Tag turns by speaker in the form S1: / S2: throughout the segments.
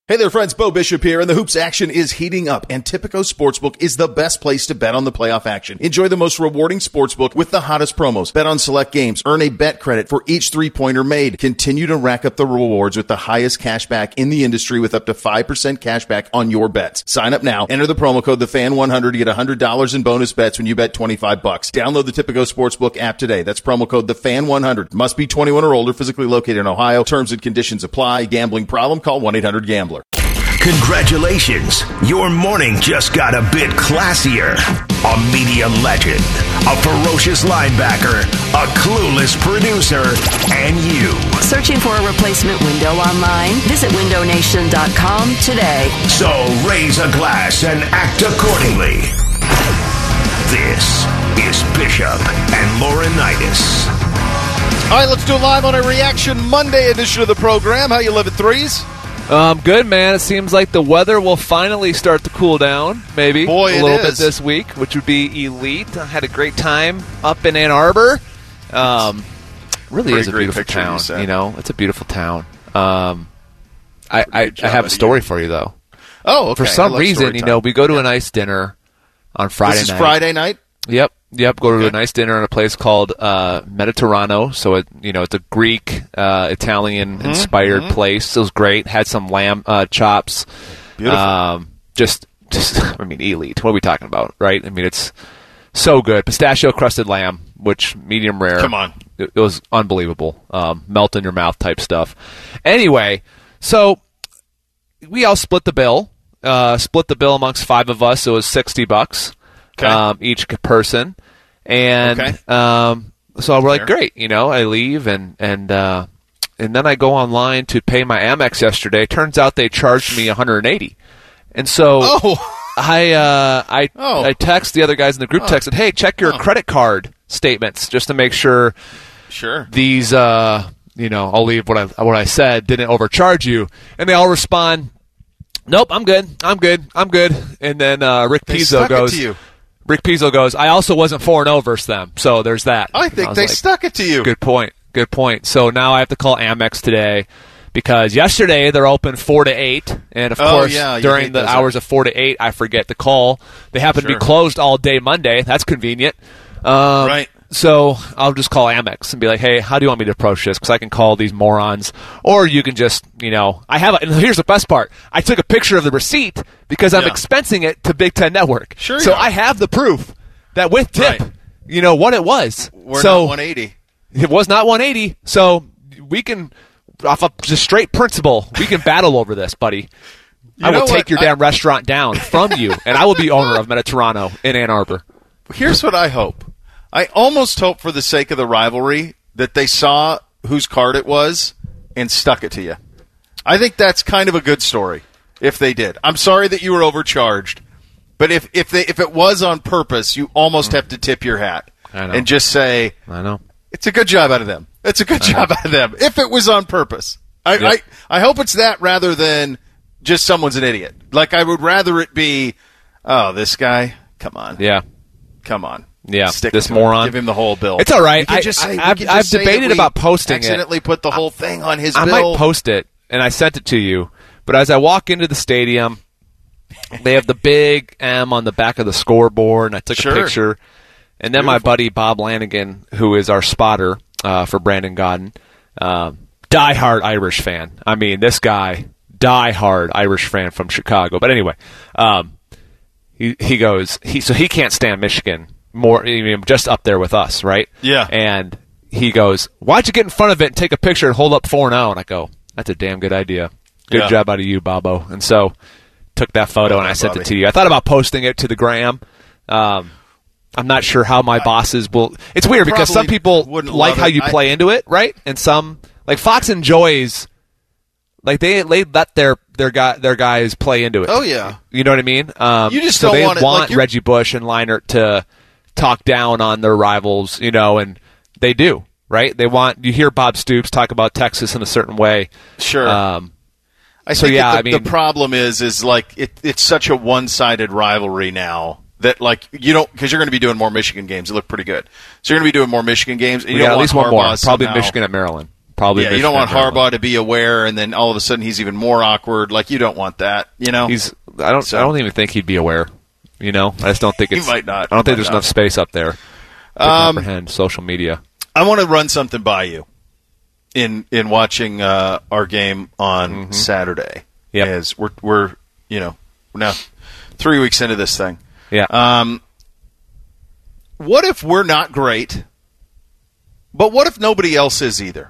S1: Hey there, friends. Bo Bishop here, and the hoops action is heating up, and Tipico Sportsbook is the best place to bet on the playoff action. Enjoy the most rewarding sportsbook with the hottest promos. Bet on select games. Earn a bet credit for each three-pointer made. Continue to rack up the rewards with the highest cash back in the industry with up to 5% cash back on your bets. Sign up now. Enter the promo code TheFan100 to get $100 in bonus bets when you bet $25. Download the Tipico Sportsbook app today. That's promo code TheFan100. Must be 21 or older, physically located in Ohio. Terms and conditions apply. Gambling problem? Call 1-800-GAMBLER.
S2: Congratulations, your morning just got a bit classier. A media legend, a ferocious linebacker, a clueless producer, and you.
S3: Searching for a replacement window online? Visit windownation.com today.
S2: So raise a glass and act accordingly. This is Bishop and Laurinaitis.
S1: All right, let's do it live on a Reaction Monday edition of the program. How you living, threes?
S4: Good, man. It seems like the weather will finally start to cool down, maybe a little bit this week, which would be elite. I had a great time up in Ann Arbor. Really is a beautiful town. You know, it's a beautiful town. I have a story for you, though.
S1: Oh, okay.
S4: For some reason, we go to a nice dinner on Friday night.
S1: This is Friday night?
S4: Yep. Go to a nice dinner at a place called Mediterrano. So it's a Greek, Italian-inspired place. It was great. Had some lamb chops.
S1: Beautiful.
S4: Just elite. What are we talking about, right? I mean, it's so good. Pistachio crusted lamb, which medium rare.
S1: Come on,
S4: it was unbelievable. Melt in your mouth type stuff. Anyway, so we all split the bill. Amongst five of us. It was $60.
S1: Okay.
S4: Each person, and so we're like, great, I leave and then I go online to pay my Amex yesterday. Turns out they charged me $180, and so I text the other guys in the group text and, hey, check your credit card statements just to make sure these I'll leave what I said didn't overcharge you, and they all respond, nope, I'm good. And then Rick Pizzo goes, I also wasn't 4-0 versus them, so there's that.
S1: I think they stuck it to you.
S4: Good point. So now I have to call Amex today because yesterday they're open 4 to 8, and of course during the hours of 4 to 8 I forget to call. They happen to be closed all day Monday. That's convenient.
S1: Right.
S4: So I'll just call Amex and be like, hey, how do you want me to approach this? Because I can call these morons. Or you can just, and here's the best part. I took a picture of the receipt because I'm expensing it to Big Ten Network.
S1: Sure.
S4: So I have the proof that with tip, what it was.
S1: We're not 180.
S4: It was not 180. So we can, off of just straight principle, we can battle over this, buddy. I will take your damn restaurant down from you, and I will be owner of Mediterrano in Ann Arbor.
S1: Here's what I hope. I almost hope for the sake of the rivalry that they saw whose card it was and stuck it to you. I think that's kind of a good story if they did. I'm sorry that you were overcharged, but if it was on purpose, you almost have to tip your hat and just say,
S4: I know.
S1: It's a good job out of them. It's a good job out of them if it was on purpose. I hope it's that rather than just someone's an idiot. Like, I would rather it be, this guy, come on.
S4: Yeah.
S1: Come on.
S4: Yeah,
S1: Stick
S4: this
S1: to
S4: moron.
S1: Give him the whole bill.
S4: It's all right.
S1: I've
S4: debated about posting
S1: accidentally put the whole thing on his
S4: bill.
S1: bill.
S4: I might post it, and I sent it to you. But as I walk into the stadium, they have the big M on the back of the scoreboard, and I took a picture. And then my buddy Bob Lanigan, who is our spotter for Brandon Godden, diehard Irish fan. I mean, this guy, diehard Irish fan from Chicago. But anyway, he goes, so he can't stand Michigan. Just up there with us, right?
S1: Yeah.
S4: And he goes, why'd you get in front of it and take a picture and hold up 4-0? And I go, that's a damn good idea. Good job out of you, Bobo. And so took that photo and I sent it to you. I thought about posting it to the gram. I'm not sure how my bosses will. It's weird because some people like how you play into it, right? And some, like Fox enjoys, like they let their guys play into it.
S1: Oh yeah.
S4: You know what I mean?
S1: You just
S4: so
S1: don't
S4: they
S1: want
S4: want Reggie Bush and Leinart to talk down on their rivals, and they do, right? You hear Bob Stoops talk about Texas in a certain way.
S1: Sure. I think the problem is like it's such a one-sided rivalry now that like you don't, because you're going to be doing more Michigan games. They look pretty good, so you're going to be doing more Michigan games. And you
S4: got
S1: don't
S4: at least
S1: want
S4: one more,
S1: Harbaugh
S4: probably
S1: somehow.
S4: Michigan at Maryland. probably.
S1: Yeah, you don't want Harbaugh to be aware, and then all of a sudden he's even more awkward. Like, you don't want that. You know,
S4: I don't even think he'd be aware. You know, I just don't think it's.
S1: He might not.
S4: I don't think there's enough space up there to comprehend social media.
S1: I want to run something by you in watching our game on Saturday.
S4: Yeah,
S1: as we're now 3 weeks into this thing.
S4: Yeah.
S1: What if we're not great? But what if nobody else is either?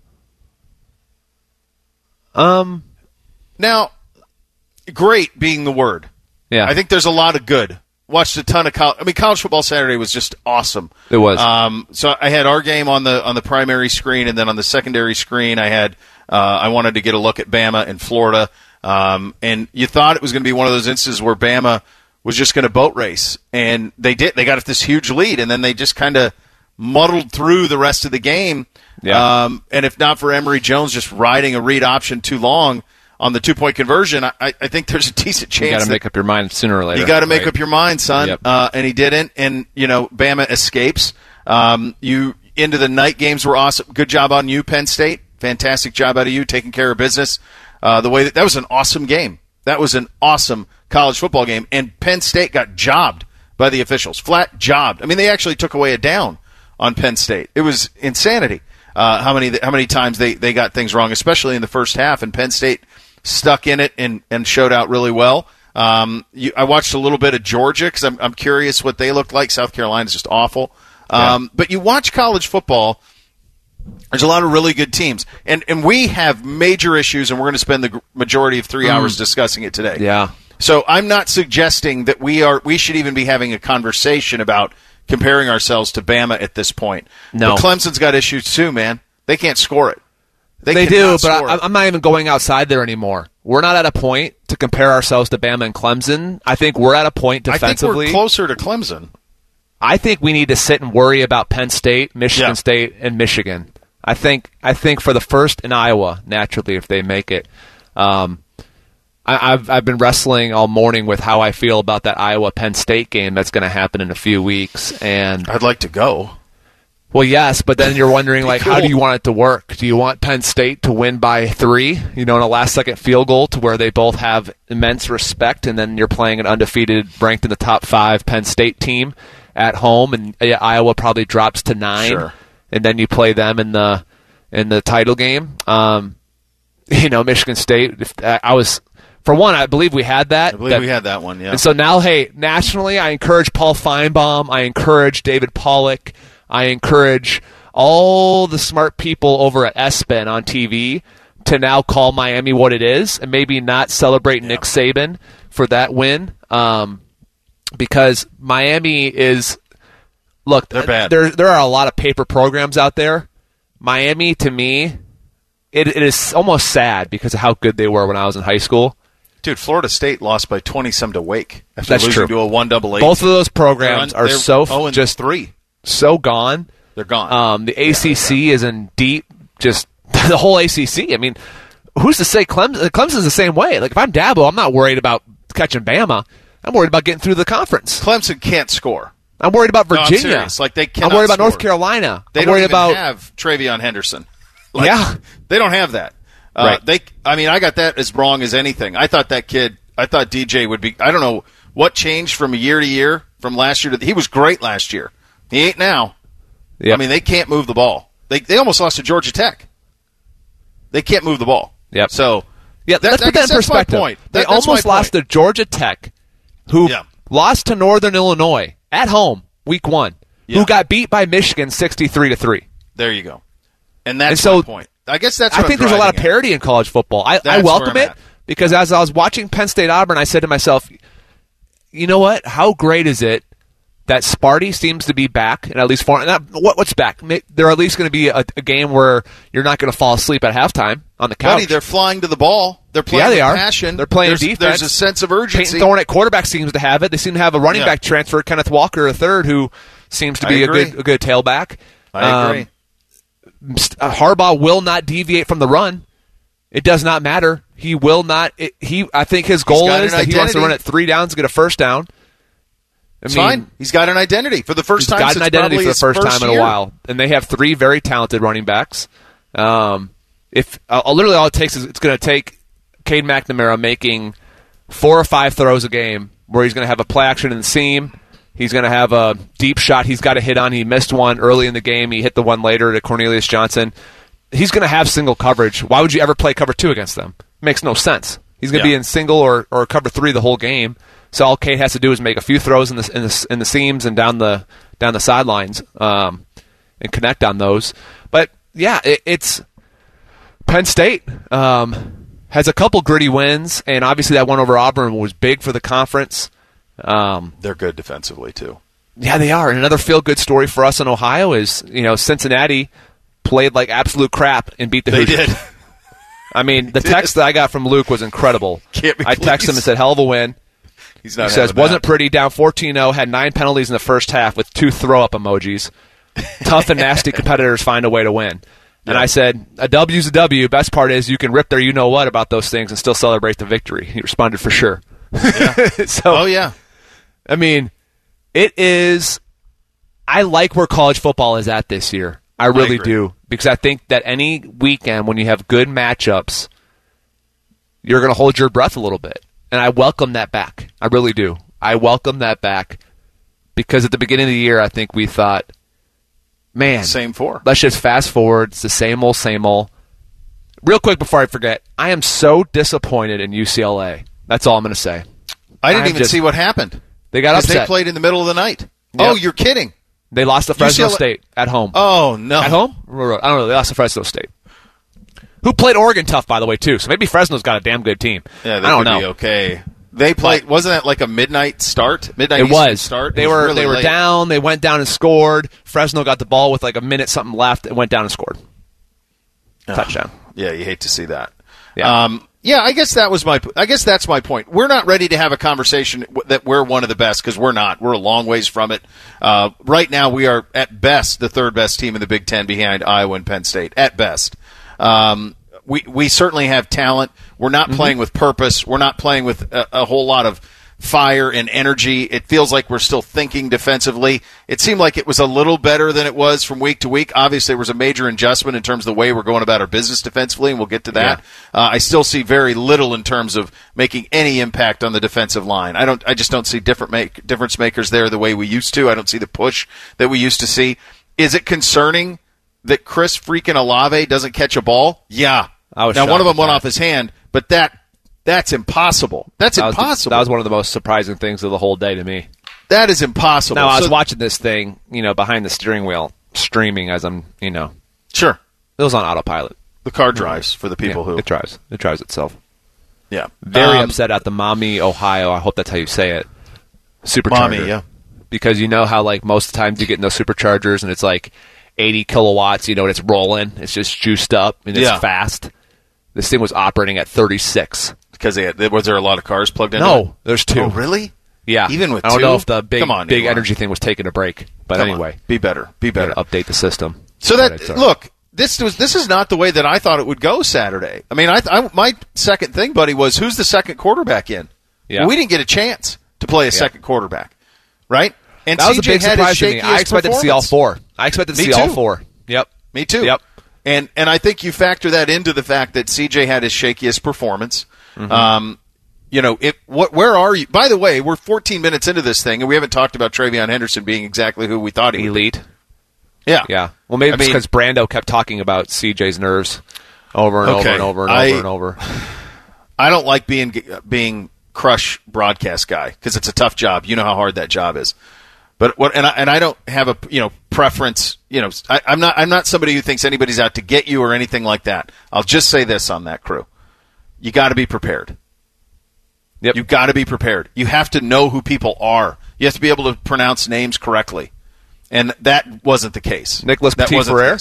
S1: Now, great being the word.
S4: Yeah.
S1: I think there's a lot of good. Watched a ton of college football Saturday was just awesome.
S4: It was.
S1: So I had our game on the primary screen, and then on the secondary screen I had I wanted to get a look at Bama in Florida. And you thought it was going to be one of those instances where Bama was just going to boat race, and they did. They got this huge lead, and then they just kind of muddled through the rest of the game.
S4: Yeah.
S1: And if not for Emory Jones just riding a read option too long on the 2-point conversion, I think there's a decent chance.
S4: You got to make up your mind sooner or later.
S1: You got to make up your mind, son.
S4: Yep.
S1: And he didn't. And Bama escapes. You into the night games were awesome. Good job on you, Penn State. Fantastic job out of you taking care of business. The way that was an awesome game. That was an awesome college football game. And Penn State got jobbed by the officials. Flat jobbed. I mean, they actually took away a down on Penn State. It was insanity. How many times they got things wrong, especially in the first half, and Penn State stuck in it and showed out really well. I watched a little bit of Georgia because I'm curious what they looked like. South Carolina's just awful. But you watch college football, there's a lot of really good teams. And we have major issues, and we're going to spend the majority of 3 hours discussing it today.
S4: Yeah.
S1: So I'm not suggesting that we should even be having a conversation about comparing ourselves to Bama at this point.
S4: No.
S1: But Clemson's got issues too, man. They can't score it.
S4: They do, but I'm not even going outside there anymore. We're not at a point to compare ourselves to Bama and Clemson. I think we're at a point defensively.
S1: I think we're closer to Clemson.
S4: I think we need to sit and worry about Penn State, Michigan State, and Michigan. I think for the first in Iowa, naturally, if they make it. I've been wrestling all morning with how I feel about that Iowa-Penn State game that's going to happen in a few weeks, and
S1: I'd like to go.
S4: Well, yes, but then you're wondering, like, how do you want it to work? Do you want Penn State to win by 3, in a last-second field goal to where they both have immense respect, and then you're playing an undefeated, ranked in the top 5 Penn State team at home, and Iowa probably drops to 9,
S1: sure.
S4: And then you play them in the title game. Michigan State. For one, I believe we had that.
S1: I believe we had that one, yeah.
S4: And so now, hey, nationally, I encourage Paul Feinbaum. I encourage David Pollack. I encourage all the smart people over at ESPN on TV to now call Miami what it is and maybe not celebrate Nick Saban for that win, because Miami is – look,
S1: they're bad.
S4: There are a lot of paper programs out there. Miami, to me, it is almost sad because of how good they were when I was in high school.
S1: Dude, Florida State lost by 20-some to Wake after
S4: That's
S1: losing
S4: true.
S1: to a 1AA.
S4: Both of those programs are
S1: just 3.
S4: So gone.
S1: They're gone.
S4: The ACC is in deep, just the whole ACC. I mean, who's to say Clemson's the same way? Like, if I'm Dabo, I'm not worried about catching Bama. I'm worried about getting through the conference.
S1: Clemson can't score.
S4: I'm worried about Virginia.
S1: No, I'm serious. Like, they cannot
S4: I'm worried about
S1: score.
S4: North Carolina.
S1: They
S4: I'm
S1: don't
S4: worried
S1: even
S4: about
S1: have TreVeyon Henderson. They don't have that.
S4: Right.
S1: I got that as wrong as anything. I thought DJ would be. I don't know what changed from year to year, from last year to. He was great last year. He ain't now.
S4: Yep.
S1: I mean, they can't move the ball. They almost lost to Georgia Tech. They can't move the ball.
S4: Yep.
S1: So
S4: let's put that in perspective. They almost lost to Georgia Tech, who lost to Northern Illinois at home week 1, who got beat by Michigan 63-3.
S1: There you go. And that's my point. I guess that's.
S4: I think there's a lot of parity in college football. I welcome it because as I was watching Penn State Auburn, I said to myself, you know what? How great is it that Sparty seems to be back, and at least what's back? They're at least going to be a game where you're not going to fall asleep at halftime on the couch.
S1: Buddy, they're flying to the ball. They're playing with passion.
S4: They're playing defense.
S1: There's a sense of urgency.
S4: Peyton Thorne at quarterback seems to have it. They seem to have a running back transfer, Kenneth Walker III, who seems to be a good tailback.
S1: I agree.
S4: Harbaugh will not deviate from the run. It does not matter. He will not. I think his goal is that he wants to run it 3 downs to get a first down.
S1: It's fine. He's got an identity for the first time.
S4: He's got an identity for the first time in a while, and they have 3 very talented running backs. If literally all it takes is it's going to take Cade McNamara making 4 or 5 throws a game where he's going to have a play action in the seam. He's going to have a deep shot he's got to hit on. He missed one early in the game. He hit the one later to Cornelius Johnson. He's going to have single coverage. Why would you ever play cover 2 against them? Makes no sense. He's going to be in single or cover 3 the whole game. So all Cade has to do is make a few throws in the seams and down the sidelines and connect on those. But yeah, it's Penn State has a couple gritty wins, and obviously that one over Auburn was big for the conference.
S1: They're good defensively too.
S4: Yeah, they are. And another feel-good story for us in Ohio is Cincinnati played like absolute crap and beat the Hoosiers. They did. I mean, the text that I got from Luke was incredible. I texted him and said, hell of a win. He says, wasn't pretty, down 14-0, had 9 penalties in the first half with 2 throw-up emojis. Tough and nasty competitors find a way to win. And I said, a W's a W. Best part is you can rip their you-know-what about those things and still celebrate the victory. He responded, for sure.
S1: Yeah. Oh, yeah.
S4: I mean, it is – I like where college football is at this year. I really do. Because I think that any weekend when you have good matchups, you're going to hold your breath a little bit. And I welcome that back. I really do. I welcome that back because at the beginning of the year, I think we thought, man,
S1: same 4.
S4: Let's just fast forward. It's the same old, same old. Real quick before I forget, I am so disappointed in UCLA. That's all I'm going to say.
S1: I didn't even see what happened.
S4: They got upset.
S1: They played in the middle of the night. Yep. Oh, you're kidding.
S4: They lost to Fresno State at home.
S1: Oh, no.
S4: At home? I don't know. They lost to Fresno State. Who played Oregon tough, by the way, too. So maybe Fresno's got a damn good team.
S1: Yeah, they could be okay. They played. Wasn't that like a midnight start? Midnight
S4: it was.
S1: Start.
S4: They were down. They went down and scored. Fresno got the ball with like a minute something left and went down and scored. Touchdown.
S1: Yeah, you hate to see that. Yeah. I guess that's my point. We're not ready to have a conversation that we're one of the best because we're not. We're a long ways from it. Right now, we are at best the 3rd best team in the Big Ten behind Iowa and Penn State. At best. We certainly have talent. We're not playing with purpose. We're not playing with a whole lot of fire and energy. It feels like we're still thinking defensively. It seemed like it was a little better than it was from week to week. Obviously, there was a major adjustment in terms of the way we're going about our business defensively, and we'll get to that. Yeah. I still see very little in terms of making any impact on the defensive line. I just don't see difference makers there the way we used to. I don't see the push that we used to see. Is it concerning that Chris freaking Olave doesn't catch a ball? Yeah. Now, one of them went off his hand, but that's impossible. That's impossible.
S4: That was one of the most surprising things of the whole day to me.
S1: That is impossible.
S4: Now, I was watching this thing, behind the steering wheel, streaming as I'm,
S1: Sure.
S4: It was on autopilot.
S1: The car drives for the people who...
S4: It drives. It drives itself.
S1: Yeah.
S4: Very upset at the Maumee, Ohio. I hope that's how you say it. Supercharger.
S1: Maumee, yeah.
S4: Because you know how, most of the times you get in those superchargers and it's 80 kilowatts, and it's rolling. It's just juiced up and it's fast. This thing was operating at 36.
S1: Because was there a lot of cars plugged in?
S4: No, there's 2.
S1: Oh, really?
S4: Yeah.
S1: Even with 2?
S4: I don't know if the big energy thing was taking a break. But anyway.
S1: Be better.
S4: Update the system.
S1: So look, this is not the way that I thought it would go Saturday. I mean, my second thing, buddy, was who's the second quarterback in?
S4: Yeah.
S1: Well, we didn't get a chance to play a second quarterback, right? And
S4: that was a big surprise to me. I expected to see all 4. All 4. Yep.
S1: Me too.
S4: Yep.
S1: And I think you factor that into the fact that CJ had his shakiest performance. Mm-hmm. Where are you? By the way, we're 14 minutes into this thing, and we haven't talked about TreVeyon Henderson being exactly who we thought he would.
S4: Elite.
S1: Yeah.
S4: Yeah. Well, maybe it's because Brando kept talking about CJ's nerves over and over and over and over.
S1: I don't like being crush broadcast guy because it's a tough job. You know how hard that job is. But I don't have a preference. I'm not somebody who thinks anybody's out to get you or anything like that. I'll just say this on that crew: you got to be prepared.
S4: Yep.
S1: You got to be prepared. You have to know who people are. You have to be able to pronounce names correctly, and that wasn't the case.
S4: Nicholas Petit-Frere,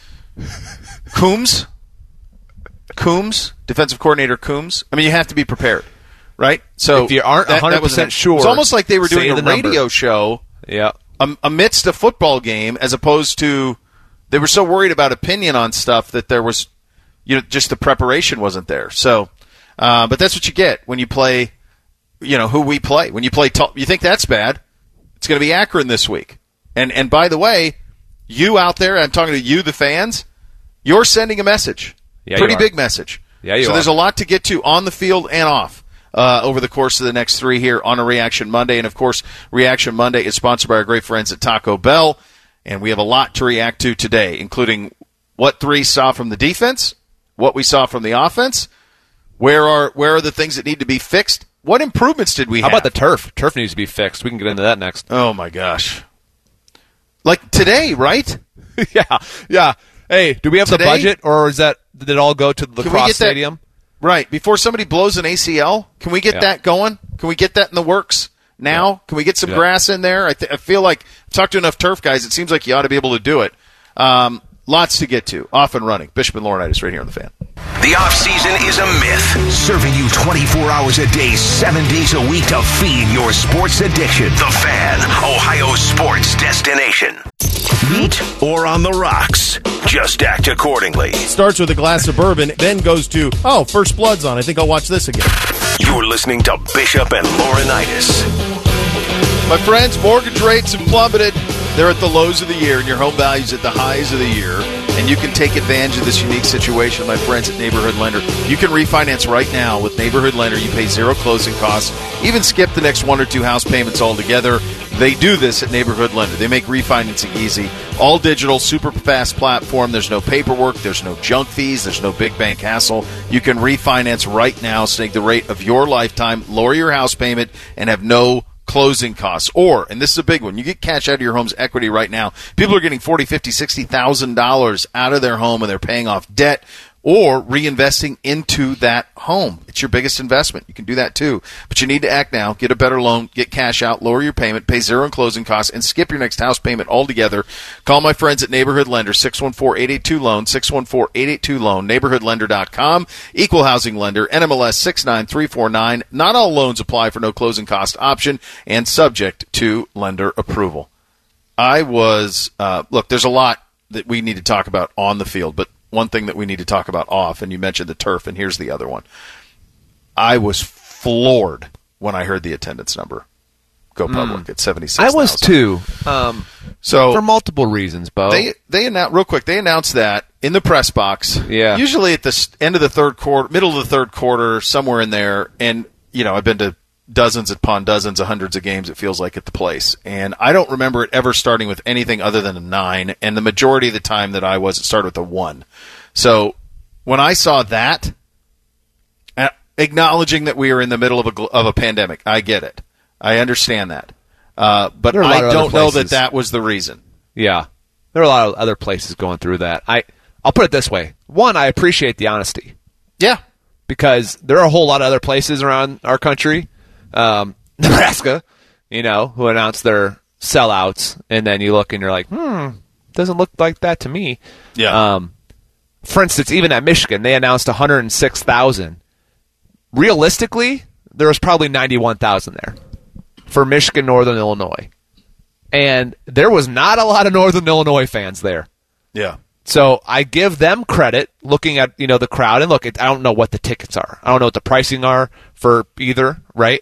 S1: Coombs, defensive coordinator Coombs. I mean, you have to be prepared, right? So
S4: if you aren't 100% sure,
S1: it's almost like they were doing a radio show.
S4: Yeah.
S1: Amidst a football game, as opposed to they were so worried about opinion on stuff that there was, just the preparation wasn't there. So, but that's what you get when you play, who we play. When you play, you think that's bad. It's going to be Akron this week. And by the way, you out there, I'm talking to you, the fans. You're sending a message.
S4: Yeah,
S1: Pretty big message.
S4: Yeah, you
S1: So
S4: are.
S1: there's a lot to get to on the field and off over the course of the next 3 here on a Reaction Monday. And, of course, Reaction Monday is sponsored by our great friends at Taco Bell. And we have a lot to react to today, including what 3 saw from the defense, what we saw from the offense, where are the things that need to be fixed, what improvements did we have?
S4: How about the turf? Turf needs to be fixed. We can get into that next.
S1: Oh, my gosh. Like today, right?
S4: Yeah. Hey, do we have
S1: Today?
S4: the budget, or did it all go to the lacrosse stadium?
S1: Right. Before somebody blows an ACL, can we get that going? Can we get that in the works now? Yeah. Can we get some grass in there? I feel like I've talked to enough turf guys. It seems like you ought to be able to do it. Lots to get to. Off and running. Bishop and Laurinaitis right here on The Fan.
S2: The off-season is a myth, serving you 24 hours a day, 7 days a week to feed your sports addiction. The Fan, Ohio sports destination. Meat or on the rocks? Just act accordingly.
S5: Starts with a glass of bourbon, then goes to, First Blood's on. I think I'll watch this again.
S2: You're listening to Bishop and Laurinaitis.
S1: My friends, mortgage rates have plummeted. They're at the lows of the year, and your home value's at the highs of the year. And you can take advantage of this unique situation, my friends at Neighborhood Lender. You can refinance right now with Neighborhood Lender. You pay zero closing costs. Even skip the next 1 or 2 house payments altogether. They do this at Neighborhood Lender. They make refinancing easy. All digital, super fast platform. There's no paperwork. There's no junk fees. There's no big bank hassle. You can refinance right now, snag the rate of your lifetime, lower your house payment, and have no closing costs. Or, and this is a big one, you get cash out of your home's equity right now. People are getting $40,000, $50,000, $60,000 out of their home, and they're paying off debt or reinvesting into that home. It's your biggest investment. You can do that too. But you need to act now. Get a better loan. Get cash out. Lower your payment. Pay zero in closing costs. And skip your next house payment altogether. Call my friends at Neighborhood Lender, 614-882-LOAN, 614-882-LOAN, neighborhoodlender.com. Equal housing lender, NMLS 69349. Not all loans apply for no closing cost option and subject to lender approval. Look, there's a lot that we need to talk about on the field, but one thing that we need to talk about off, and you mentioned the turf, and here's the other one. I was floored when I heard the attendance number go public at 76,000.
S4: I was too.
S1: So
S4: for multiple reasons, Bo.
S1: They announced real quick. They announced that in the press box.
S4: Yeah.
S1: Usually at the end of the third quarter, middle of the third quarter, somewhere in there. And I've been to dozens upon dozens of hundreds of games, it feels like, at the place. And I don't remember it ever starting with anything other than a 9. And the majority of the time that it started with a 1. So when I saw that, acknowledging that we are in the middle of a pandemic, I get it. I understand that. But I don't know that was the reason.
S4: Yeah. There are a lot of other places going through that. I'll put it this way. One, I appreciate the honesty.
S1: Yeah.
S4: Because there are a whole lot of other places around our country, Nebraska, who announced their sellouts, and then you look and you're like, doesn't look like that to me.
S1: Yeah.
S4: For instance, even at Michigan, they announced 106,000. Realistically, there was probably 91,000 there for Michigan, Northern Illinois. And there was not a lot of Northern Illinois fans there.
S1: Yeah.
S4: So I give them credit looking at, the crowd. And look, I don't know what the tickets are. I don't know what the pricing are for either, right?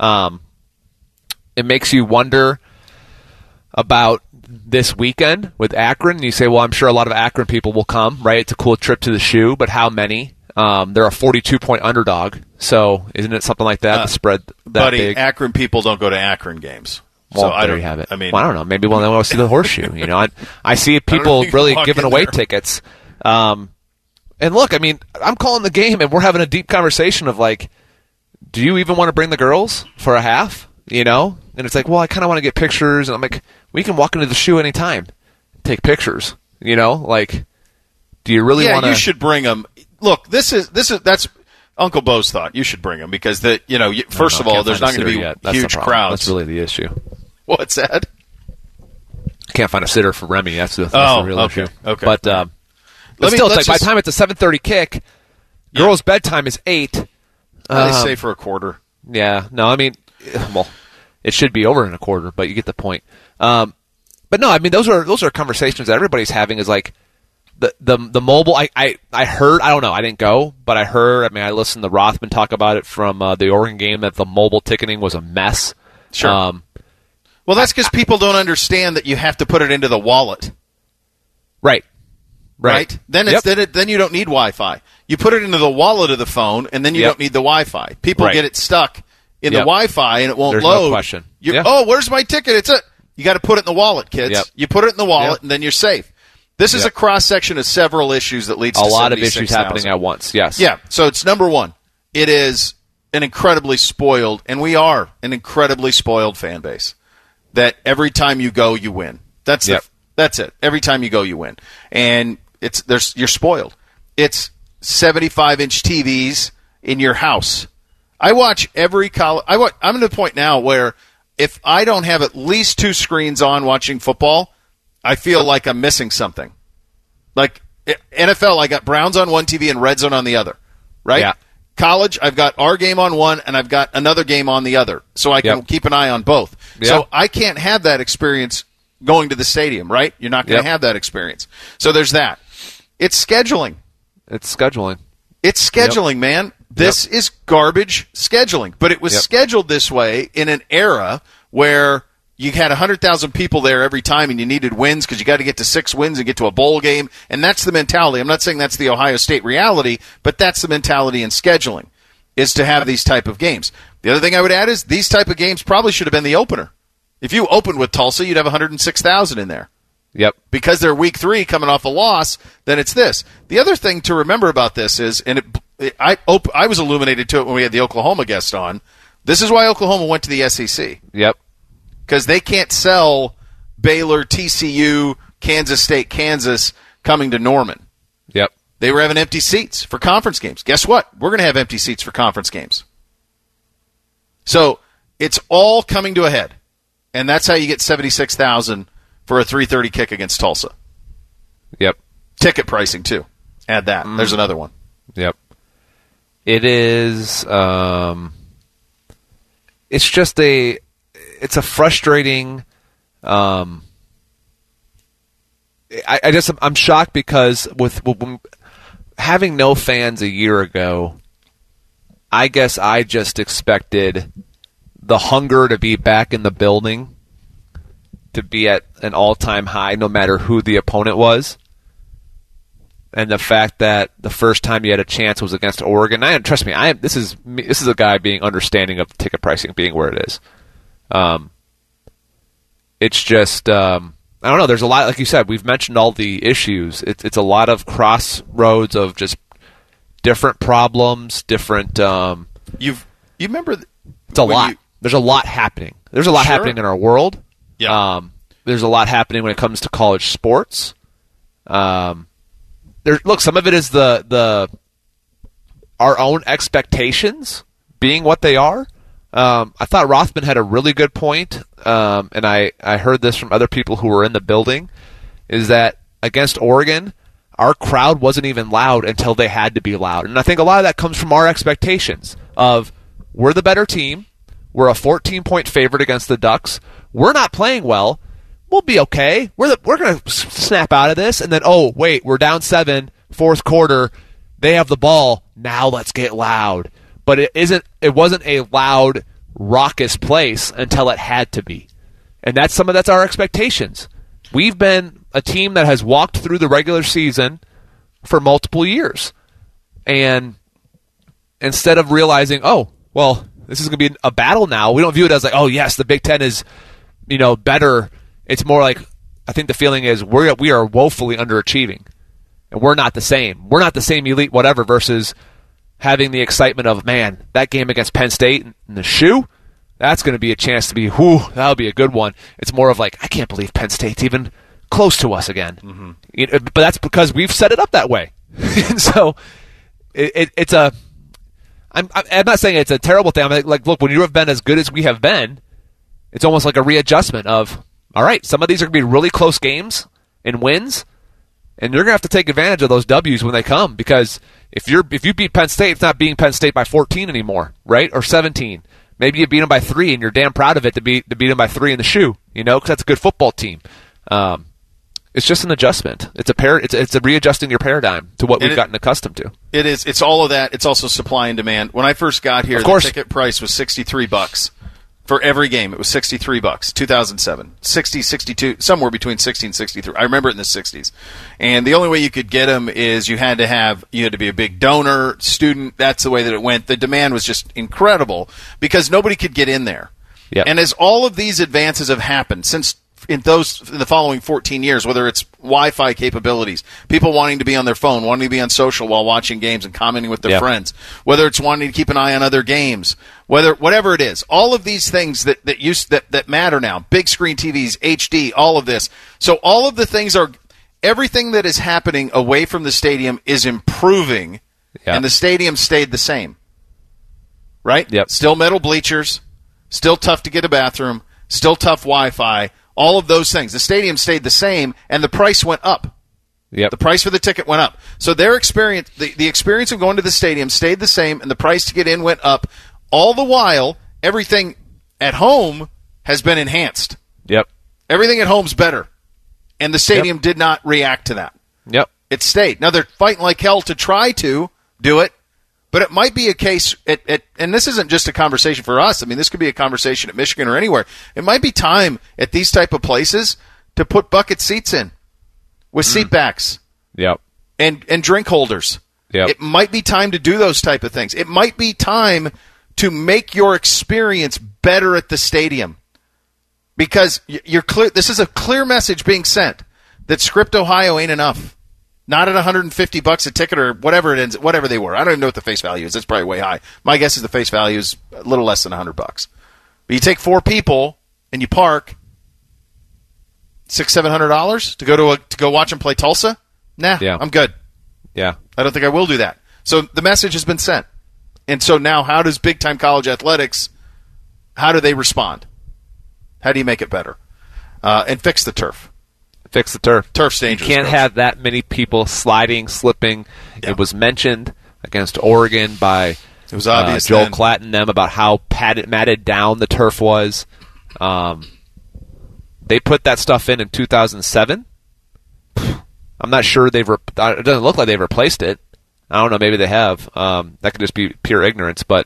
S4: It makes you wonder about this weekend with Akron. You say, well, I'm sure a lot of Akron people will come, right? It's a cool trip to the shoe, but how many? They're a 42-point underdog. So isn't it something like that, the spread that big?
S1: Akron people don't go to Akron games.
S4: Well,
S1: so
S4: there you have it.
S1: I mean,
S4: I don't know. Maybe we'll go see the horseshoe. I see people really giving away tickets. And look, I'm calling the game, and we're having a deep conversation of like, do you even want to bring the girls for a half? And it's like, well, I kind of want to get pictures, and I'm like, we can walk into the shoe anytime, take pictures. Like, do you really want to?
S1: Yeah, you should bring them. Look, that's Uncle Bo's thought. You should bring them because first of all, there's not going to be huge crowds.
S4: That's really the issue.
S1: What's that?
S4: Can't find a sitter for Remy. That's the real issue.
S1: Okay.
S4: But by the time it's a 7:30 kick, girls' bedtime is 8.
S1: They say for a quarter.
S4: Yeah. No, well, it should be over in a quarter, but you get the point. But no, those are conversations that everybody's having. Is like the mobile. I heard. I don't know. I didn't go, but I heard. I listened to Rothman talk about it from the Oregon game that the mobile ticketing was a mess.
S1: Sure. Well, that's because people don't understand that you have to put it into the wallet.
S4: Right.
S1: right? Then then you don't need Wi-Fi. You put it into the wallet of the phone, and then you don't need the Wi-Fi. People get it stuck in the Wi-Fi, and it won't
S4: There's
S1: load.
S4: No question.
S1: Oh, where's my ticket? You got to put it in the wallet, kids. You put it in the wallet, and then you're safe. This is a cross-section of several issues that leads to
S4: a lot of issues happening at once, yes.
S1: Yeah, so it's number one. It is an incredibly spoiled, and we are an incredibly spoiled fan base, that every time you go, you win. That's it. Every time you go, you win. And you're spoiled. It's 75-inch TVs in your house. I watch every college. I'm at the point now where if I don't have at least 2 screens on watching football, I feel like I'm missing something. Like NFL, I got Browns on one TV and Red Zone on the other, right?
S4: Yeah.
S1: College, I've got our game on one and I've got another game on the other, so I can keep an eye on both. Yep. So I can't have that experience going to the stadium, right? You're not going to have that experience. So there's that. It's scheduling.
S4: It's scheduling.
S1: It's scheduling, man. This is garbage scheduling. But it was scheduled this way in an era where you had 100,000 people there every time and you needed wins because you got to get to 6 wins and get to a bowl game. And that's the mentality. I'm not saying that's the Ohio State reality, but that's the mentality in scheduling, is to have these type of games. The other thing I would add is these type of games probably should have been the opener. If you opened with Tulsa, you'd have 106,000 in there.
S4: Yep.
S1: Because they're week 3 coming off a loss, then it's this. The other thing to remember about this is, and I was illuminated to it when we had the Oklahoma guest on, this is why Oklahoma went to the SEC.
S4: Yep.
S1: Because they can't sell Baylor, TCU, Kansas State, Kansas coming to Norman.
S4: Yep.
S1: They were having empty seats for conference games. Guess what? We're going to have empty seats for conference games. So it's all coming to a head. And that's how you get 76,000 for a 3:30 kick against Tulsa.
S4: Yep.
S1: Ticket pricing, too. Add that. There's another one.
S4: Yep. It is, it's just it's a frustrating, I'm shocked because with having no fans a year ago, I guess I just expected the hunger to be back in the building to be at an all-time high no matter who the opponent was. And the fact that the first time you had a chance was against Oregon. Trust me, this is a guy being understanding of ticket pricing being where it is. It's just I don't know. There's a lot, like you said. We've mentioned all the issues. It's a lot of crossroads of just different problems, different.
S1: You remember?
S4: It's a lot. There's a lot happening. There's a lot happening in our world.
S1: Yeah.
S4: There's a lot happening when it comes to college sports. Look, some of it is our own expectations being what they are. I thought Rothman had a really good point, and I heard this from other people who were in the building, is that against Oregon, our crowd wasn't even loud until they had to be loud. And I think a lot of that comes from our expectations of we're the better team, we're a 14-point favorite against the Ducks, we're not playing well, we'll be okay. We're going to snap out of this, and then, oh, wait, we're down 7, fourth quarter, they have the ball, now let's get loud. But it wasn't a loud, raucous place until it had to be. And that's our expectations. We've been a team that has walked through the regular season for multiple years. And instead of realizing, oh, well, this is going to be a battle now, we don't view it as like, oh, yes, the Big Ten is, better. It's more like, I think the feeling is we are woefully underachieving. And we're not the same. We're not the same elite whatever versus having the excitement of, man, that game against Penn State in the shoe, that's going to be a chance to be, that'll be a good one. It's more of like, I can't believe Penn State's even close to us again. Mm-hmm. But that's because we've set it up that way. And so it's I'm not saying it's a terrible thing. I'm like, look, when you have been as good as we have been, it's almost like a readjustment of, all right, some of these are going to be really close games and wins, and you're going to have to take advantage of those W's when they come, because if you beat Penn State, it's not beating Penn State by 14 anymore, right? Or 17. Maybe you beat them by 3, and you're damn proud of it to beat them by 3 in the shoe, because that's a good football team. It's just an adjustment. It's a readjusting your paradigm to what we've gotten accustomed to.
S1: It is. It's all of that. It's also supply and demand. When I first got here, the ticket price was $63. For every game, it was $63, 2007. 60, 62, somewhere between 60 and 63. I remember it in the 60s. And the only way you could get them is you had to be a big donor, student. That's the way that it went. The demand was just incredible because nobody could get in there.
S4: Yep.
S1: And as all of these advances have happened since in the following 14 years, whether it's Wi-Fi capabilities, people wanting to be on their phone, wanting to be on social while watching games and commenting with their friends, whether it's wanting to keep an eye on other games, whatever it is, all of these things that matter now, big screen TVs, HD, all of this. So all of the things everything that is happening away from the stadium is improving, and the stadium stayed the same. Right?
S4: Yep.
S1: Still metal bleachers, still tough to get a bathroom, still tough Wi-Fi. All of those things. The stadium stayed the same, and the price went up.
S4: Yep.
S1: The price for the ticket went up. So their experience, the experience of going to the stadium stayed the same, and the price to get in went up. All the while, everything at home has been enhanced.
S4: Yep.
S1: Everything at home's better. And the stadium did not react to that.
S4: Yep.
S1: It stayed. Now, they're fighting like hell to try to do it, but it might be a case, and this isn't just a conversation for us. I mean, this could be a conversation at Michigan or anywhere. It might be time at these type of places to put bucket seats in with seat backs and drink holders.
S4: Yep.
S1: It might be time to do those type of things. It might be time to make your experience better at the stadium because you're clear. This is a clear message being sent that Script Ohio ain't enough. Not at $150 a ticket or whatever whatever they were. I don't even know what the face value is. That's probably way high. My guess is the face value is a little less than $100. But you take 4 people and you park $600-700 to go watch them play Tulsa. Nah, I'm good.
S4: Yeah,
S1: I don't think I will do that. So the message has been sent, and so now how does big time college athletics? How do they respond? How do you make it better and fix the turf?
S4: Fix the turf.
S1: Turf's dangerous.
S4: You can't have that many people sliding, slipping. Yeah. It was mentioned against Oregon by
S1: it was obvious
S4: Joel Klatt and them about how matted down the turf was. They put that stuff in 2007. I'm not sure it doesn't look like they've replaced it. I don't know. Maybe they have. That could just be pure ignorance. But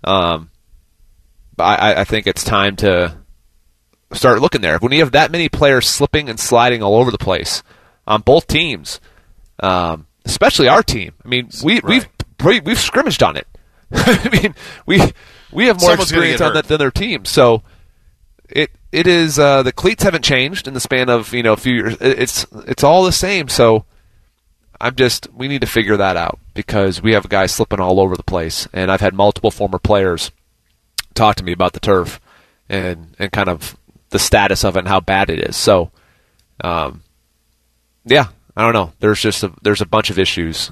S4: I think it's time to start looking there. When you have that many players slipping and sliding all over the place on both teams, especially our team. I mean, we've scrimmaged on it. I mean, we have more experience on that than their team. So it is the cleats haven't changed in the span of a few years. It's all the same. So we need to figure that out because we have guys slipping all over the place, and I've had multiple former players talk to me about the turf and kind of the status of it and how bad it is. So, I don't know. There's a bunch of issues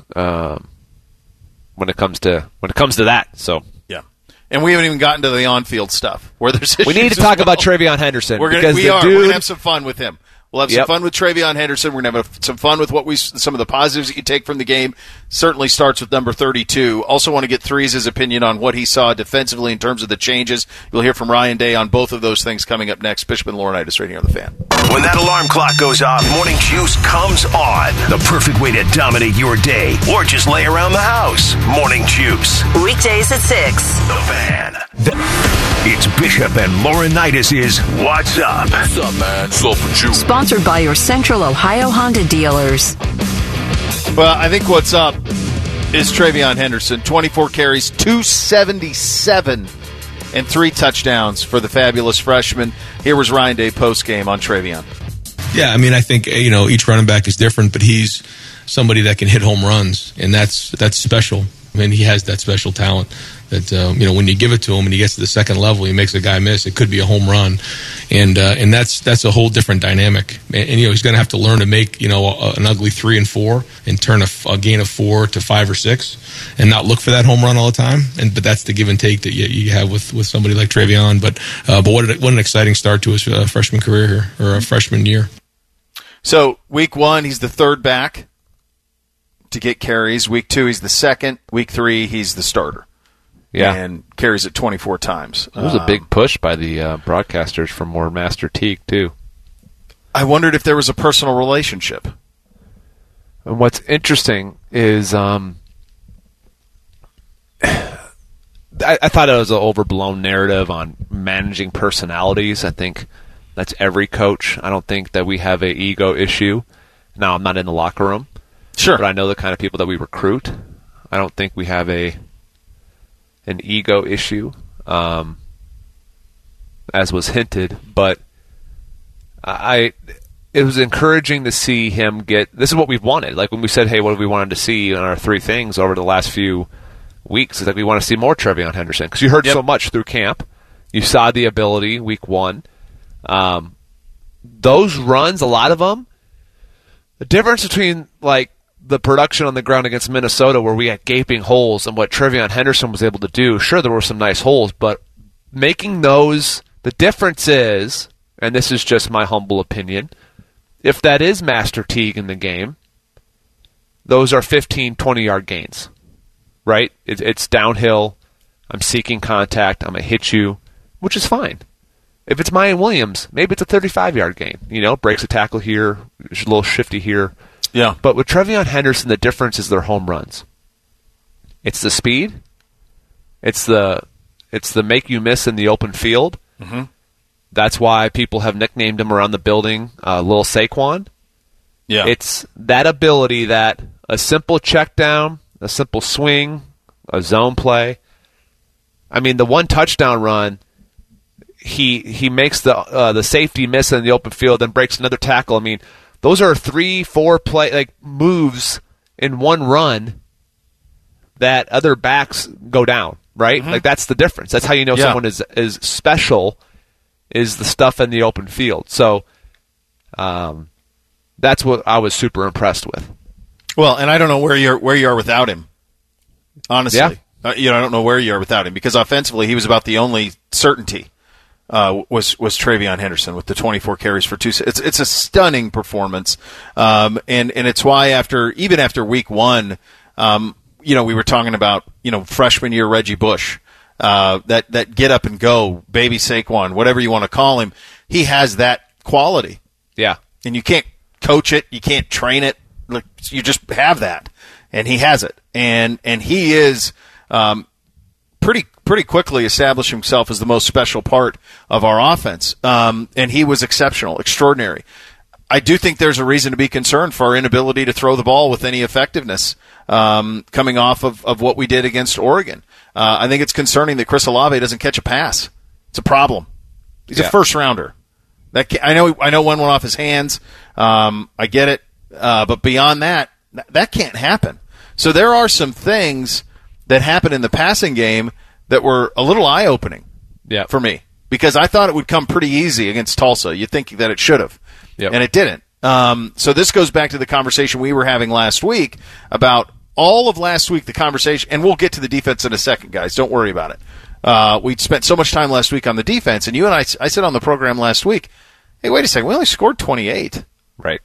S4: when it comes to that. So
S1: yeah, and we haven't even gotten to the on-field stuff where there's issues.
S4: We need to talk about TreVeyon Henderson.
S1: We're gonna have some fun with him. We'll have some fun with TreVeyon Henderson. We're going to have some fun with some of the positives that you take from the game. Certainly starts with number 32. Also want to get Threes' opinion on what he saw defensively in terms of the changes. You'll hear from Ryan Day on both of those things coming up next. Bishop and Laurinaitis right here on The Fan.
S2: When that alarm clock goes off, Morning Juice comes on. The perfect way to dominate your day or just lay around the house. Morning Juice.
S3: Weekdays at 6.
S2: The Fan. It's Bishop and Laurinaitis' What's Up?
S6: What's up, man? Sulfur Juice.
S3: Sponsored by your Central Ohio Honda dealers.
S1: Well, I think what's up is TreVeyon Henderson. 24 carries, 277, and 3 touchdowns for the fabulous freshman. Here was Ryan Day postgame on TreVeyon.
S7: Yeah, I mean, I think each running back is different, but he's somebody that can hit home runs, and that's special. I mean, he has that special talent that when you give it to him and he gets to the second level, he makes a guy miss. It could be a home run, and that's a whole different dynamic. And he's going to have to learn to make an ugly 3 and 4 and turn a gain of 4 to 5 or 6, and not look for that home run all the time. But that's the give and take that you have with somebody like TreVeyon. But what an exciting start to his freshman career here, or a freshman year.
S1: So week 1, he's the third back to get carries. Week 2, he's the second. Week 3, he's the starter.
S4: Yeah.
S1: And carries it 24 times.
S4: It was a big push by the broadcasters for more Master Teague, too.
S1: I wondered if there was a personal relationship.
S4: And what's interesting is I thought it was an overblown narrative on managing personalities. I think that's every coach. I don't think that we have an ego issue. Now, I'm not in the locker room.
S1: Sure.
S4: But I know the kind of people that we recruit. I don't think we have an ego issue, as was hinted. But it was encouraging to see him get – this is what we've wanted. Like when we said, hey, what have we wanted to see in our 3 things over the last few weeks? It's like we want to see more TreVeyon Henderson because you heard so much through camp. You saw the ability week 1. Those runs, a lot of them, the difference between like the production on the ground against Minnesota where we had gaping holes and what TreVeyon Henderson was able to do, sure, there were some nice holes, but making those, the difference is, and this is just my humble opinion, if that is Master Teague in the game, those are 15, 20-yard gains, right? It's downhill. I'm seeking contact. I'm going to hit you, which is fine. If it's Mayan Williams, maybe it's a 35-yard gain. Breaks a tackle here, a little shifty here.
S1: Yeah.
S4: But with TreVeyon Henderson, the difference is their home runs. It's the speed. It's the make you miss in the open field.
S1: Mm-hmm.
S4: That's why people have nicknamed him around the building Lil Saquon.
S1: Yeah.
S4: It's that ability that a simple check down, a simple swing, a zone play. I mean, the one touchdown run, he makes the safety miss in the open field, then breaks another tackle. I mean, those are 3-4 play moves in one run that other backs go down, right?
S1: Mm-hmm.
S4: Like that's the difference. That's how you know someone is special, is the stuff in the open field. So that's what I was super impressed with.
S1: Well, and I don't know where you are without him. Honestly,
S4: yeah.
S1: I don't know where you are without him because offensively he was about the only certainty. Was TreVeyon Henderson with the 24 carries for 2. It's a stunning performance, and it's why even after week 1, we were talking about freshman year Reggie Bush, that get up and go baby Saquon, whatever you want to call him, he has that quality.
S4: Yeah,
S1: and you can't coach it, you can't train it, you just have that, and he has it, and he is. Pretty quickly established himself as the most special part of our offense, and he was exceptional, extraordinary. I do think there's a reason to be concerned for our inability to throw the ball with any effectiveness coming off of what we did against Oregon. I think it's concerning that Chris Olave doesn't catch a pass. It's a problem. He's a first-rounder. I know one went off his hands. I get it. But beyond that can't happen. So there are some things that happened in the passing game that were a little eye-opening for me because I thought it would come pretty easy against Tulsa. You'd think that it should have, and it didn't. So this goes back to the conversation we were having last week about all of last week, the conversation, and we'll get to the defense in a second, guys. Don't worry about it. We spent so much time last week on the defense, and you and I said on the program last week, hey, wait a second, we only scored 28.
S4: Right?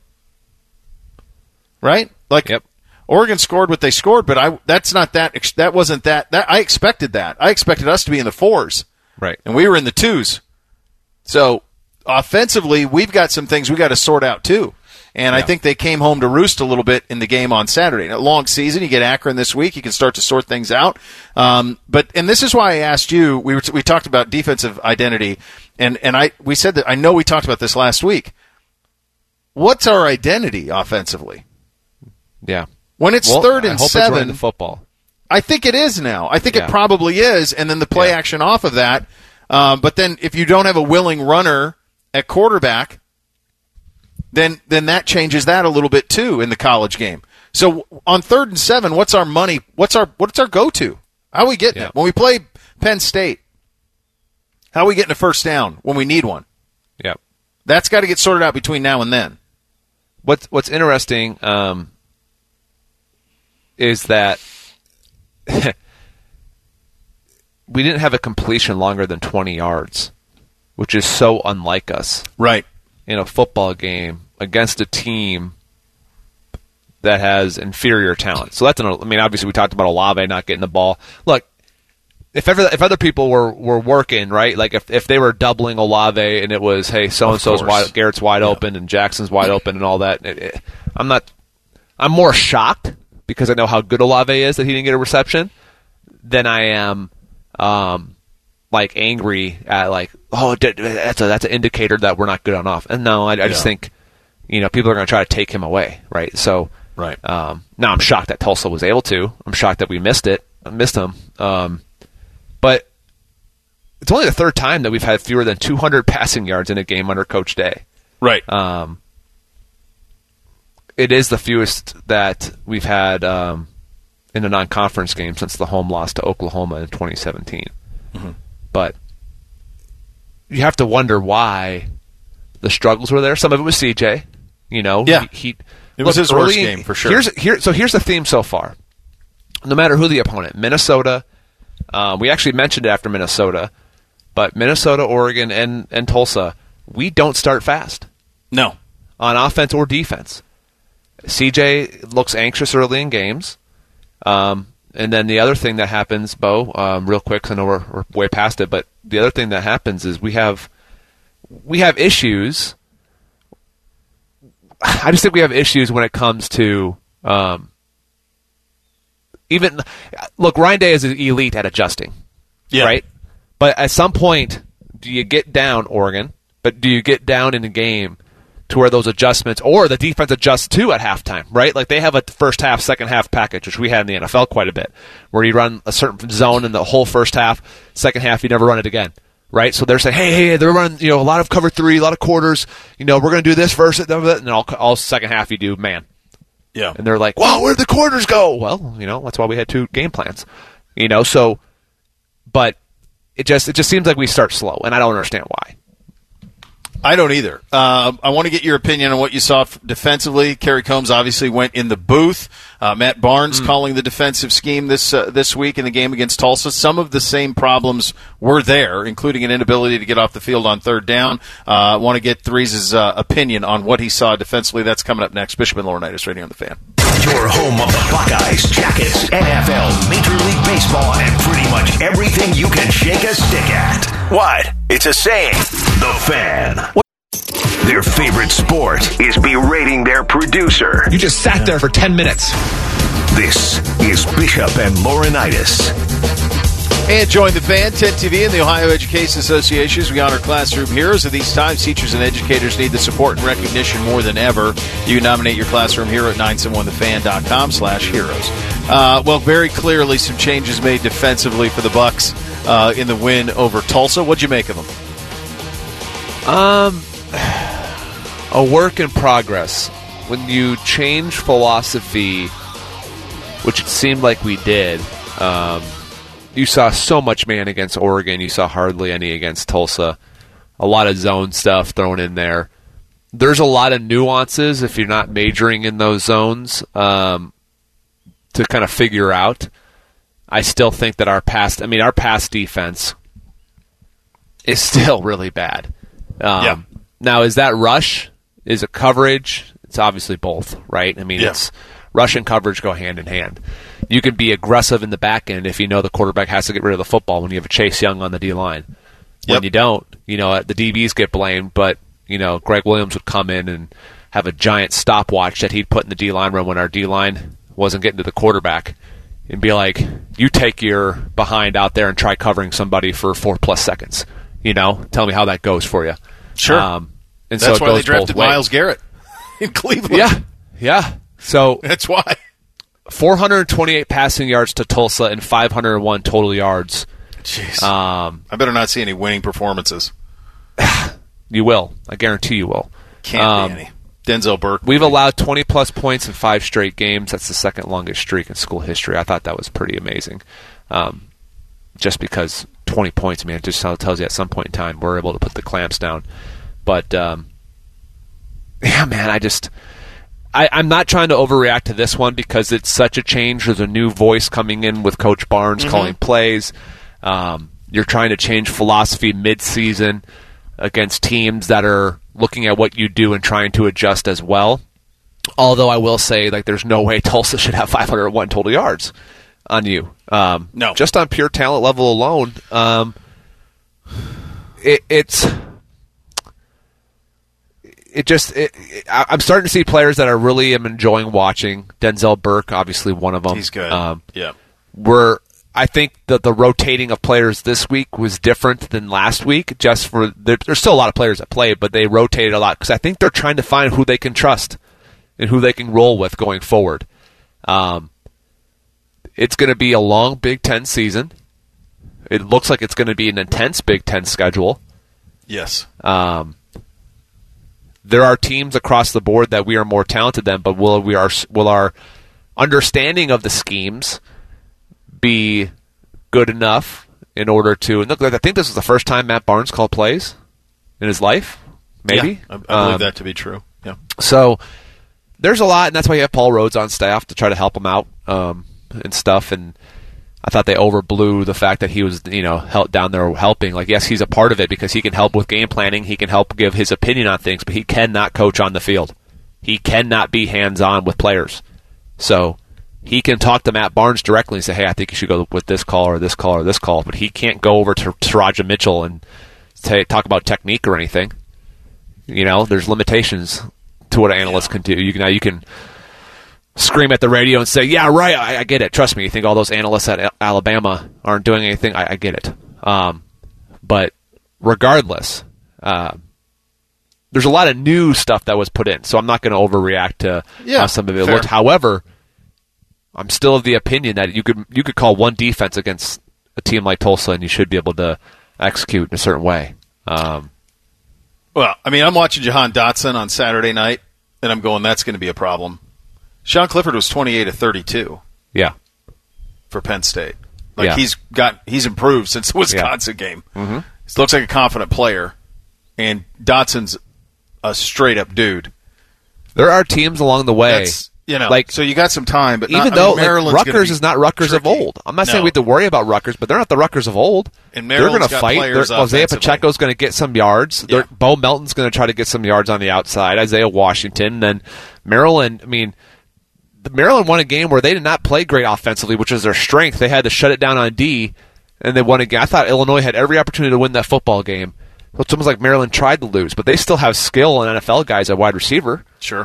S1: Yep. Oregon scored what they scored, but I expected that. I expected us to be in the 4s.
S4: Right.
S1: And we were in the 2s. So offensively, we've got some things we got to sort out too. And I think they came home to roost a little bit in the game on Saturday. A long season, you get Akron this week, you can start to sort things out. And this is why I asked you, we talked about defensive identity, and we said that, I know we talked about this last week. What's our identity offensively?
S4: Yeah.
S1: When it's 3rd and 7,
S4: the football.
S1: I think it is now. I think it probably is, and then the play action off of that. But then if you don't have a willing runner at quarterback, then that changes that a little bit too in the college game. So on 3rd and 7, what's our money? What's our go-to? How are we getting it? When we play Penn State, how are we getting a first down when we need one?
S4: Yeah.
S1: That's got to get sorted out between now and then.
S4: What's interesting is that we didn't have a completion longer than 20 yards, which is so unlike us.
S1: Right.
S4: In a football game against a team that has inferior talent. So obviously we talked about Olave not getting the ball. Look, if other people were working, right, like if they were doubling Olave and it was, hey, so-and-so's Garrett's wide open and Jackson's wide open and all that, I'm more shocked because I know how good Olave is that he didn't get a reception than I am like angry at like, oh, that's an indicator that we're not good on off. And no, I just think, people are going to try to take him away, right? So,
S1: right.
S4: Now I'm shocked that Tulsa was able to. I'm shocked that we missed him. But it's only the third time that we've had fewer than 200 passing yards in a game under Coach Day.
S1: Right.
S4: It is the fewest that we've had in a non-conference game since the home loss to Oklahoma in 2017. Mm-hmm. But you have to wonder why the struggles were there. Some of it was CJ.
S1: Yeah. It was his worst game, for sure.
S4: Here's the theme so far. No matter who the opponent, Minnesota, we actually mentioned it after Minnesota, but Minnesota, Oregon, and Tulsa, we don't start fast.
S1: No.
S4: On offense or defense. CJ looks anxious early in games. And then the other thing that happens, Bo, real quick, 'cause I know we're way past it, but the other thing that happens is we have issues. I just think we have issues when it comes to look, Ryan Day is elite at adjusting, right? But at some point, do you get down, Oregon? But do you get down in the game to where those adjustments, or the defense adjusts too at halftime, right? Like they have a first half, second half package, which we had in the NFL quite a bit, where you run a certain zone in the whole first half, second half you never run it again, right? So they're saying, hey, they're running, a lot of cover three, a lot of quarters, we're going to do this first, and then all second half you do man.
S1: Yeah.
S4: And they're like, well, where'd the quarters go? Well, that's why we had 2 game plans, so, but it just seems like we start slow, and I don't understand why.
S1: I don't either. I want to get your opinion on what you saw defensively. Kerry Combs obviously went in the booth. Matt Barnes calling the defensive scheme this week in the game against Tulsa. Some of the same problems were there, including an inability to get off the field on third down. I want to get Threes' opinion on what he saw defensively. That's coming up next. Bishop and Laurinaitis, right here on The Fan.
S2: Your home of the Buckeyes, Jackets, NFL, Major League Baseball, and pretty much everything you can shake a stick at. What? It's a saying. The Fan. Their favorite sport is berating their producer.
S4: You just sat there for 10 minutes.
S2: This is Bishop and Laurinaitis.
S1: And join The Fan, 10 TV, and the Ohio Education Association as we honor classroom heroes. At these times, teachers and educators need the support and recognition more than ever. You can nominate your classroom hero at 971thefan.com/heroes. Well, very clearly some changes made defensively for the Bucs in the win over Tulsa. What'd you make of them?
S4: A work in progress. When you change philosophy, which it seemed like we did, you saw so much man against Oregon. You saw hardly any against Tulsa. A lot of zone stuff thrown in there. There's a lot of nuances if you're not majoring in those zones to kind of figure out. I still think that our pass defense is still really bad. Now, is that rush? Is it coverage? It's obviously both, right? It's rush and coverage go hand in hand. You can be aggressive in the back end if you know the quarterback has to get rid of the football when you have a Chase Young on the D-line. When you don't, the DBs get blamed, but, Greg Williams would come in and have a giant stopwatch that he'd put in the D-line room when our D-line wasn't getting to the quarterback and be like, you take your behind out there and try covering somebody for 4+ seconds. Tell me how that goes for you.
S1: Sure.
S4: And
S1: that's
S4: so it
S1: why
S4: goes
S1: they drafted
S4: both ways.
S1: Myles Garrett in Cleveland.
S4: Yeah. So
S1: that's why.
S4: 428 passing yards to Tulsa and 501 total yards.
S1: Jeez. I better not see any winning performances.
S4: You will. I guarantee you will.
S1: Can't be any. Denzel Burke.
S4: We've allowed 20-plus points in 5 straight games. That's the second longest streak in school history. I thought that was pretty amazing. Just because 20 points, it just tells you at some point in time we're able to put the clamps down. But, I'm not trying to overreact to this one because it's such a change. There's a new voice coming in with Coach Barnes calling plays. You're trying to change philosophy mid-season against teams that are looking at what you do and trying to adjust as well. Although I will say, there's no way Tulsa should have 501 total yards on you.
S1: No.
S4: Just on pure talent level alone, I'm starting to see players that I really am enjoying watching. Denzel Burke, obviously one of them.
S1: He's good.
S4: I think that the rotating of players this week was different than last week. Just for there's still a lot of players that play, but they rotated a lot because I think they're trying to find who they can trust and who they can roll with going forward. It's going to be a long Big Ten season. It looks like it's going to be an intense Big Ten schedule.
S8: Yes.
S4: There are teams across the board that we are more talented than, but will our understanding of the schemes be good enough in order to? And look, I think this is the first time Matt Barnes called plays in his life. Maybe.
S8: Yeah, I believe that to be true. Yeah.
S4: So there's a lot, and that's why you have Paul Rhodes on staff to try to help him out and stuff. And I thought they overblew the fact that he was, held down there helping. Like, yes, he's a part of it because he can help with game planning. He can help give his opinion on things, but he cannot coach on the field. He cannot be hands-on with players. So he can talk to Matt Barnes directly and say, hey, I think you should go with this call or this call or this call, but he can't go over to Taraja Mitchell and talk about technique or anything. There's limitations to what an analyst can do. You can scream at the radio and say, yeah, right, I get it. Trust me, you think all those analysts at Alabama aren't doing anything? I get it. But regardless, there's a lot of new stuff that was put in, so I'm not going to overreact to how some of it looked. However, I'm still of the opinion that you could call one defense against a team like Tulsa, and you should be able to execute in a certain way.
S8: Well, I'm watching Jahan Dotson on Saturday night, and I'm going, that's going to be a problem. Sean Clifford was 28 of 32.
S4: Yeah.
S8: For Penn State. He's improved since the Wisconsin game. Mm-hmm. He looks like a confident player, and Dotson's a straight-up dude.
S4: There are teams along the way.
S8: So you got some time, but
S4: even though Rutgers is not Rutgers of old. I'm not saying we have to worry about Rutgers, but they're not the Rutgers of old.
S8: And Maryland's
S4: they're going to fight. Isaiah Pacheco's going to get some yards. Yeah. Bo Melton's going to try to get some yards on the outside. Isaiah Washington. Then Maryland, Maryland won a game where they did not play great offensively, which is their strength. They had to shut it down on D, and they won a game. I thought Illinois had every opportunity to win that football game. It's almost like Maryland tried to lose, but they still have skill and NFL guys at wide receiver.
S8: Sure.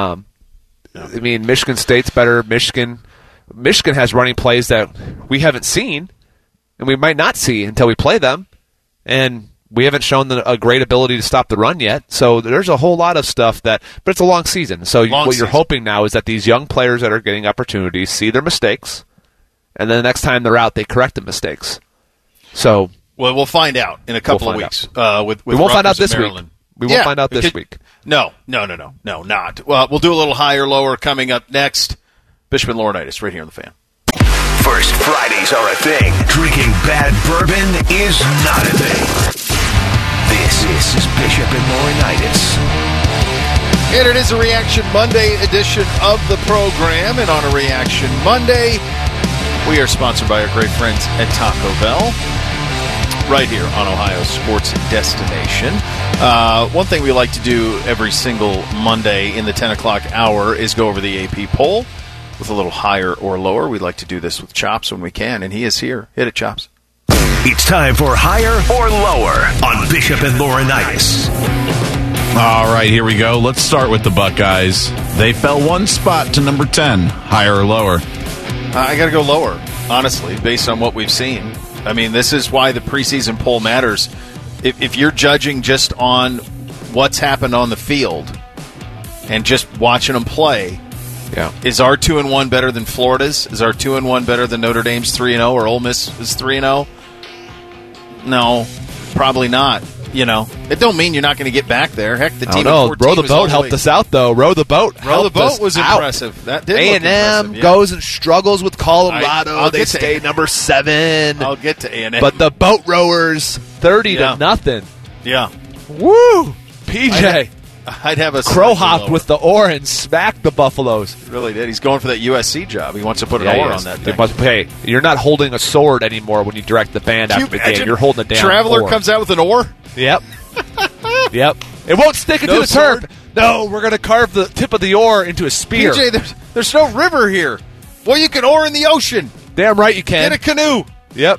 S4: Michigan State's better. Michigan has running plays that we haven't seen, and we might not see until we play them. And we haven't shown a great ability to stop the run yet. So there's a whole lot of stuff but it's a long season. So you're hoping now is that these young players that are getting opportunities see their mistakes, and then the next time they're out, they correct the mistakes. So.
S8: Well, we'll find out in a couple of weeks.
S4: We won't find out this week. We won't find out this week.
S8: No, not. Well, we'll do a little higher, lower coming up next. Bishop and Laurinaitis, right here on The Fan.
S2: First Fridays are a thing. Drinking bad bourbon is not a thing. This is Bishop and Laurinaitis.
S8: And it is a Reaction Monday edition of the program. And on a Reaction Monday, we are sponsored by our great friends at Taco Bell, right here on Ohio's Sports Destination. One thing we like to do every single Monday in the 10 o'clock hour is go over the AP poll with a little higher or lower. We like to do this with Chops when we can, and he is here. Hit it, Chops.
S2: It's time for Higher or Lower on Bishop and Laurinaitis.
S9: All right, here we go. Let's start with the Buckeyes. They fell one spot to number 10. Higher or lower?
S8: I got to go lower, honestly, based on what we've seen. This is why the preseason poll matters. If you're judging just on what's happened on the field and just watching them play, is our 2-1 better than Florida's? Is our 2-1 better than Notre Dame's 3-0 or Ole Miss is 3-0? No, probably not. It don't mean you're not going to get back there. Heck, the team.
S4: Row the boat helped us out, though. Row the boat
S8: was impressive. That did.
S4: A&M goes and struggles with Colorado. They stay number 7.
S8: I'll get to A&M,
S4: but the boat rowers 30-0.
S8: Yeah.
S4: Woo, PJ.
S8: I'd have a
S4: crow hopped with the oar and smacked the Buffaloes.
S8: He really did. He's going for that USC job. He wants to put an oar on that thing.
S4: Hey, you're not holding a sword anymore when you direct the band after the game. You're holding a damn
S8: Traveler
S4: oar.
S8: Comes out with an oar?
S4: Yep. Yep. It won't stick into the turf. No, we're going to carve the tip of the oar into a spear.
S8: PJ, there's no river here. Well, you can oar in the ocean.
S4: Damn right you can.
S8: Get a canoe.
S4: Yep.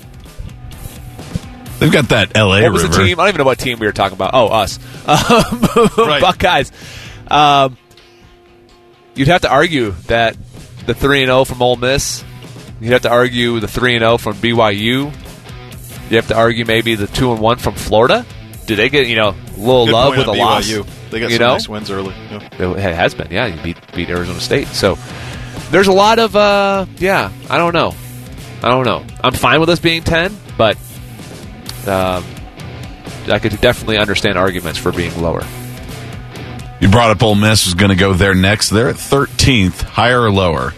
S9: They've got that L.A.
S4: What was
S9: river.
S4: The team? I don't even know what team we were talking about. Oh, us.
S8: Right.
S4: Buckeyes. You'd have to argue that the 3-0 from Ole Miss You'd have to argue the 3-0 from BYU. You have to argue maybe the 2-1 from Florida. Do they get, a little
S8: Good
S4: love
S8: point
S4: with a
S8: on
S4: loss?
S8: BYU. They got some nice wins early. Yeah.
S4: It has been, yeah. You beat Arizona State. So there's a lot of, I don't know. I'm fine with us being 10, but I could definitely understand arguments for being lower.
S9: You brought up Ole Miss was going to go there next. They're at 13th, higher or lower?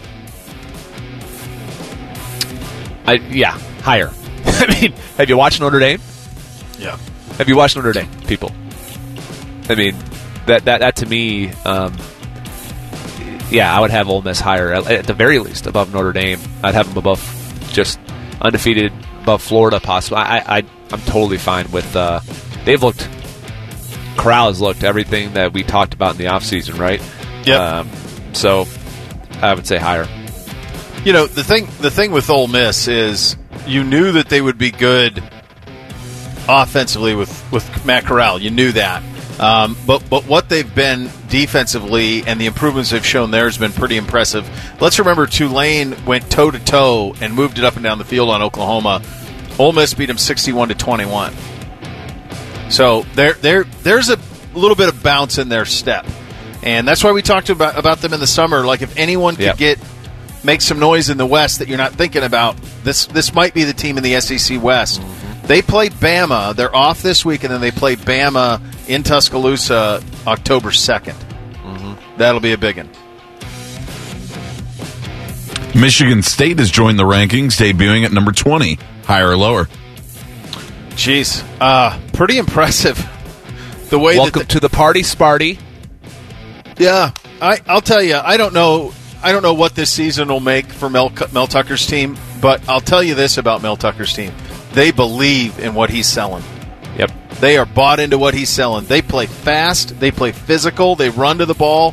S4: Higher. I mean, have you watched Notre Dame?
S8: Yeah.
S4: Have you watched Notre Dame, people? I mean, that to me, I would have Ole Miss higher, at the very least, above Notre Dame. I'd have them above, just undefeated, above Florida, possibly. I'm totally fine with, they've looked, Corral has looked everything that we talked about in the offseason, right?
S8: Yep.
S4: So I would say higher.
S8: The thing with Ole Miss is you knew that they would be good offensively with Matt Corral. You knew that. But what they've been defensively and the improvements they've shown there has been pretty impressive. Let's remember Tulane went toe-to-toe and moved it up and down the field on Oklahoma. Ole Miss beat them 61-21. So there's a little bit of bounce in their step. And that's why we talked about them in the summer. Like, if anyone could make some noise in the West that you're not thinking about, this might be the team in the SEC West. Mm-hmm. They played Bama. They're off this week, and then they play Bama in Tuscaloosa October 2nd. Mm-hmm. That'll be a big one.
S9: Michigan State has joined the rankings, debuting at number 20. Higher or lower?
S8: Jeez. Pretty impressive. The way
S4: Welcome to the party, Sparty.
S8: Yeah. I'll tell you, I don't know what this season will make for Mel Tucker's team, but I'll tell you this about Mel Tucker's team. They believe in what he's selling.
S4: Yep.
S8: They are bought into what he's selling. They play fast. They play physical. They run to the ball.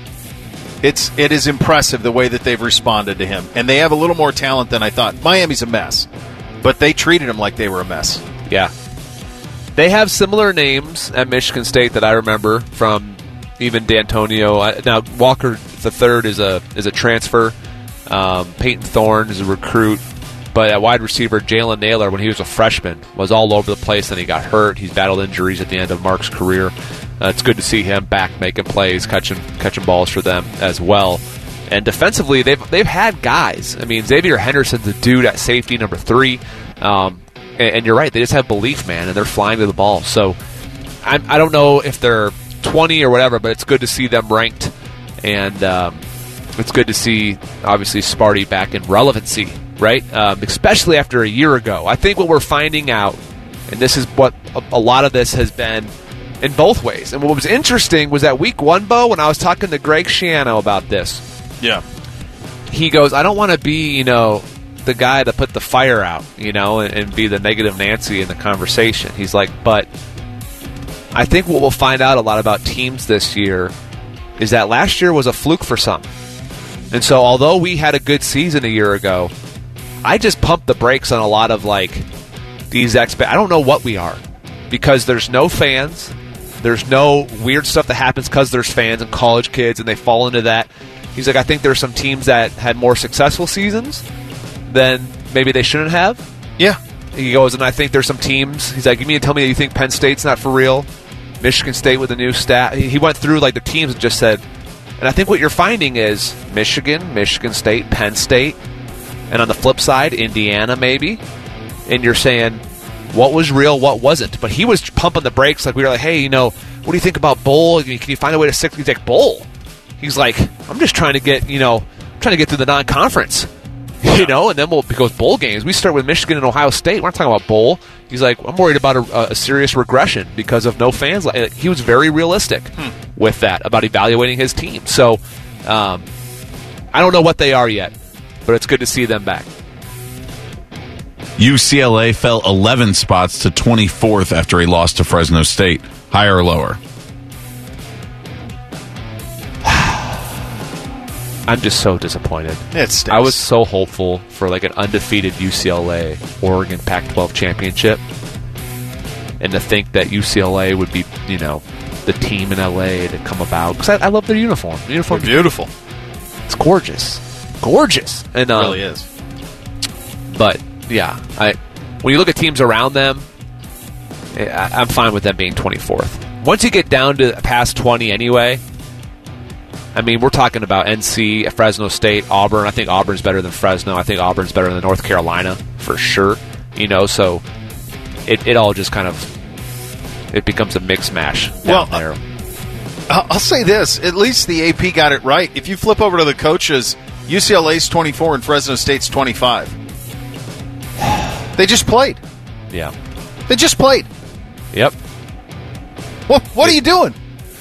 S8: It is impressive the way that they've responded to him. And they have a little more talent than I thought. Miami's a mess, but they treated him like they were a mess.
S4: Yeah. They have similar names at Michigan State that I remember from even D'Antonio. Now, Walker III is a transfer. Peyton Thorne is a recruit. But at wide receiver, Jalen Naylor, when he was a freshman, was all over the place. Then he got hurt. He's battled injuries at the end of Mark's career. It's good to see him back making plays, catching balls for them as well. And defensively, they've had guys. I mean, Xavier Henderson's a dude at safety, number 3. And you're right, they just have belief, man, and they're flying to the ball. So I don't know if they're 20 or whatever, but it's good to see them ranked. And it's good to see, obviously, Sparty back in relevancy, right? Especially after a year ago. I think what we're finding out, and this is what a lot of this has been in both ways. And what was interesting was that week 1, Bo, when I was talking to Greg Schiano about this.
S8: Yeah.
S4: He goes, I don't want to be, the guy to put the fire out, and be the negative Nancy in the conversation. He's like, but I think what we'll find out a lot about teams this year is that last year was a fluke for some. And so although we had a good season a year ago, I just pumped the brakes on a lot of these I don't know what we are, because there's no fans. There's no weird stuff that happens because there's fans and college kids and they fall into that. He's like, I think there's some teams that had more successful seasons than maybe they shouldn't have.
S8: Yeah.
S4: He goes, and I think there's some teams. He's like, you mean to tell me that you think Penn State's not for real? Michigan State with a new stat. He went through the teams and just said, and I think what you're finding is Michigan, Michigan State, Penn State, and on the flip side, Indiana maybe. And you're saying, what was real, what wasn't? But he was pumping the brakes we were like, hey, what do you think about bowl? Can you find a way to 6? He's like, bowl? He's like, I'm just trying to get, trying to get through the non-conference. And then because bowl games, we start with Michigan and Ohio State. We're not talking about bowl. He's like, I'm worried about a serious regression because of no fans. He was very realistic with that about evaluating his team. So I don't know what they are yet, but it's good to see them back.
S9: UCLA fell 11 spots to 24th after a loss to Fresno State. Higher or lower?
S4: I'm just so disappointed.
S8: It stinks.
S4: I was so hopeful for an undefeated UCLA Oregon Pac-12 championship, and to think that UCLA would be, the team in LA to come about, because I love their uniform. The uniform's
S8: beautiful.
S4: It's gorgeous, and
S8: it really is.
S4: But yeah, when you look at teams around them, I'm fine with them being 24th. Once you get down to past 20 anyway, I mean, we're talking about NC, Fresno State, Auburn. I think Auburn's better than Fresno. I think Auburn's better than North Carolina for sure. So it all just kind of it becomes a mix mash down there.
S8: I'll say this: at least the AP got it right. If you flip over to the coaches, UCLA's 24 and Fresno State's 25. They just played.
S4: Yeah,
S8: they just played.
S4: Yep.
S8: Well, what are you doing?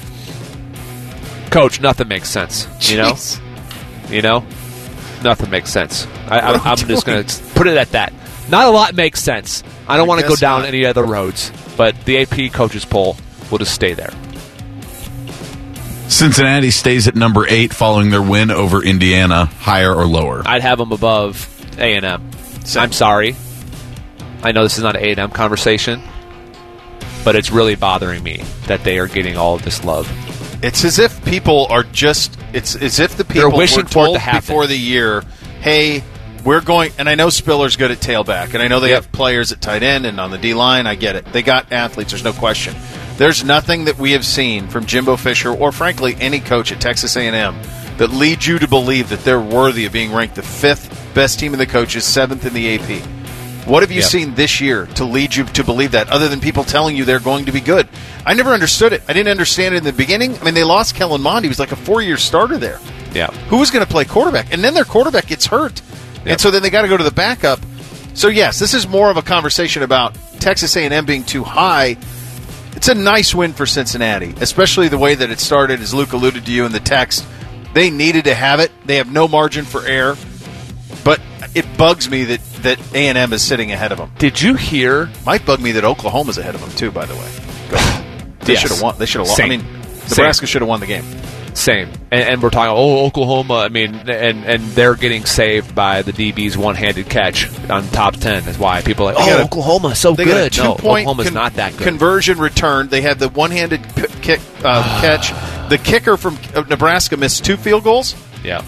S4: Coach, nothing makes sense.
S8: Jeez.
S4: Nothing makes sense. I'm just going to put it at that. Not a lot makes sense. I don't want to go down any other roads, but the AP coaches poll will just stay there.
S9: Cincinnati stays at number 8 following their win over Indiana. Higher or lower?
S4: I'd have them above A&M. I'm sorry. I know this is not an A&M conversation, but it's really bothering me that they are getting all of this love.
S8: It's as if people are just – it's as if the people were told before the year, hey, we're going – and I know Spiller's good at tailback, and I know they have players at tight end and on the D-line. I get it. They got athletes. There's no question. There's nothing that we have seen from Jimbo Fisher or, frankly, any coach at Texas A&M that leads you to believe that they're worthy of being ranked the 5th best team in the coaches, 7th in the AP. What have you seen this year to lead you to believe that, other than people telling you they're going to be good? I never understood it. I didn't understand it in the beginning. I mean, they lost Kellen Mond. He was like a 4-year starter there.
S4: Yeah.
S8: Who was going to play quarterback? And then their quarterback gets hurt. Yep. And so then they got to go to the backup. So, yes, this is more of a conversation about Texas A&M being too high. It's a nice win for Cincinnati, especially the way that it started, as Luke alluded to you in the text. They needed to have it. They have no margin for error. But it bugs me that A&M is sitting ahead of them.
S4: Did you hear?
S8: Might bug me that Oklahoma's ahead of them, too, by the way. They should have won. They should have lost. I mean, Nebraska should have won the game.
S4: Same. And we're talking, Oklahoma, I mean, and they're getting saved by the DB's one-handed catch on top 10 is why people are like, Oklahoma so
S8: they
S4: good.
S8: Got a 2-point
S4: Oklahoma's not that good.
S8: Conversion return. They had the one-handed catch. The kicker from Nebraska missed 2 field goals.
S4: Yeah.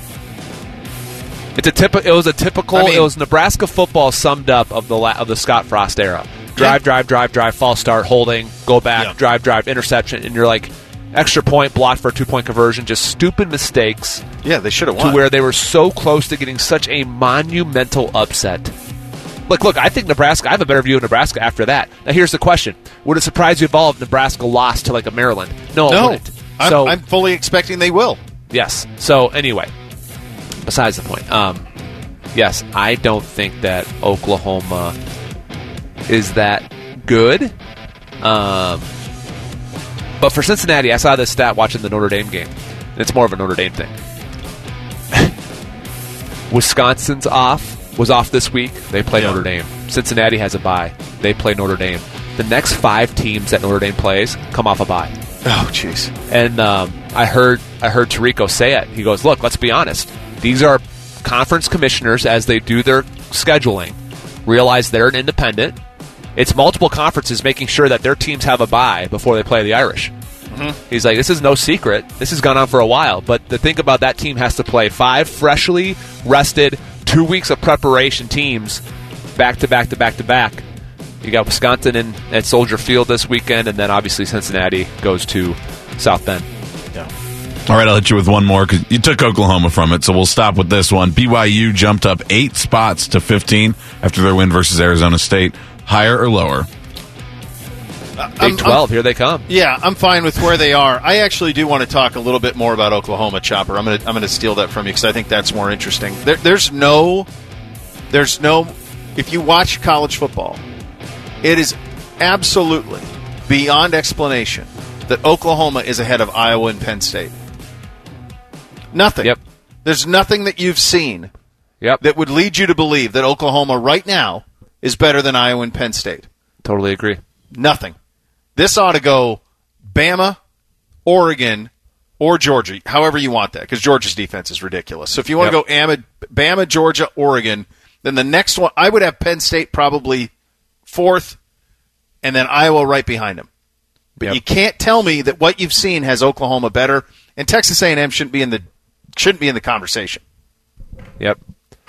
S4: It was a typical. I mean, it was Nebraska football summed up of the Scott Frost era. Drive, false start, holding, go back, drive, interception, and you're like, extra point, blocked for a 2-point conversion, just stupid mistakes.
S8: Yeah, they should have won.
S4: To where they were so close to getting such a monumental upset. Look, I think Nebraska, I have a better view of Nebraska after that. Now, here's the question. Would it surprise you at all if Nebraska lost to, like, a Maryland? No, it wouldn't.
S8: I'm fully expecting they will.
S4: Yes. So, anyway, besides the point, yes, I don't think that Oklahoma is that good. But for Cincinnati, I saw this stat watching the Notre Dame game. And it's more of a Notre Dame thing. Wisconsin's was off this week. They play Notre Dame. Cincinnati has a bye. They play Notre Dame. The next 5 teams that Notre Dame plays come off a bye.
S8: Oh, jeez.
S4: And I heard Tirico say it. He goes, look, let's be honest. These are conference commissioners, as they do their scheduling, realize they're an independent. It's multiple conferences making sure that their teams have a bye before they play the Irish. Mm-hmm. He's like, this is no secret. This has gone on for a while. But the thing about that team has to play 5 freshly rested, 2 weeks of preparation teams back to back to back to back. You got Wisconsin at Soldier Field this weekend, and then obviously Cincinnati goes to South Bend.
S8: Yeah.
S9: All right, I'll hit you with one more because you took Oklahoma from it, so we'll stop with this one. BYU jumped up 8 spots to 15 after their win versus Arizona State. Higher or lower?
S4: Big 12, here they come.
S8: Yeah, I'm fine with where they are. I actually do want to talk a little bit more about Oklahoma, Chopper. I'm going to steal that from you because I think that's more interesting. There's no. If you watch college football, it is absolutely beyond explanation that Oklahoma is ahead of Iowa and Penn State. Nothing.
S4: Yep.
S8: There's nothing that you've seen
S4: that
S8: would lead you to believe that Oklahoma right now is better than Iowa and Penn State.
S4: Totally agree.
S8: Nothing. This ought to go Bama, Oregon, or Georgia, however you want that, because Georgia's defense is ridiculous. So if you want to go Bama, Georgia, Oregon, then the next one, I would have Penn State probably 4th, and then Iowa right behind them. But you can't tell me that what you've seen has Oklahoma better, and Texas A&M shouldn't be in the conversation.
S4: Yep.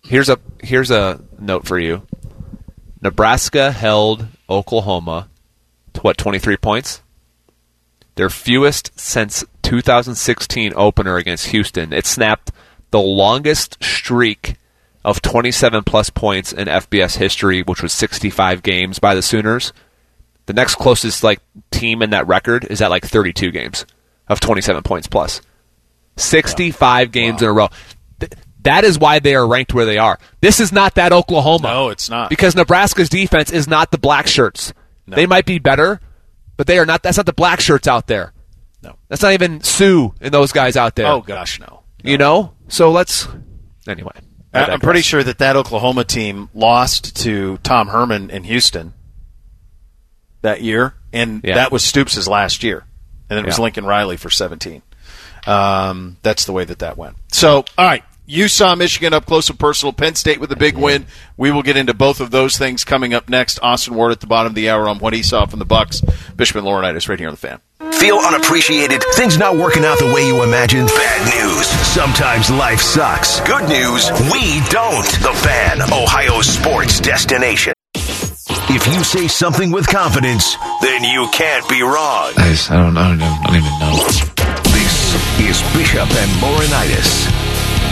S4: Here's a note for you. Nebraska held Oklahoma to 23 points? Their fewest since 2016 opener against Houston. It snapped the longest streak of 27-plus points in FBS history, which was 65 games by the Sooners. The next closest team in that record is at 32 games of 27 points plus. 65 games in a row. That is why they are ranked where they are. This is not that Oklahoma.
S8: No, it's not.
S4: Because Nebraska's defense is not the black shirts. No. They might be better, but they are not. That's not the black shirts out there.
S8: No.
S4: That's not even Sue and those guys out there.
S8: Oh, gosh, no.
S4: You know? So anyway.
S8: I'm pretty sure that Oklahoma team lost to Tom Herman in Houston that year, and that was Stoops' last year. And then it was Lincoln Riley for 17. That's the way that went. So, all right. You saw Michigan up close and personal. Penn State with a big win. We will get into both of those things coming up next. Austin Ward at the bottom of the hour on what he saw from the Bucks. Bishop and Laurinaitis right here on The Fan.
S2: Feel unappreciated? Things not working out the way you imagined? Bad news. Sometimes life sucks. Good news, we don't. The Fan, Ohio's sports destination. If you say something with confidence, then you can't be wrong.
S10: I don't even know.
S2: This is Bishop and Laurinaitis.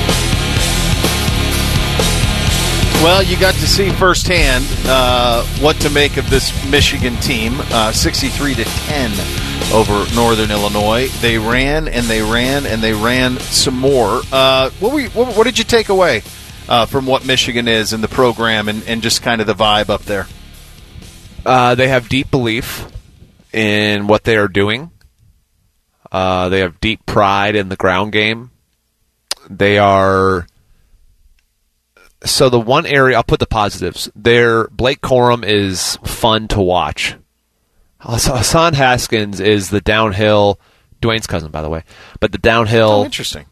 S8: Well, you got to see firsthand what to make of this Michigan team, 63-10 over Northern Illinois. They ran and they ran and they ran some more. What did you take away from what Michigan is in the program and just kind of the vibe up there?
S4: They have deep belief in what they are doing. They have deep pride in the ground game. They are... So the one area, I'll put the positives. Blake Corum is fun to watch. Hassan Haskins is the downhill, Dwayne's cousin, by the way, but the downhill.
S8: Oh, interesting.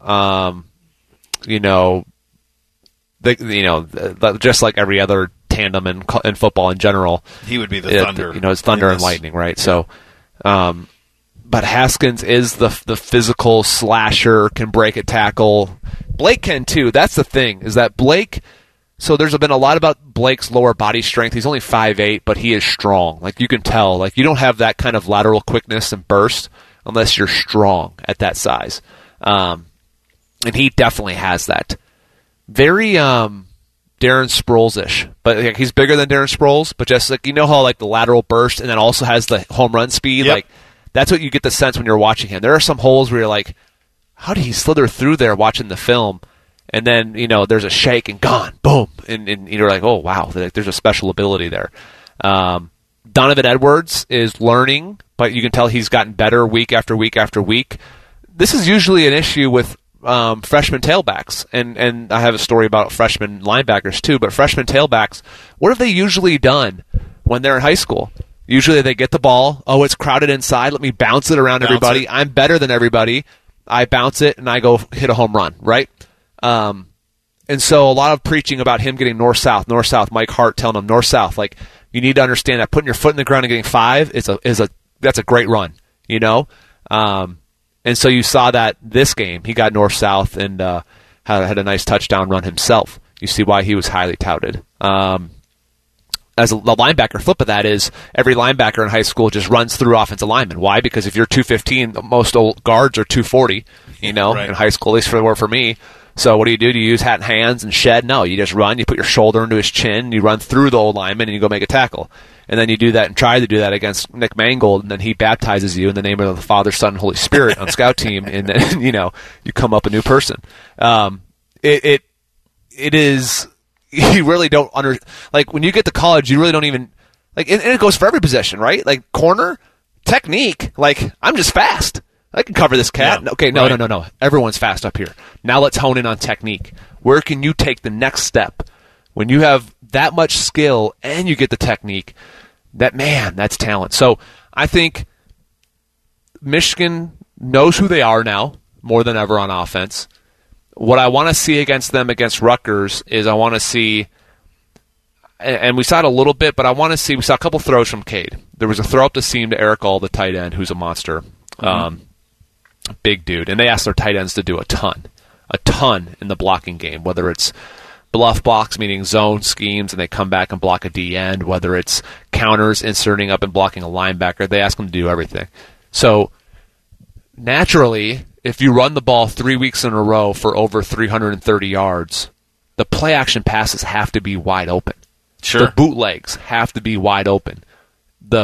S4: Just like every other tandem in football in general.
S8: He would be the thunder.
S4: It's thunder and lightning, right? Yeah. So, but Haskins is the physical slasher, can break a tackle. Blake can too. That's the thing, is that Blake. So there's been a lot about Blake's lower body strength. He's only 5'8", but he is strong. You can tell. You don't have that kind of lateral quickness and burst unless you're strong at that size. And he definitely has that. Very Darren Sproles-ish. But he's bigger than Darren Sproles, but just how the lateral burst and then also has the home run speed.
S8: Yep.
S4: That's what you get the sense when you're watching him. There are some holes where you're like, how did he slither through there watching the film? And then, there's a shake and gone, boom. And you're like, oh, wow, there's a special ability there. Donovan Edwards is learning, but you can tell he's gotten better week after week after week. This is usually an issue with freshman tailbacks. And I have a story about freshman linebackers too, but freshman tailbacks, what have they usually done when they're in high school? Usually they get the ball, oh, it's crowded inside, let me bounce it around everybody. I'm better than everybody. I bounce it and I go hit a home run, right? And so a lot of preaching about him getting north-south, Mike Hart telling him north-south. You need to understand that putting your foot in the ground and getting 5 that's a great run, And so you saw that this game, he got north-south and had a nice touchdown run himself. You see why he was highly touted. As the linebacker flip of that is every linebacker in high school just runs through offensive linemen. Why? Because if you're 215, most old guards are 240, right. In high school, at least for me. So what do? Do you use hat and hands and shed? No, you just run. You put your shoulder into his chin. You run through the old lineman and you go make a tackle. And then you do that and try to do that against Nick Mangold, and then he baptizes you in the name of the Father, Son, and Holy Spirit on scout team, and then you come up a new person. It is. You really don't when you get to college, you really don't even and it goes for every position, right? Corner, technique. I'm just fast. I can cover this cat. Yeah, okay, no. Everyone's fast up here. Now let's hone in on technique. Where can you take the next step? When you have that much skill and you get the technique, that's talent. So I think Michigan knows who they are now more than ever on offense. What I want to see against Rutgers is I want to see, and we saw it a little bit, but we saw a couple throws from Cade. There was a throw up the seam to Eric All, the tight end, who's a monster. Big dude. And they asked their tight ends to do a ton in the blocking game, whether it's bluff blocks, meaning zone schemes, and they come back and block a D end, whether it's counters, inserting up and blocking a linebacker. They ask them to do everything. So naturally, if you run the ball 3 weeks in a row for over 330 yards, the play action passes have to be wide open.
S8: Sure.
S4: The bootlegs have to be wide open. The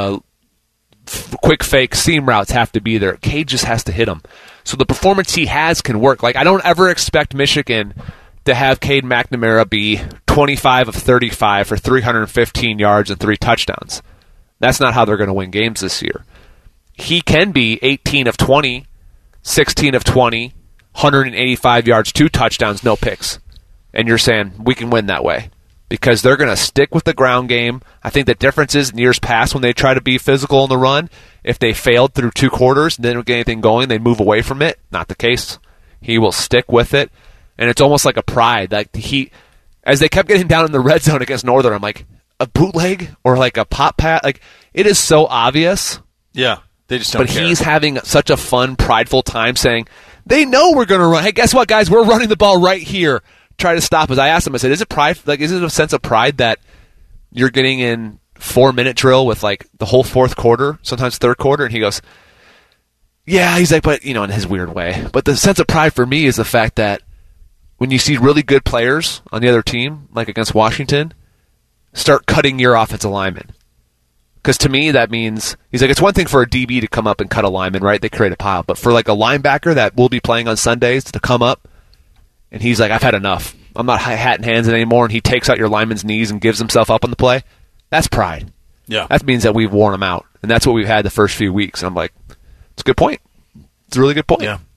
S4: quick fake seam routes have to be there. Cade just has to hit them. So the performance he has can work. Like, I don't ever expect Michigan to have Cade McNamara be 25 of 35 for 315 yards and 3 touchdowns. That's not how they're going to win games this year. He can be 18 of 20, 16 of 20, 185 yards, 2 touchdowns, no picks. And you're saying we can win that way because they're going to stick with the ground game. I think the difference is in years past when they try to be physical in the run, if they failed through 2 quarters and didn't get anything going, they move away from it. Not the case. He will stick with it. And it's almost like a pride. Like as they kept getting down in the red zone against Northern, I'm like, a bootleg or like a pop pat? Like, it is so obvious.
S8: Yeah, they just don't care.
S4: But he's having such a fun, prideful time saying, they know we're going to run. Hey, guess what, guys? We're running the ball right here. Try to stop us. I asked him, I said, is it pride? Like, is it a sense of pride that you're getting in 4-minute drill with like the whole fourth quarter, sometimes third quarter? And he goes, yeah. He's like, but, in his weird way. But the sense of pride for me is the fact that when you see really good players on the other team, like against Washington, start cutting your offensive lineman. Because to me, that means, he's like, it's one thing for a DB to come up and cut a lineman, right? They create a pile. But for like a linebacker that will be playing on Sundays to come up, and he's like, I've had enough. I'm not hat and hands anymore, and he takes out your lineman's knees and gives himself up on the play. That's pride.
S8: Yeah.
S4: That means that we've worn him out. And that's what we've had the first few weeks. And I'm like, it's a good point. It's a really good point.
S8: Yeah.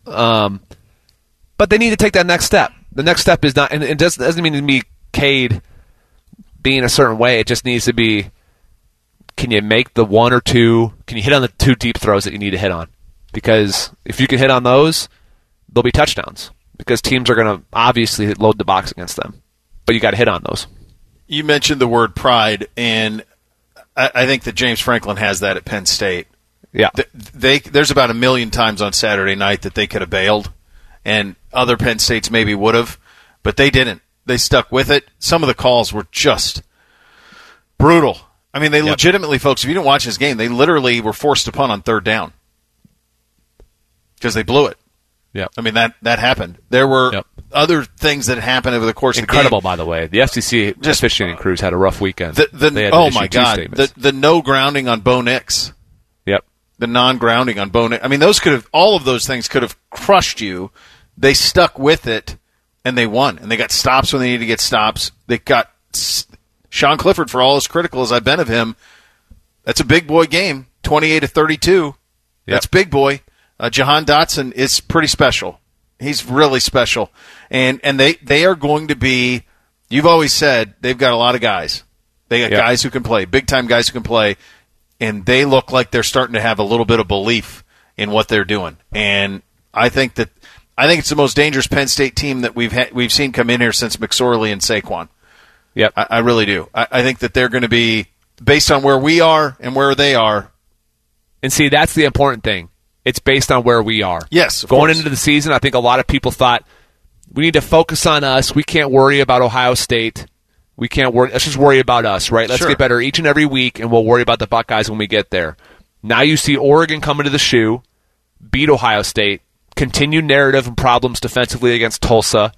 S4: But they need to take that next step. The next step is not, and it doesn't mean to be Cade being a certain way. It just needs to be, can you make the 1 or 2, can you hit on the 2 deep throws that you need to hit on? Because if you can hit on those, they'll be touchdowns. Because teams are going to obviously load the box against them. But you got to hit on those.
S8: You mentioned the word pride, and I think that James Franklin has that at Penn State.
S4: Yeah.
S8: There's about 1 million times on Saturday night that they could have bailed, and other Penn States maybe would have, but they didn't. They stuck with it. Some of the calls were just brutal. I mean, they legitimately, folks, if you didn't watch this game, they literally were forced to punt on 3rd down because they blew it.
S4: Yeah,
S8: I mean, that happened. There were other things that happened over the course of the game.
S4: Incredible, by the way. The FCC officiating crews had a rough weekend.
S8: Oh, my God. The no grounding on Bo Nix.
S4: Yep.
S8: The non-grounding on Bo Nix. I mean, all of those things could have crushed you. They stuck with it, and they won. And they got stops when they needed to get stops. They got Sean Clifford, for all as critical as I've been of him, that's a big boy game, 28-32. That's big boy. Jahan Dotson is pretty special. He's really special. And they are going to be, you've always said, they've got a lot of guys. They got guys who can play, big-time guys who can play, and they look like they're starting to have a little bit of belief in what they're doing. And I think it's the most dangerous Penn State team that we've seen come in here since McSorley and Saquon.
S4: Yep.
S8: I really do. I think that they're going to be, based on where we are and where they are.
S4: And see, that's the important thing. It's based on where we are.
S8: Yes,
S4: going into the season, I think a lot of people thought, we need to focus on us. We can't worry about Ohio State. We can't worry. Let's just worry about us, right? Let's get better each and every week, and we'll worry about the Buckeyes when we get there. Now you see Oregon coming to the shoe, beat Ohio State, continue narrative and problems defensively against Tulsa.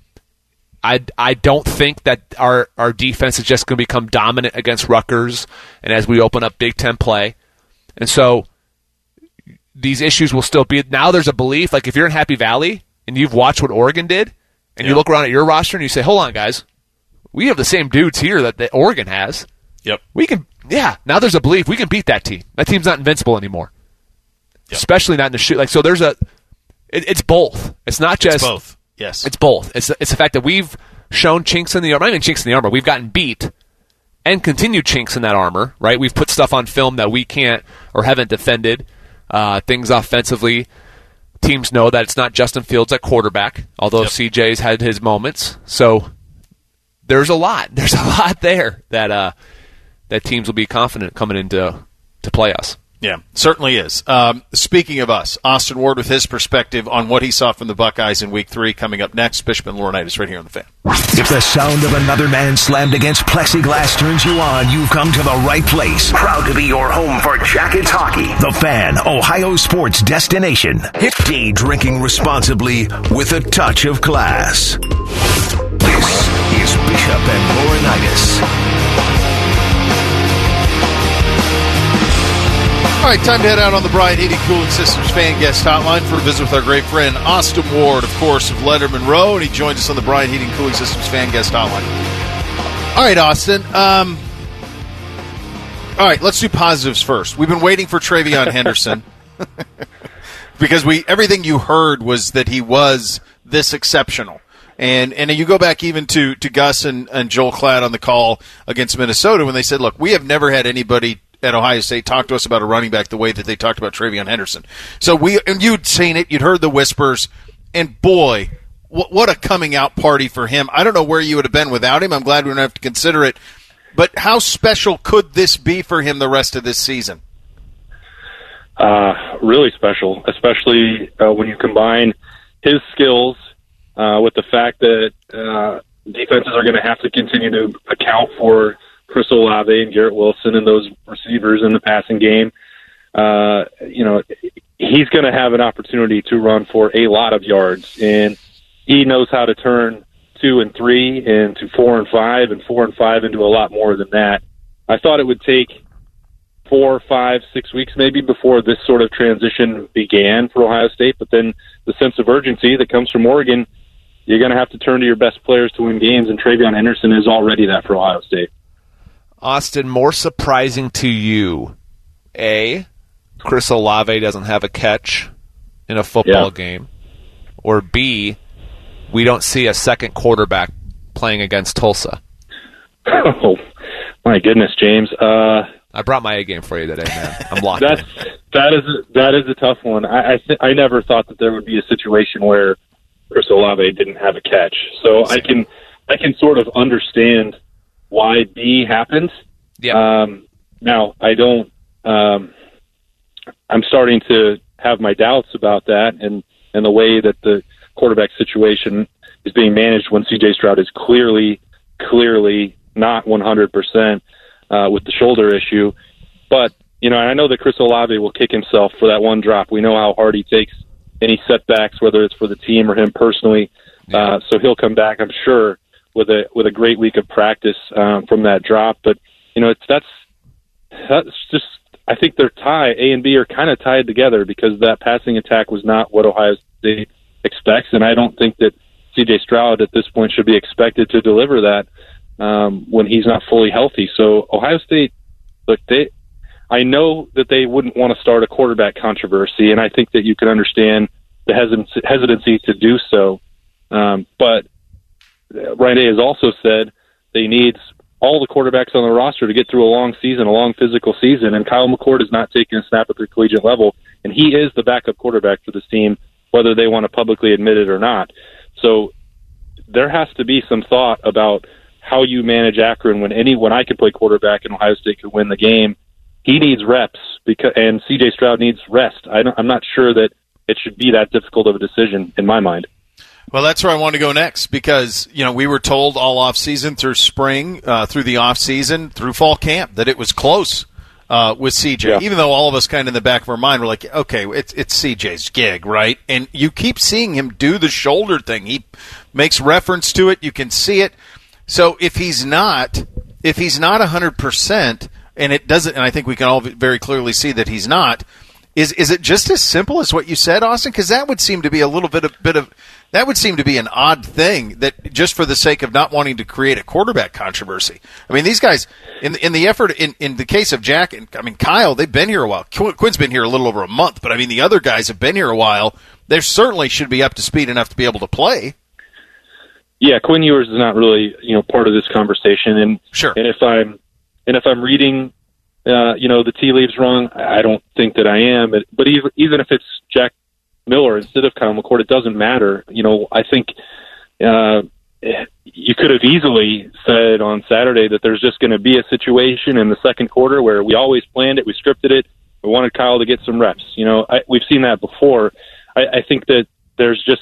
S4: I don't think that our defense is just going to become dominant against Rutgers and as we open up Big Ten play. And so these issues will still be. Now there's a belief, like if you're in Happy Valley and you've watched what Oregon did, and you look around at your roster and you say, hold on, guys, we have the same dudes here that Oregon has.
S8: Yep.
S4: We can, now there's a belief we can beat that team. That team's not invincible anymore. Yep. Especially not in the shoot. Like, so there's it's both. It's not just.
S8: It's both. Yes.
S4: It's both. It's the fact that we've shown chinks in the armor. Not even chinks in the armor. We've gotten beat and continued chinks in that armor, right? We've put stuff on film that we can't or haven't defended. Things offensively. Teams know that it's not Justin Fields at quarterback, although CJ's had his moments. So there's a lot. There's a lot there that teams will be confident coming into to play us.
S8: Yeah, certainly is. Speaking of us, Austin Ward with his perspective on what he saw from the Buckeyes in Week 3 coming up next. Bishop and Laurinaitis right here on The Fan.
S2: If the sound of another man slammed against plexiglass turns you on, you've come to the right place. Proud to be your home for Jackets hockey. The Fan, Ohio sports destination. Day drinking responsibly with a touch of class. This is Bishop and Laurinaitis.
S8: All right, time to head out on the Bryant Heating Cooling Systems fan guest hotline for a visit with our great friend Austin Ward, of course, of Letterman Row, and he joins us on the Bryant Heating Cooling Systems fan guest hotline. All right, Austin. All right, let's do positives first. We've been waiting for TreVeyon Henderson because everything you heard was that he was this exceptional. And you go back even to Gus and Joel Klatt on the call against Minnesota when they said, look, we have never had anybody at Ohio State talk to us about a running back the way that they talked about TreVeyon Henderson. So and you'd seen it, you'd heard the whispers, and boy, what a coming out party for him. I don't know where you would have been without him. I'm glad we don't have to consider it. But how special could this be for him the rest of this season?
S11: Really special, especially when you combine his skills with the fact that defenses are going to have to continue to account for Chris Olave and Garrett Wilson and those receivers in the passing game. He's going to have an opportunity to run for a lot of yards, and he knows how to turn 2 and 3 into 4 and 5 and 4 and 5 into a lot more than that. I thought it would take 4, 5, 6 weeks maybe before this sort of transition began for Ohio State, but then the sense of urgency that comes from Oregon, you're going to have to turn to your best players to win games, and TreVeyon Henderson is already that for Ohio State.
S4: Austin, more surprising to you, A, Chris Olave doesn't have a catch in a football game, or B, we don't see a second quarterback playing against Tulsa?
S11: Oh, my goodness, James.
S4: I brought my A game for you today, man. I'm locked in.
S11: That is a tough one. I never thought that there would be a situation where Chris Olave didn't have a catch. So I can sort of understand why B happens.
S4: Yeah.
S11: Now I don't. I'm starting to have my doubts about that, and the way that the quarterback situation is being managed when C.J. Stroud is clearly not 100% with the shoulder issue. But I know that Chris Olave will kick himself for that one drop. We know how hard he takes any setbacks, whether it's for the team or him personally. So he'll come back, I'm sure, with a great week of practice from that drop. But that's just, I think they're tied. A and B are kind of tied together because that passing attack was not what Ohio State expects, and I don't think that C.J. Stroud at this point should be expected to deliver that when he's not fully healthy. So Ohio State, look, I know that they wouldn't want to start a quarterback controversy, and I think that you can understand the hesitancy to do so. But Ryan Day has also said that he needs all the quarterbacks on the roster to get through a long season, a long physical season, and Kyle McCord is not taking a snap at the collegiate level, and he is the backup quarterback for this team, whether they want to publicly admit it or not. So there has to be some thought about how you manage Akron when I could play quarterback and Ohio State could win the game. He needs reps, and C.J. Stroud needs rest. I'm not sure that it should be that difficult of a decision in my mind.
S8: Well, that's where I want to go next because, we were told all off-season through spring, through the off-season, through fall camp, that it was close with CJ, even though all of us kind of in the back of our mind were like, okay, it's CJ's gig, right? And you keep seeing him do the shoulder thing. He makes reference to it. You can see it. So if he's not 100%, and it doesn't, and I think we can all very clearly see that he's not, is it just as simple as what you said, Austin? Because that would seem to be a little bit of that would seem to be an odd thing that just for the sake of not wanting to create a quarterback controversy. I mean, these guys in the effort in the case of Jack and Kyle, they've been here a while. Quinn's been here a little over a month, but the other guys have been here a while. They certainly should be up to speed enough to be able to play.
S11: Yeah, Quinn Ewers is not really part of this conversation, and
S8: sure.
S11: And if I'm reading the tea leaves wrong, I don't think that I am. But even if it's Jack Miller instead of Kyle McCord, it doesn't matter. I think you could have easily said on Saturday that there's just going to be a situation in the second quarter where we always planned it, we scripted it, I wanted Kyle to get some reps. We've seen that before. I think that there's just,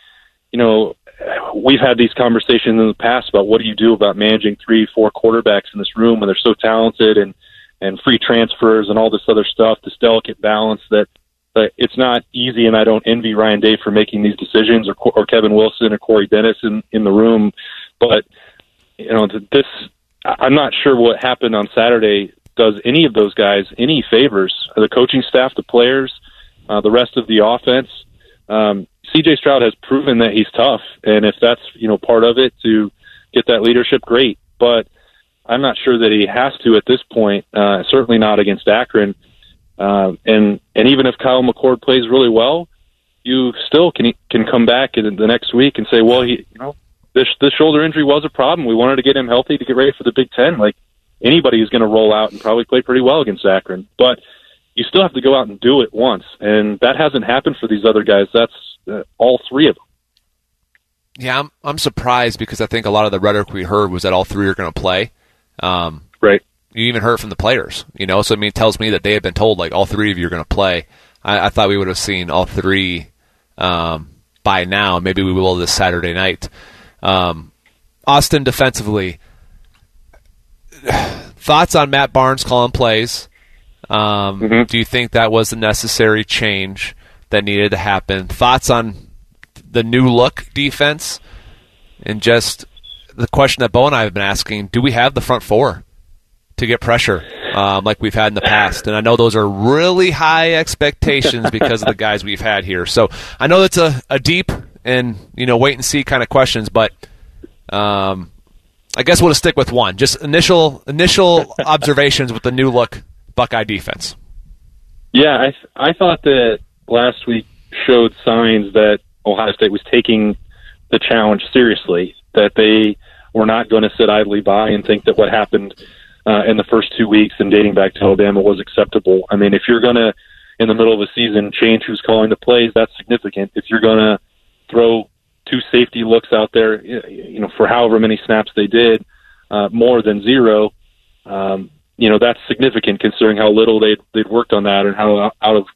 S11: we've had these conversations in the past about what do you do about managing 3-4 quarterbacks in this room when they're so talented and free transfers and all this other stuff, this delicate balance that it's not easy, and I don't envy Ryan Day for making these decisions, or Kevin Wilson or Corey Dennis in the room. But, I'm not sure what happened on Saturday does any of those guys any favors. The coaching staff, the players, the rest of the offense. C.J. Stroud has proven that he's tough, and if that's part of it to get that leadership, great. But I'm not sure that he has to at this point. Certainly not against Akron. And even if Kyle McCord plays really well, you still can come back in the next week and say, well, this shoulder injury was a problem. We wanted to get him healthy to get ready for the Big Ten. Like, anybody is going to roll out and probably play pretty well against Akron. But you still have to go out and do it once, and that hasn't happened for these other guys. That's all three of them.
S4: Yeah, I'm surprised because I think a lot of the rhetoric we heard was that all three are going to play.
S11: Right.
S4: You even heard from the players, so it tells me that they have been told, like, all three of you are going to play. I thought we would have seen all three by now. Maybe we will this Saturday night. Austin, defensively, thoughts on Matt Barnes calling plays? Do you think that was a necessary change that needed to happen? Thoughts on the new look defense? And just the question that Bo and I have been asking, do we have the front four to get pressure like we've had in the past? And I know those are really high expectations because of the guys we've had here. So I know it's a deep and wait and see kind of questions, but I guess we'll just stick with one. Just initial observations with the new look Buckeye defense.
S11: Yeah, I thought that last week showed signs that Ohio State was taking the challenge seriously, that they were not going to sit idly by and think that what happened in the first 2 weeks and dating back to Alabama was acceptable. I mean, if you're going to, in the middle of a season, change who's calling the plays, that's significant. If you're going to throw 2 safety looks out there, for however many snaps they did, more than 0, that's significant considering how little they'd worked on that and how out of,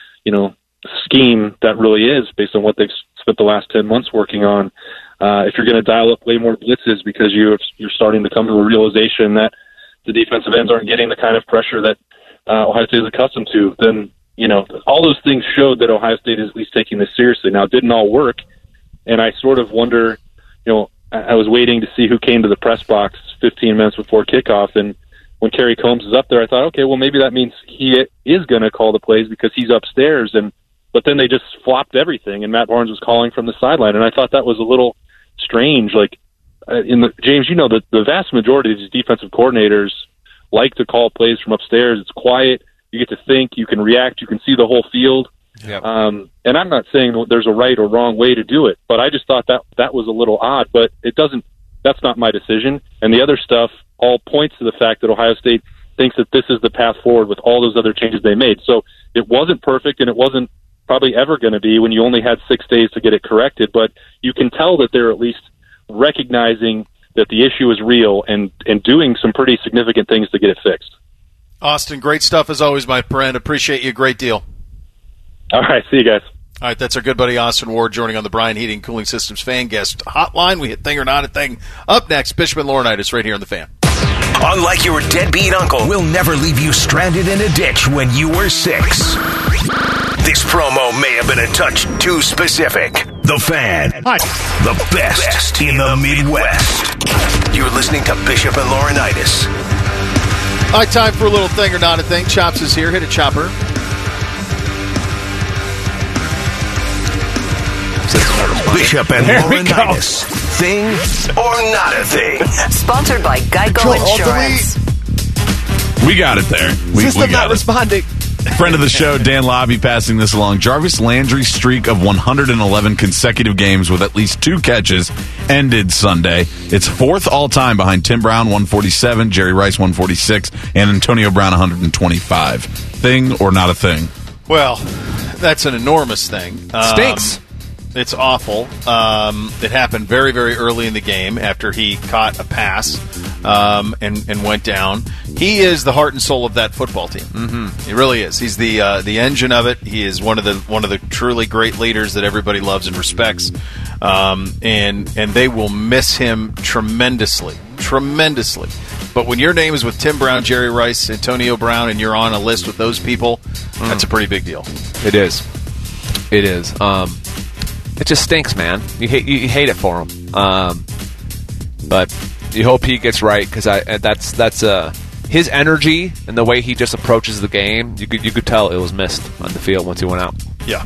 S11: scheme that really is based on what they've spent the last 10 months working on. If you're going to dial up way more blitzes because you're starting to come to a realization that the defensive ends aren't getting the kind of pressure that Ohio State is accustomed to, then, all those things showed that Ohio State is at least taking this seriously. Now, it didn't all work, and I sort of wonder, I was waiting to see who came to the press box 15 minutes before kickoff, and when Kerry Combs is up there, I thought, okay, well, maybe that means he is going to call the plays because he's upstairs, but then they just flopped everything, and Matt Barnes was calling from the sideline, and I thought that was a little strange. Like, James, the vast majority of these defensive coordinators like to call plays from upstairs. It's quiet. You get to think. You can react. You can see the whole field.
S4: Yep.
S11: And I'm not saying there's a right or wrong way to do it, but I just thought that was a little odd. But that's not my decision. And the other stuff all points to the fact that Ohio State thinks that this is the path forward with all those other changes they made. So it wasn't perfect, and it wasn't probably ever going to be when you only had 6 days to get it corrected. But you can tell that they're at least recognizing that the issue is real and doing some pretty significant things to get it fixed.
S8: Austin, great stuff as always, my friend. Appreciate you a great deal.
S11: All right, see you guys.
S8: All right, that's our good buddy Austin Ward joining on the Bryan Heating Cooling Systems Fan Guest Hotline. We hit Thing or Not a Thing. Up next, Bishop and Laurinaitis right here on the Fan.
S2: Unlike your deadbeat uncle, we'll never leave you stranded in a ditch when you were 6. This promo may have been a touch too specific. The Fan.
S5: Hi.
S2: The best in the Midwest. You're listening to Bishop and Laurinaitis.
S8: All right, time for a little Thing or Not a Thing. Chops is here. Hit it, Chopper.
S2: Bishop and Laurinaitis. Thing or not a thing?
S3: Sponsored by Geico Insurance.
S9: We got it there. We
S4: System
S9: got
S4: not
S9: it.
S4: responding.
S9: Friend of the show, Dan Lobby, passing this along. Jarvis Landry's streak of 111 consecutive games with at least 2 catches ended Sunday. It's 4th all-time behind Tim Brown, 147, Jerry Rice, 146, and Antonio Brown, 125. Thing or not a thing?
S8: Well, that's an enormous thing.
S4: Stinks.
S8: It's awful. It happened very, very early in the game after he caught a pass and went down. He is the heart and soul of that football team. Mm-hmm. He really is. He's the engine of it. He is one of the truly great leaders that everybody loves and respects. And they will miss him tremendously. But when your name is with Tim Brown, Jerry Rice, Antonio Brown, and you're on a list with those people, that's a pretty big deal.
S4: It is. It just stinks, man. You hate it for him. But you hope he gets right, because that's his energy and the way he just approaches the game. You could tell it was missed on the field once he went out.
S8: Yeah.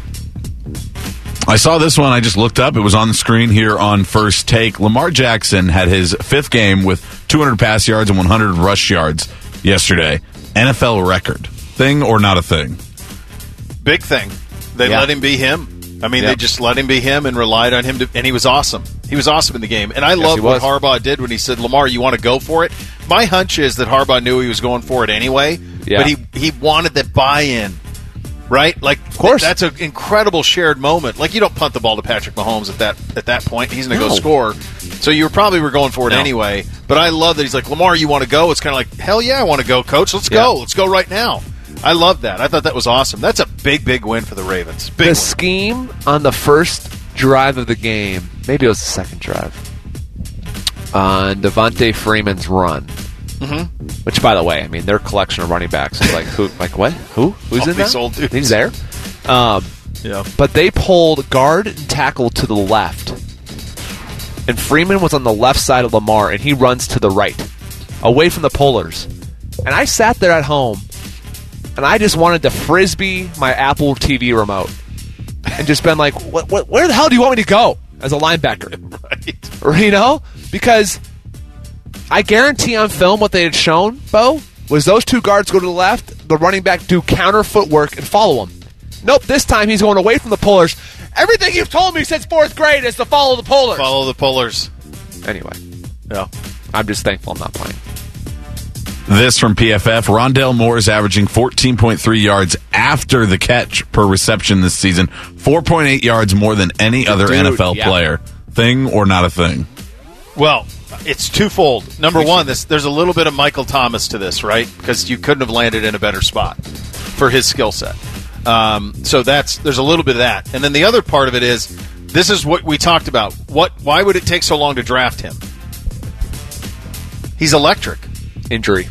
S9: I saw this one. I just looked up. It was on the screen here on First Take. Lamar Jackson had his 5th game with 200 pass yards and 100 rush yards yesterday. NFL record. Thing or not a thing?
S8: Big thing. They let him be him. I mean, they just let him be him and relied on him, and he was awesome. He was awesome in the game. And I love what Harbaugh did when he said, Lamar, you want to go for it? My hunch is that Harbaugh knew he was going for it anyway, but he wanted that buy-in, right? Like, of course. That's an incredible shared moment. Like, you don't punt the ball to Patrick Mahomes at that point. He's going to go score. So you probably were going for it anyway. But I love that he's like, Lamar, you want to go? It's kind of like, hell yeah, I want to go, coach. Let's go. Let's go right now. I love that. I thought that was awesome. That's a big, big win for the Ravens. Big win.
S4: Scheme on the first drive of the game, maybe it was the second drive, on Devontae Freeman's run. Mm-hmm. Which, by the way, I mean, their collection of running backs is like, who? Like what? Who? Who's in there?
S8: Old dudes.
S4: He's there. But they pulled guard and tackle to the left, and Freeman was on the left side of Lamar, and he runs to the right, away from the pullers. And I sat there at home, and I just wanted to frisbee my Apple TV remote and just been like, where the hell do you want me to go as a linebacker?
S8: Right.
S4: You know? Because I guarantee on film what they had shown, Bo, was those two guards go to the left, the running back do counter footwork and follow him. Nope, this time he's going away from the pullers. Everything you've told me since 4th grade is to follow the pullers.
S8: Follow the pullers.
S4: Anyway.
S8: Yeah.
S4: I'm just thankful I'm not playing.
S9: This from PFF. Rondale Moore is averaging 14.3 yards after the catch per reception this season. 4.8 yards more than any other NFL player. Thing or not a thing?
S8: Well, it's twofold. Number one, there's a little bit of Michael Thomas to this, right? Because you couldn't have landed in a better spot for his skill set. So there's a little bit of that. And then the other part of it is, this is what we talked about. Why would it take so long to draft him? He's electric.
S4: Injury.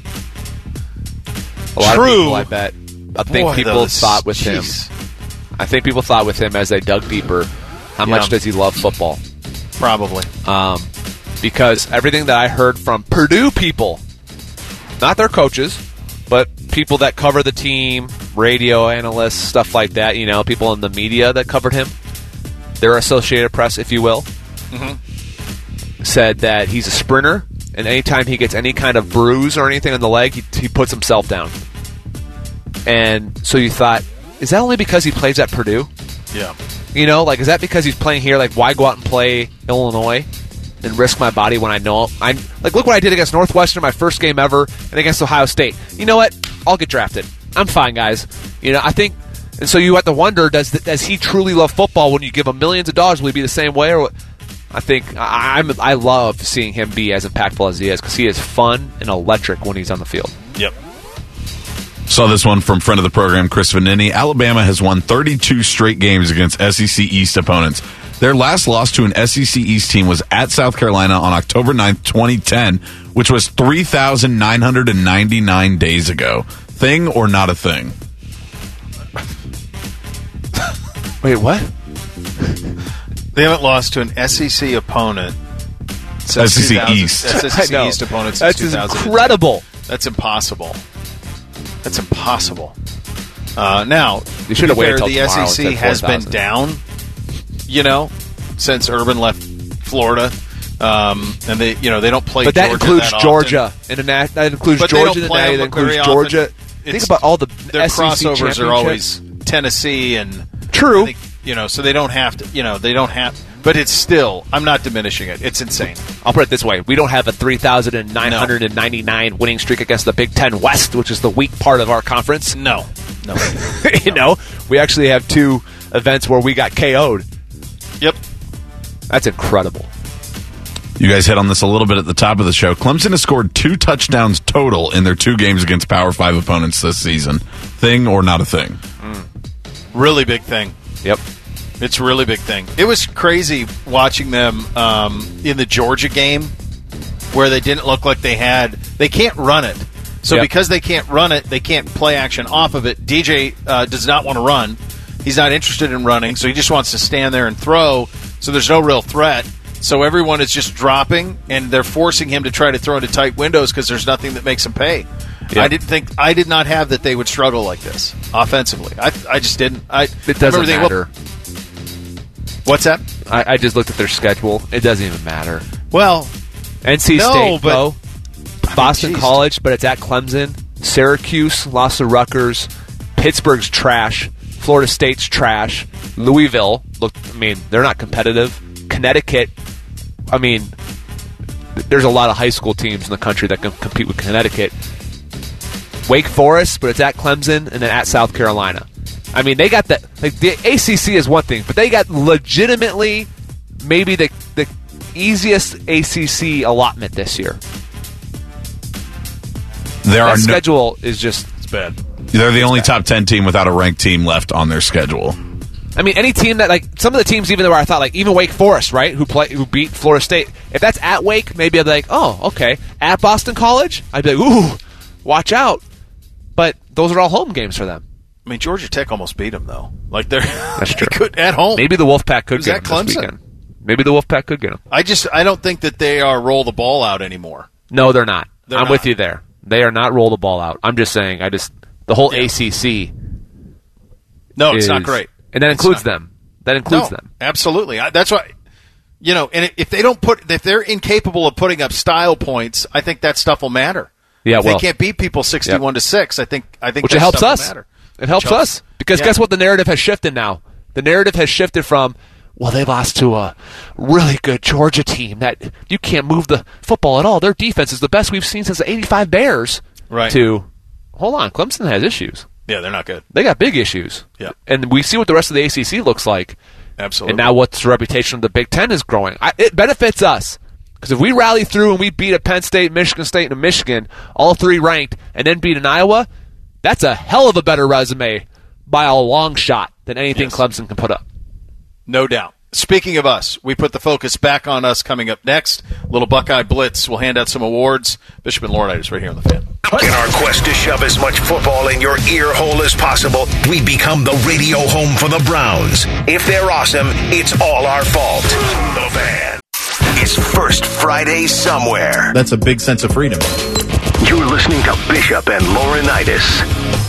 S4: A lot of people, I bet. I think people thought with him. I think people thought with him as they dug deeper, how much does he love football?
S8: Probably.
S4: Because everything that I heard from Purdue people, not their coaches, but people that cover the team, radio analysts, stuff like that, people in the media that covered him, their Associated Press, if you will, said that he's a sprinter, and anytime he gets any kind of bruise or anything on the leg, he puts himself down. And so you thought, is that only because he plays at Purdue?
S8: Yeah.
S4: Is that because he's playing here? Like, why go out and play Illinois and risk my body when I know look what I did against Northwestern, my first game ever, and against Ohio State. You know what? I'll get drafted. I'm fine, guys. I think, and so you have to wonder, does he truly love football? When you give him millions of dollars, will he be the same way? Or I think I love seeing him be as impactful as he is, because he is fun and electric when he's on the field.
S8: Yep.
S9: Saw this one from friend of the program, Chris Vanini. Alabama has won 32 straight games against SEC East opponents. Their last loss to an SEC East team was at South Carolina on October 9th, 2010, which was 3,999 days ago. Thing or not a thing?
S4: Wait, what?
S8: They haven't lost to an SEC opponent since
S9: SEC East.
S8: SEC East opponent since 2000.
S4: That's incredible.
S8: That's impossible. That's impossible. Now,
S4: you should have waited till
S8: the SEC has been down, since Urban left Florida, and they don't play.
S4: But that includes Georgia in that includes Georgia. That includes Georgia. Think about all their SEC
S8: crossovers are always Tennessee and
S4: true.
S8: So they don't have to. They don't have. But it's still, I'm not diminishing it. It's insane.
S4: I'll put it this way. We don't have a 3,999 winning streak against the Big Ten West, which is the weak part of our conference.
S8: No.
S4: We actually have two events where we got KO'd.
S8: Yep.
S4: That's incredible.
S9: You guys hit on this a little bit at the top of the show. Clemson has scored 2 touchdowns total in their 2 games against Power 5 opponents this season. Thing or not a thing?
S8: Really big thing.
S4: Yep.
S8: It's a really big thing. It was crazy watching them in the Georgia game where they didn't look like they can't run it. So because they can't run it, they can't play action off of it. DJ does not want to run. He's not interested in running, so he just wants to stand there and throw. So there's no real threat. So everyone is just dropping, and they're forcing him to try to throw into tight windows because there's nothing that makes him pay.
S9: Yeah.
S8: I did not have that they would struggle like this offensively. I just didn't.
S4: It doesn't matter.
S8: What's that?
S4: I just looked at their schedule. It doesn't even matter.
S8: Well,
S4: NC State, though. Boston College, but it's at Clemson. Syracuse lost to Rutgers. Pittsburgh's trash. Florida State's trash. Louisville, they're not competitive. Connecticut, there's a lot of high school teams in the country that can compete with Connecticut. Wake Forest, but it's at Clemson and then at South Carolina. They got the ACC is one thing, but they got legitimately maybe the easiest ACC allotment this year. Schedule is just
S8: it's bad.
S9: They're the only top 10 team without a ranked team left on their schedule.
S4: Any team that some of the teams even where I thought even Wake Forest, right, who beat Florida State. If that's at Wake, maybe I'd be like, oh, okay. At Boston College, I'd be like, ooh, watch out. But those are all home games for them.
S8: Georgia Tech almost beat them though.
S4: That's true.
S8: They could at home.
S4: Maybe the Wolfpack could get them this weekend. Maybe the Wolfpack could get them.
S8: I don't think that they are roll the ball out anymore.
S4: No, they're not. I'm with you there. They are not roll the ball out. I'm just saying. The whole ACC.
S8: No, it's not great.
S4: And that includes them. That includes them.
S8: Absolutely. That's why, and if they're incapable of putting up style points, I think that stuff will matter.
S4: Yeah,
S8: if they can't beat people 61-6, I think
S4: which
S8: that
S4: helps
S8: stuff
S4: us.
S8: will matter.
S4: It helps us because guess what? The narrative has shifted now. The narrative has shifted from, well, they lost to a really good Georgia team that you can't move the football at all. Their defense is the best we've seen since the '85 Bears.
S8: Right.
S4: To, hold on, Clemson has issues.
S8: Yeah, they're not good.
S4: They got big issues.
S8: Yeah.
S4: And we see what the rest of the ACC looks like.
S8: Absolutely.
S4: And now what's the reputation of the Big Ten is growing. It benefits us. Because if we rally through and we beat a Penn State, Michigan State, and Michigan, all 3 ranked, and then beat an Iowa, that's a hell of a better resume by a long shot than anything Clemson can put up.
S8: No doubt. Speaking of us, we put the focus back on us coming up next. Little Buckeye Blitz. We'll hand out some awards. Bishop and Laurinaitis right here on the Fan.
S2: In our quest to shove as much football in your ear hole as possible, we become the radio home for the Browns. If they're awesome, it's all our fault. The Fan. It's First Friday somewhere.
S5: That's a big sense of freedom.
S2: You're listening to Bishop and Laurinaitis.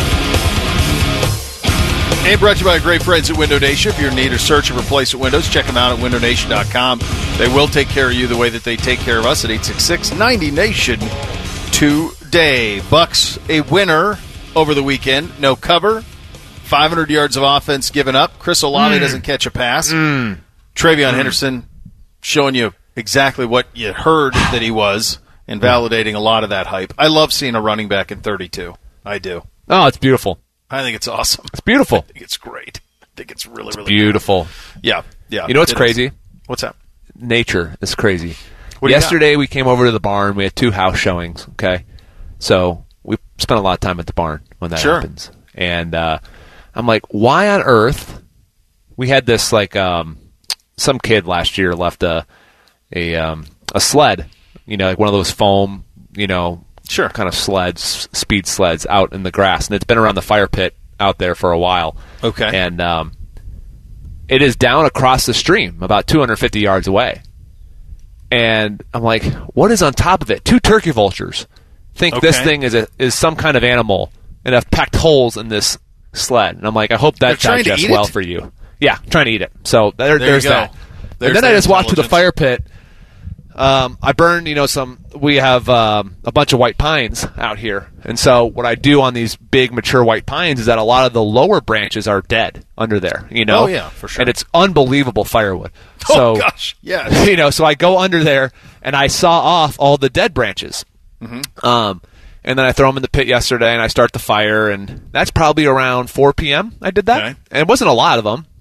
S8: And brought to you by our great friends at Window Nation. If you're in need of search and replacement windows, check them out at windownation.com. They will take care of you the way that they take care of us at 866-90-NATION today. Bucks a winner over the weekend. No cover. 500 yards of offense given up. Chris Olave doesn't catch a pass. TreVeyon Henderson showing you exactly what you heard that he was and validating a lot of that hype. I love seeing a running back in 32. I do.
S4: Oh, it's beautiful.
S8: I think it's awesome.
S4: It's beautiful.
S8: I think it's great. I think it's really
S4: beautiful.
S8: Good. Yeah.
S4: You know what's crazy?
S8: What's that?
S4: Nature is crazy.
S8: What
S4: Yesterday we came over to the barn. We had 2 house showings, okay? So we spent a lot of time at the barn when that happens. And I'm like, why on earth? We had this, some kid last year left a sled, like one of those foam, kind of sleds, speed sleds out in the grass. And it's been around the fire pit out there for a while.
S8: Okay.
S4: And it is down across the stream, about 250 yards away. And I'm like, what is on top of it? 2 turkey vultures think this thing is some kind of animal and have pecked holes in this sled. And I'm like, I hope that digests well for you. Yeah, trying to eat it. So there's that. And then I just walked to the fire pit. I burned, we have a bunch of white pines out here. And so what I do on these big mature white pines is that a lot of the lower branches are dead under there,
S8: Oh, yeah, for sure.
S4: And it's unbelievable firewood.
S8: Oh, gosh, yeah.
S4: So I go under there and I saw off all the dead branches. Mm-hmm. And then I throw them in the pit yesterday and I start the fire, and that's probably around 4 p.m. I did that. Okay. And it wasn't a lot of them.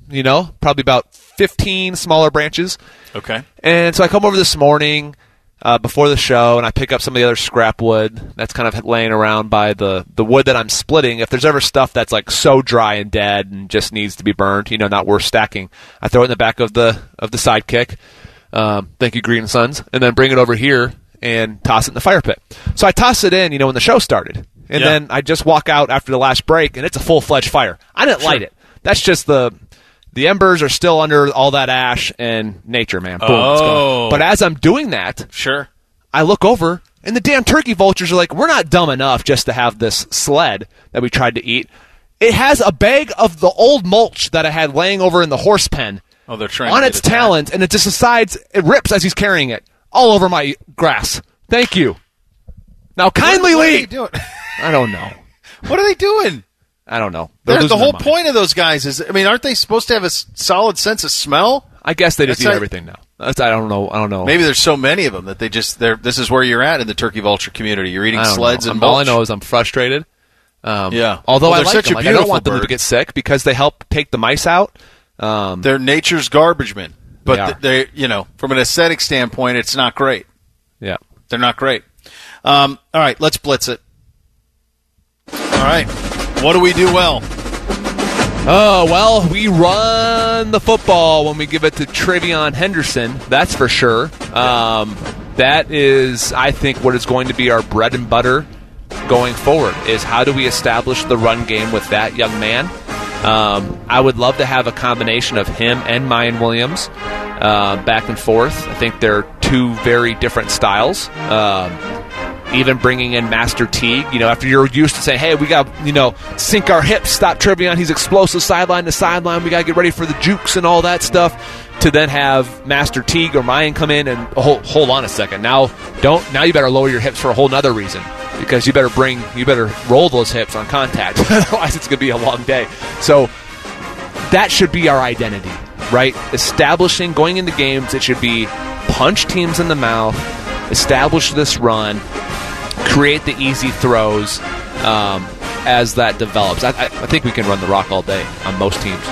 S4: probably about 15 smaller branches.
S8: Okay.
S4: And so I come over this morning before the show, and I pick up some of the other scrap wood that's kind of laying around by the wood that I'm splitting. If there's ever stuff that's like so dry and dead and just needs to be burned, not worth stacking, I throw it in the back of the Sidekick. Thank you, Green & Sons. And then bring it over here and toss it in the fire pit. So I toss it in, when the show started. And then I just walk out after the last break, and it's a full-fledged fire. I didn't light it. That's just the embers are still under all that ash and nature, man. Boom, it's going. But as I'm doing that, I look over, and the damn turkey vultures are like, we're not dumb enough just to have this sled that we tried to eat. It has a bag of the old mulch that I had laying over in the horse pen
S8: they're trying
S4: on its talons, and it just decides, it rips as he's carrying it all over my grass. Thank you. Now kindly leave.
S8: What are they doing?
S4: I don't know.
S8: What are they doing?
S4: I don't know.
S8: The whole point of those guys is, aren't they supposed to have a solid sense of smell?
S4: I guess they just eat everything now. I don't know.
S8: Maybe there's so many of them that this is where you're at in the turkey vulture community. You're eating sleds and mulch.
S4: All I know is I'm frustrated.
S8: Yeah.
S4: Although I like them. I don't want them to get sick because they help take the mice out.
S8: They're nature's garbage men. But they from an aesthetic standpoint, it's not great.
S4: Yeah.
S8: They're not great. All right, let's blitz it. All right. What do we do well?
S4: Oh, well, we run the football when we give it to Travion Henderson. That's for sure. That is, I think, what is going to be our bread and butter going forward, is how do we establish the run game with that young man? I would love to have a combination of him and Mayan Williams back and forth. I think they're two very different styles. Even bringing in Master Teague, after you're used to saying, hey, we got, sink our hips, stop Travion, he's explosive sideline to sideline, we got to get ready for the jukes and all that stuff, to then have Master Teague or Mayan come in and hold on a second. Now you better lower your hips for a whole nother reason, because you better roll those hips on contact. Otherwise it's going to be a long day. So that should be our identity, right? Establishing, going into games, it should be punch teams in the mouth, establish this run, create the easy throws as that develops. I think we can run the rock all day on most teams.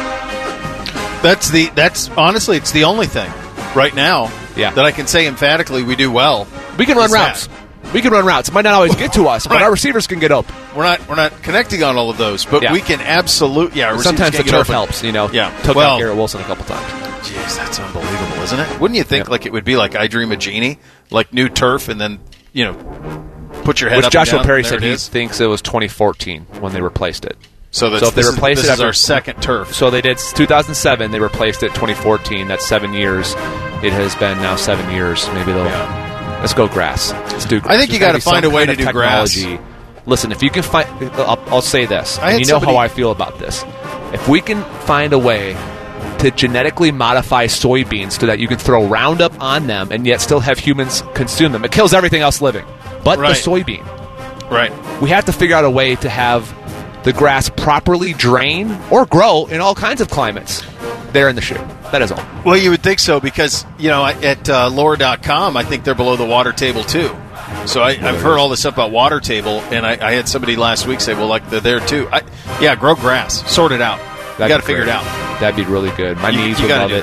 S8: That's honestly, it's the only thing right now that I can say emphatically we do well.
S4: We can run routes. We can run routes. It might not always get to us, but our receivers can get open.
S8: We're not connecting on all of those, but we can absolutely. Yeah,
S4: sometimes the turf helps. Took out Garrett Wilson a couple times.
S8: Jeez, that's unbelievable, isn't it? Wouldn't you think like it would be like I Dream of Jeannie, like new turf, and then put your head up.
S4: Which Joshua
S8: and down,
S4: Perry said he thinks it was 2014 when they replaced it.
S8: So if they replaced it, after our second turf.
S4: So they did 2007. They replaced it 2014. That's 7 years. It has been now 7 years. Maybe they'll. Let's go grass. Let's do grass.
S8: I think you got to find a way to do grass.
S4: Listen, if you can find, I'll say this. And you know how I feel about this. If we can find a way to genetically modify soybeans so that you can throw Roundup on them and yet still have humans consume them, it kills everything else living, but the soybean.
S8: Right.
S4: We have to figure out a way to have the grass properly drain or grow in all kinds of climates there in the chute. That is all.
S8: Well, you would think so because, at Lore.com, I think they're below the water table too. So I've heard all this stuff about water table, and I had somebody last week say, well, like they're there too. Grow grass. Sort it out. You got to figure it out.
S4: That'd be really good. My knees would love it.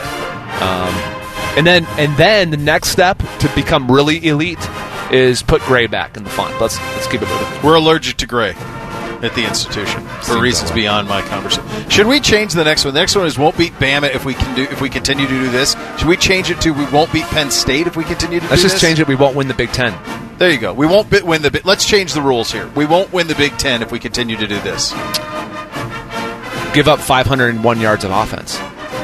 S4: And then the next step to become really elite is put gray back in the font. Let's keep it moving.
S8: We're allergic to gray at the institution for reasons beyond my conversation. Should we change the next one? The next one is won't beat Bama if we continue to do this. Should we change it to we won't beat Penn State if we continue to do this?
S4: Let's just change it. We won't win the Big Ten.
S8: There you go. We won't win the. Let's change the rules here. We won't win the Big Ten if we continue to do this.
S4: Give up 501 yards of offense.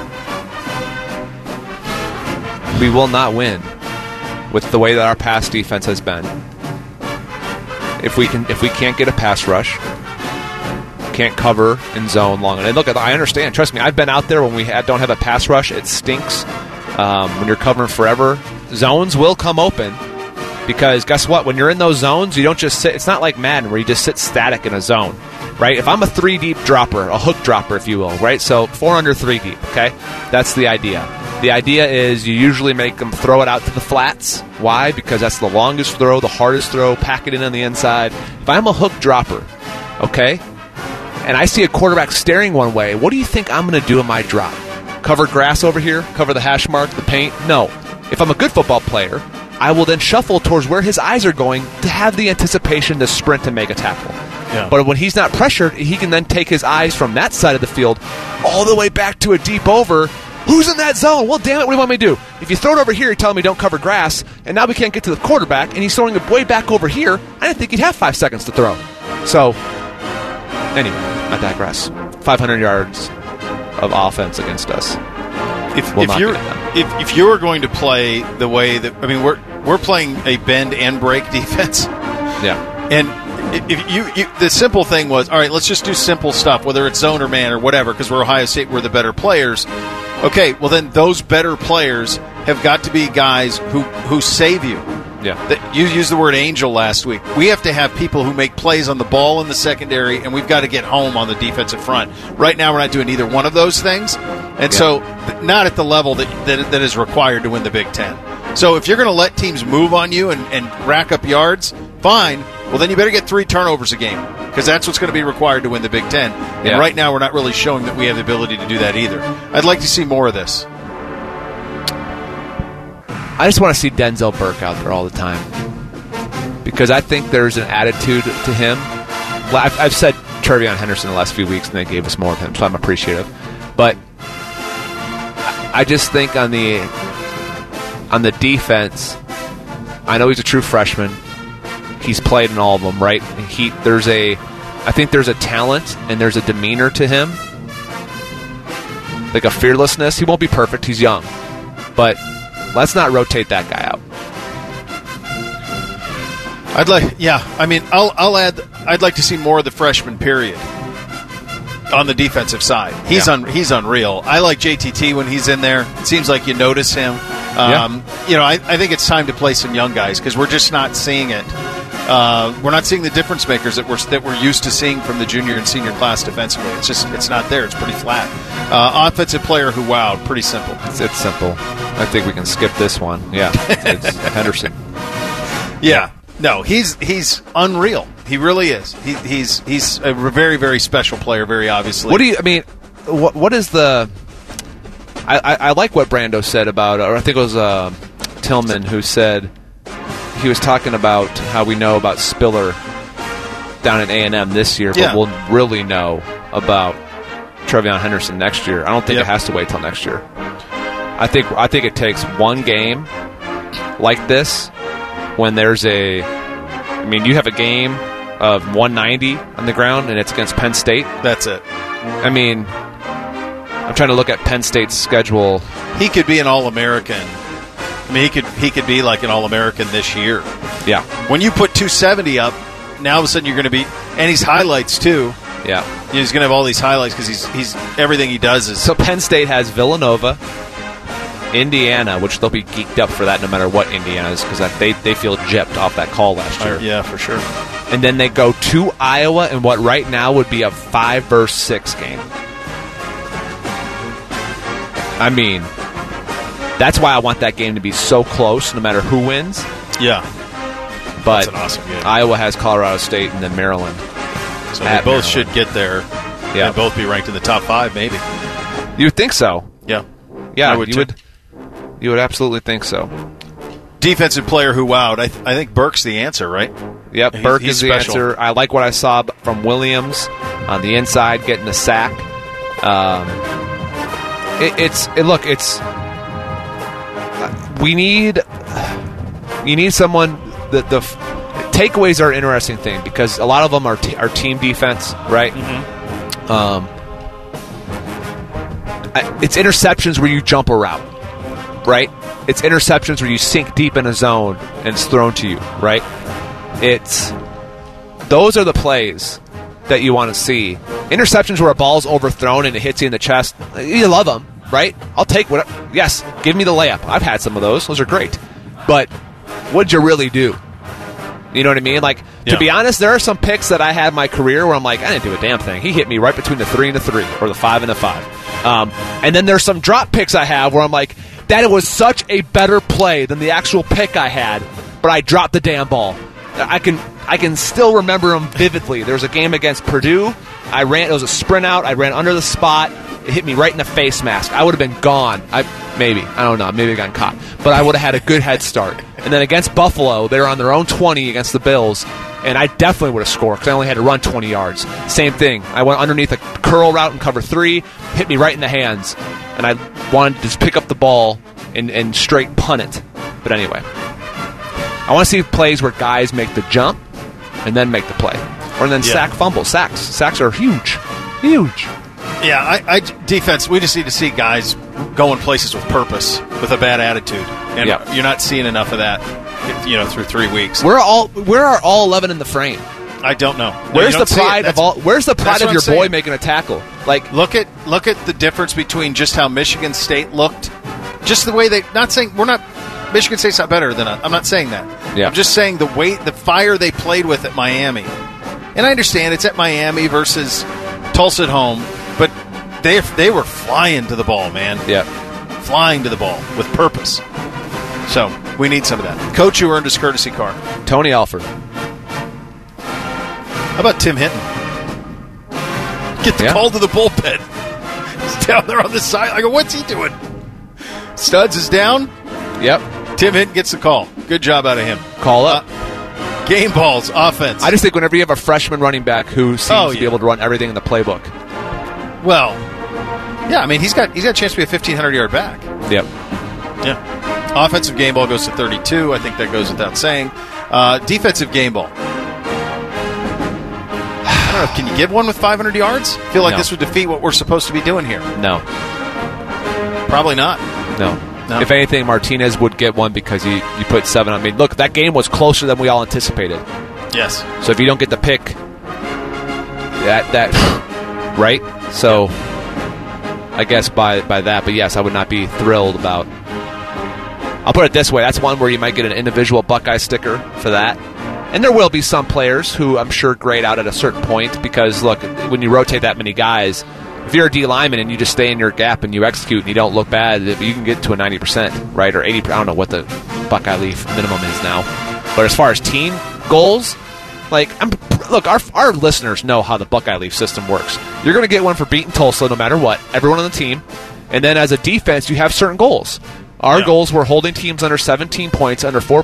S4: We will not win with the way that our pass defense has been. If we can't get a pass rush, can't cover in zone long. And look, I understand. Trust me, I've been out there when we don't have a pass rush. It stinks. When you're covering forever, zones will come open. Because guess what? When you're in those zones, you don't just sit. It's not like Madden where you just sit static in a zone, right? If I'm a 3-deep dropper, a hook dropper, if you will, right? So 4 under 3 deep, okay? That's the idea. The idea is you usually make them throw it out to the flats. Why? Because that's the longest throw, the hardest throw, pack it in on the inside. If I'm a hook dropper, okay, and I see a quarterback staring one way, what do you think I'm going to do in my drop? cover grass over here, cover the hash mark, the paint. No. If I'm a good football player, I will then shuffle towards where his eyes are going to have the anticipation to sprint and make a tackle.
S8: Yeah.
S4: But when he's not pressured, he can then take his eyes from that side of the field all the way back to a deep over. Who's in that zone? Well, damn it, what do you want me to do? If you throw it over here, you're telling me don't cover grass, and now we can't get to the quarterback, and he's throwing it way back over here. I didn't think he'd have 5 seconds to throw. So, anyway, I digress. 500 yards of offense against us.
S8: If you were going to play the way that, I mean, we're playing a bend and break defense.
S4: Yeah.
S8: And if the simple thing was, all right, let's just do simple stuff, whether it's zone or man or whatever, because we're Ohio State, we're the better players. Okay, well then those better players have got to be guys who save you.
S4: Yeah.
S8: You used the word angel last week. We have to have people who make plays on the ball in the secondary, and we've got to get home on the defensive front. Right now, we're not doing either one of those things, and so not at the level that is required to win the Big Ten. So if you're going to let teams move on you and rack up yards, fine. Well, then you better get 3 turnovers a game, because that's what's going to be required to win the Big Ten. And right now, we're not really showing that we have the ability to do that either. I'd like to see more of this.
S4: I just want to see Denzel Burke out there all the time, because I think there's an attitude to him. Well, I've said TreVeyon Henderson the last few weeks, and they gave us more of him, so I'm appreciative. But I just think on the defense, I know he's a true freshman. He's played in all of them, right? I think there's a talent and there's a demeanor to him, like a fearlessness. He won't be perfect. He's young, but let's not rotate that guy out.
S8: I'd like to see more of the freshman period on the defensive side. He's unreal. I like JTT when he's in there. It seems like you notice him. I think it's time to play some young guys, because we're just not seeing it. We're not seeing the difference makers that we're used to seeing from the junior and senior class defensively. It's not there. It's pretty flat. Offensive player who wowed. Pretty simple.
S4: It's simple. I think we can skip this one. Yeah, it's Henderson.
S8: Yeah. No, he's unreal. He really is. He's a very, very special player, very obviously.
S4: What is the... I like what Brando said about, or I think it was Tillman who said, he was talking about how we know about Spiller down at A&M this year, but we'll really know about TreVeyon Henderson next year. I don't think it has to wait till next year. I think it takes one game like this when there's you have a game of 190 on the ground and it's against Penn State.
S8: That's it.
S4: I'm trying to look at Penn State's schedule.
S8: He could be an All-American. He could be like an All-American this year.
S4: Yeah.
S8: When you put 270 up, now all of a sudden you're going to be, and he's highlights too.
S4: Yeah.
S8: He's going to have all these highlights because he's everything he does is.
S4: So Penn State has Villanova, Indiana, which they'll be geeked up for that no matter what Indiana is, because they feel gypped off that call last year.
S8: Yeah, for sure.
S4: And then they go to Iowa in what right now would be a 5-6 game. That's why I want that game to be so close, no matter who wins.
S8: Yeah.
S4: But
S8: that's an awesome game.
S4: Iowa has Colorado State and then Maryland.
S8: So they both should get there. Yeah. And both be ranked in the top 5, maybe.
S4: You would think so.
S8: Yeah.
S4: Yeah, you would absolutely think so.
S8: Defensive player who wowed. I think Burke's the answer, right?
S4: Yep, Burke is the answer. I like what I saw from Williams on the inside, getting the sack. You need someone. The takeaways are an interesting thing, because a lot of them are team defense, right? Mm-hmm. It's interceptions where you jump a route, right? It's interceptions where you sink deep in a zone and it's thrown to you, right? Those are the plays that you want to see. Interceptions where a ball's overthrown and it hits you in the chest, you love them, right? I'll take whatever. Yes, give me the layup. I've had some of those. Those are great. But what'd you really do? You know what I mean? To be honest, there are some picks that I had in my career where I'm like, I didn't do a damn thing. He hit me right between the 3 and the 3, or the 5 and the 5. And then there's some drop picks I have where I'm like, that was such a better play than the actual pick I had, but I dropped the damn ball. I can still remember them vividly. There was a game against Purdue. It was a sprint out. I ran under the spot. it hit me right in the face mask. I would have been gone. Maybe I gotten caught, but I would have had a good head start. And then against Buffalo, they were on their own 20 against the Bills, and I definitely would have scored because I only had to run 20 yards. Same thing. I went underneath a curl route and cover 3, hit me right in the hands, and I wanted to just pick up the ball and straight punt it. But anyway, I want to see plays where guys make the jump and then make the play, or then sack fumble. Sacks are huge.
S8: Yeah, defense. We just need to see guys going places with purpose, with a bad attitude, and you're not seeing enough of that. Through 3 weeks.
S4: Where are all 11 in the frame?
S8: I don't know.
S4: Where's the pride of your boy making a tackle? Like,
S8: look at the difference between just how Michigan State looked, just the way they. Not saying Michigan State's not better than us. I'm not saying that.
S4: Yeah.
S8: I'm just saying the fire they played with at Miami, and I understand it's at Miami versus Tulsa at home, but they were flying to the ball, man.
S4: Yeah,
S8: flying to the ball with purpose. So we need some of that. Coach who earned his courtesy car,
S4: Tony Alford.
S8: How about Tim Hinton? Get the call to the bullpen. He's down there on the side. I go, what's he doing? Studs is down.
S4: Yep.
S8: Tim Hinton gets the call. Good job out of him.
S4: Call up.
S8: Game balls, offense.
S4: I just think whenever you have a freshman running back who seems to be able to run everything in the playbook.
S8: Well, yeah, I mean, he's got a chance to be a 1,500-yard back.
S4: Yep.
S8: Yeah. Offensive game ball goes to 32. I think that goes without saying. Defensive game ball. I don't know. Can you give one with 500 yards? I feel like this would defeat what we're supposed to be doing here.
S4: No.
S8: Probably not.
S4: No. If anything, Martinez would get one because you put 7 on. I mean, look, that game was closer than we all anticipated.
S8: Yes.
S4: So if you don't get the pick, that right? So I guess by that, but yes, I would not be thrilled about. I'll put it this way: that's one where you might get an individual Buckeye sticker for that. And there will be some players who I'm sure grade out at a certain point because, look, when you rotate that many guys, if you're a D lineman and you just stay in your gap and you execute and you don't look bad, you can get to a 90%, right, or 80%. I don't know what the Buckeye Leaf minimum is now. But as far as team goals, look, our listeners know how the Buckeye Leaf system works. You're going to get one for beating Tulsa no matter what, everyone on the team. And then as a defense, you have certain goals. Our goals were holding teams under 17 points, under 4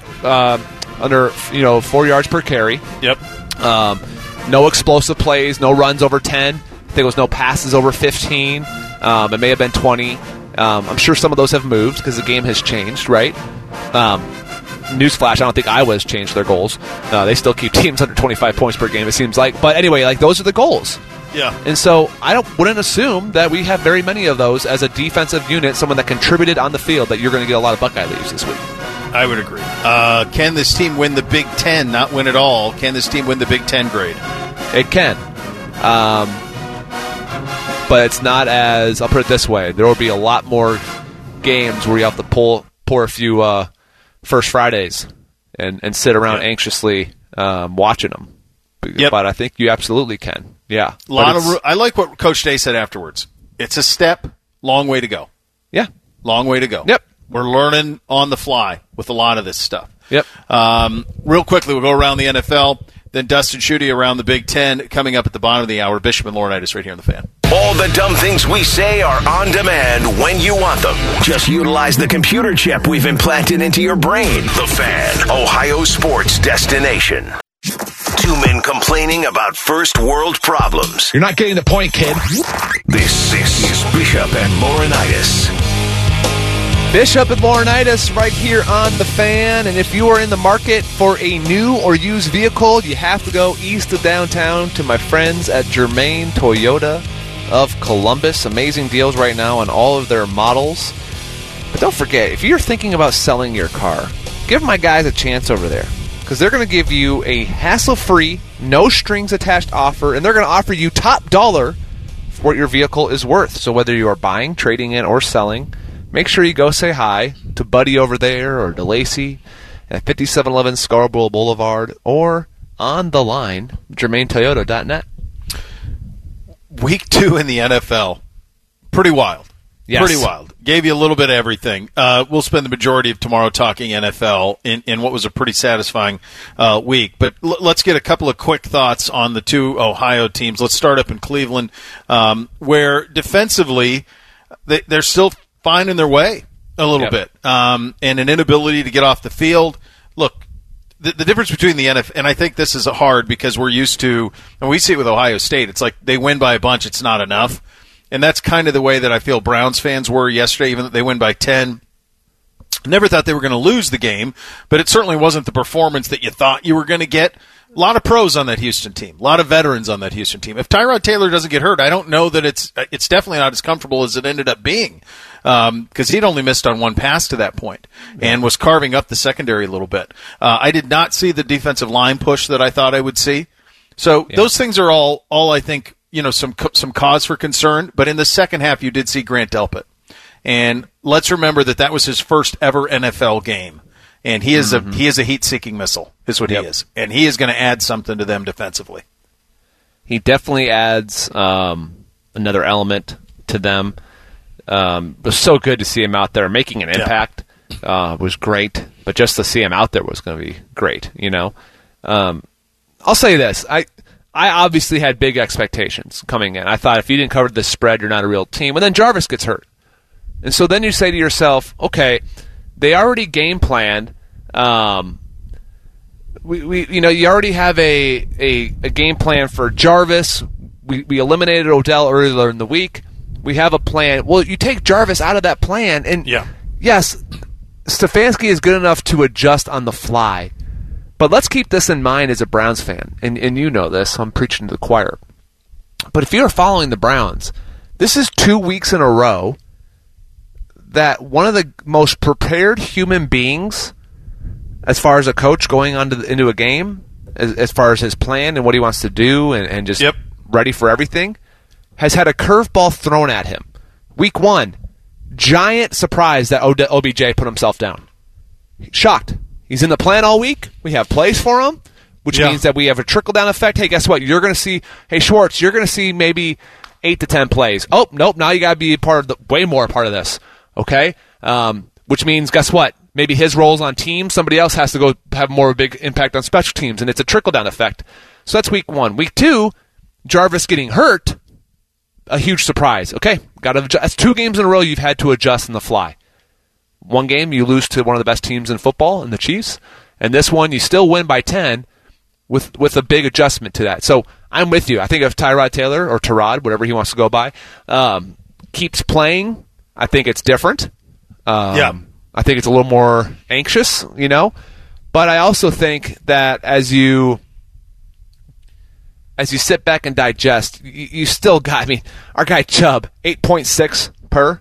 S4: yards per carry.
S8: Yep.
S4: No explosive plays, no runs over 10. I think it was no passes over 15. It may have been 20. I'm sure some of those have moved because the game has changed, right? Newsflash, I don't think Iowa's changed their goals. They still keep teams under 25 points per game, it seems like. But anyway, those are the goals.
S8: Yeah.
S4: And so I wouldn't assume that we have very many of those as a defensive unit, someone that contributed on the field, that you're going to get a lot of Buckeye leaves this week.
S8: I would agree. Can this team win the Big Ten? Not win at all. Can this team win the Big Ten grade?
S4: It can. But it's not as, I'll put it this way, there will be a lot more games where you have to pour a few First Fridays and sit around anxiously watching them.
S8: Yep.
S4: But I think you absolutely can. Yeah.
S8: I like what Coach Day said afterwards. It's a step, long way to go.
S4: Yeah.
S8: Long way to go.
S4: Yep.
S8: We're learning on the fly with a lot of this stuff.
S4: Yep.
S8: Real quickly, we'll go around the NFL. Then Dustin Schutte around the Big Ten coming up at the bottom of the hour. Bishop and Laurinaitis right here on The Fan.
S2: All the dumb things we say are on demand when you want them. Just utilize the computer chip we've implanted into your brain. The Fan, Ohio sports destination. Two men complaining about first world problems.
S10: You're not getting the point, kid.
S2: This is Bishop and Laurinaitis.
S4: Bishop and Laurinaitis right here on The Fan. And if you are in the market for a new or used vehicle, you have to go east of downtown to my friends at Germain Toyota of Columbus. Amazing deals right now on all of their models. But don't forget, if you're thinking about selling your car, give my guys a chance over there. Because they're going to give you a hassle-free, no-strings-attached offer, and they're going to offer you top dollar for what your vehicle is worth. So whether you are buying, trading in, or selling, make sure you go say hi to Buddy over there or to Lacey at 5711 Scarborough Boulevard or on the line, GermainToyota.net.
S8: Week 2 in the NFL. Pretty wild.
S4: Yes.
S8: Pretty wild. Gave you a little bit of everything. We'll spend the majority of tomorrow talking NFL in what was a pretty satisfying week. But let's get a couple of quick thoughts on the two Ohio teams. Let's start up in Cleveland, where defensively they're still finding their way a little bit, and an inability to get off the field. Look, the difference between the NFL, and I think this is hard because we're used to, and we see it with Ohio State, it's like they win by a bunch, it's not enough. And that's kind of the way that I feel Browns fans were yesterday, even though they win by 10. Never thought they were going to lose the game, but it certainly wasn't the performance that you thought you were going to get. A lot of pros on that Houston team, a lot of veterans on that Houston team. If Tyrod Taylor doesn't get hurt, I don't know that it's definitely not as comfortable as it ended up being, because he'd only missed on one pass to that point and was carving up the secondary a little bit. I did not see the defensive line push that I thought I would see. So those things are all I think, some cause for concern. But in the second half, you did see Grant Delpit. And let's remember that was his first ever NFL game. And he is a heat-seeking missile, is what he is. And he is going to add something to them defensively.
S4: He definitely adds another element to them. It was so good to see him out there making an impact. Was great. But just to see him out there was going to be great, I'll say this. I obviously had big expectations coming in. I thought if you didn't cover this spread, you're not a real team. And then Jarvis gets hurt. And so then you say to yourself, okay, they already game planned. You already have a game plan for Jarvis. We eliminated Odell earlier in the week. We have a plan. Well, you take Jarvis out of that plan, and yes, Stefanski is good enough to adjust on the fly. But let's keep this in mind as a Browns fan, and you know this, I'm preaching to the choir. But if you're following the Browns, this is 2 weeks in a row that one of the most prepared human beings, as far as a coach going into a game, as far as his plan and what he wants to do and just ready for everything, has had a curveball thrown at him. Week 1, giant surprise that OBJ put himself down. Shocked. He's in the plan all week. We have plays for him, which means that we have a trickle-down effect. Hey, guess what? You're going to see, Schwartz, you're going to see maybe 8 to 10 plays. Oh, nope, now you got to be way more part of this, okay? Which means, guess what? Maybe his role's on team. Somebody else has to go have more of a big impact on special teams, and it's a trickle-down effect. So that's week 1. Week 2, Jarvis getting hurt, a huge surprise. Okay, that's 2 games in a row you've had to adjust on the fly. 1 game, you lose to one of the best teams in football, in the Chiefs. And this one, you still win by 10 with a big adjustment to that. So I'm with you. I think if Tyrod Taylor, or Tyrod, whatever he wants to go by, keeps playing, I think it's different. I think it's a little more anxious, But I also think that as you sit back and digest, you still got, our guy Chubb, 8.6 per.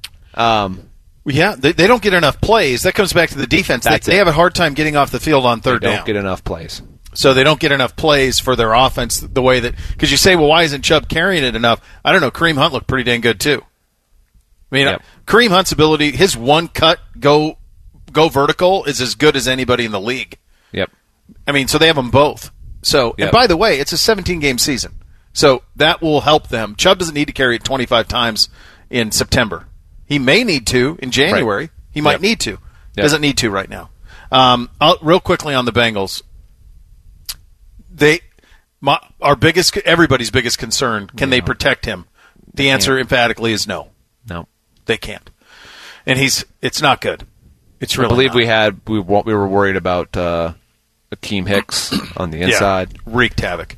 S8: They don't get enough plays. That comes back to the defense. They have a hard time getting off the field on third down.
S4: They don't get enough plays.
S8: So they don't get enough plays for their offense the way that – because you say, well, why isn't Chubb carrying it enough? I don't know. Kareem Hunt looked pretty dang good too. Kareem Hunt's ability, his one cut, go vertical is as good as anybody in the league.
S4: Yep.
S8: So they have them both. So, and by the way, it's a 17-game season. So that will help them. Chubb doesn't need to carry it 25 times in September. He may need to in January. Right. He might need to. Doesn't need to right now. Real quickly on the Bengals. Everybody's biggest concern, can they protect him? The answer emphatically is no.
S4: No.
S8: They can't. And it's not good. It's really
S4: I believe
S8: not.
S4: we were worried about Akeem Hicks on the inside.
S8: Wreaked havoc.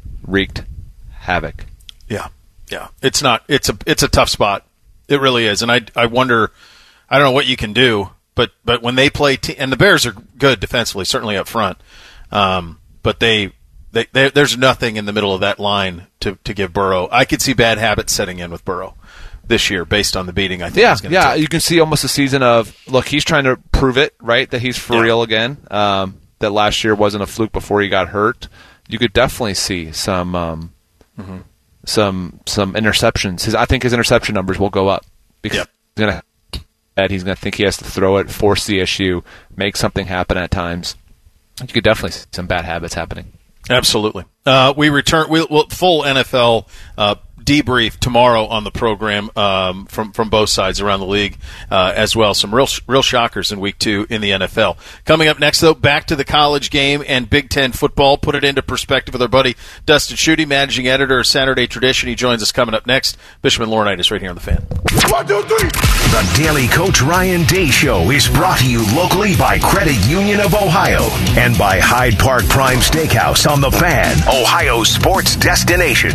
S8: Yeah. It's a tough spot. It really is. And I wonder, I don't know what you can do, but when they play, and the Bears are good defensively, certainly up front, but there's nothing in the middle of that line to give Burrow. I could see bad habits setting in with Burrow this year based on the beating I think he's going to take.
S4: You can see almost a season of, look, he's trying to prove it, right, that he's for real again, that last year wasn't a fluke before he got hurt. You could definitely see some interceptions. I think his interception numbers will go up because he's going to think he has to throw it, force the issue, make something happen at times. You could definitely see some bad habits happening.
S8: Absolutely. We return full NFL debrief tomorrow on the program from both sides around the league as well. Some real shockers in Week 2 in the NFL. Coming up next, though, back to the college game and Big Ten football. Put it into perspective with our buddy Dustin Schutte, managing editor of Saturday Tradition. He joins us coming up next. Bishop and Laurinaitis right here on The Fan.
S2: 1, 2, 3. The Daily Coach Ryan Day Show is brought to you locally by Credit Union of Ohio and by Hyde Park Prime Steakhouse on The Fan, Ohio's sports destination.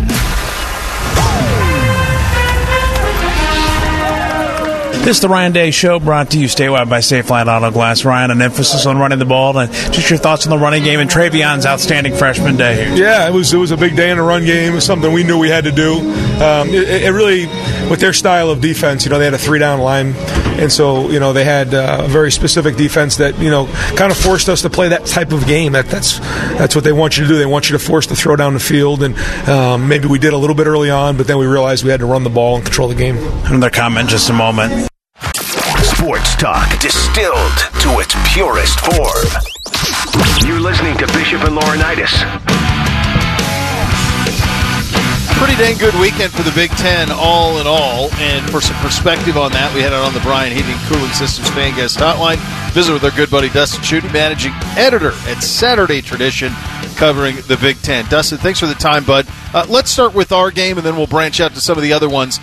S12: This is the Ryan Day Show, brought to you statewide by Safelite Auto Glass. Ryan, an emphasis on running the ball, and just your thoughts on the running game and Travion's outstanding freshman day here.
S13: Yeah, it was a big day in the run game. It was something we knew we had to do. It really, with their style of defense, they had a 3-down line, and so they had a very specific defense that kind of forced us to play that type of game. That's what they want you to do. They want you to force the throw down the field, and maybe we did a little bit early on, but then we realized we had to run the ball and control the game.
S12: Another comment, just a moment.
S2: Sports talk distilled to its purest form. You're listening to Bishop and Laurinaitis.
S8: Pretty dang good weekend for the Big Ten, all in all. And for some perspective on that, we had it on the Brian Heating Cooling Systems Fan Guest Hotline. Visit with our good buddy Dustin Schutte, managing editor at Saturday Tradition, covering the Big Ten. Dustin, thanks for the time, bud. Let's start with our game, and then we'll branch out to some of the other ones.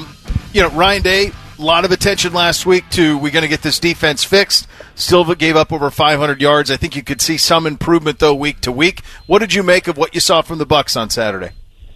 S8: Ryan Day, a lot of attention last week to we're going to get this defense fixed. Still gave up over 500 yards. I think you could see some improvement, though, week to week. What did you make of what you saw from the Bucs on Saturday?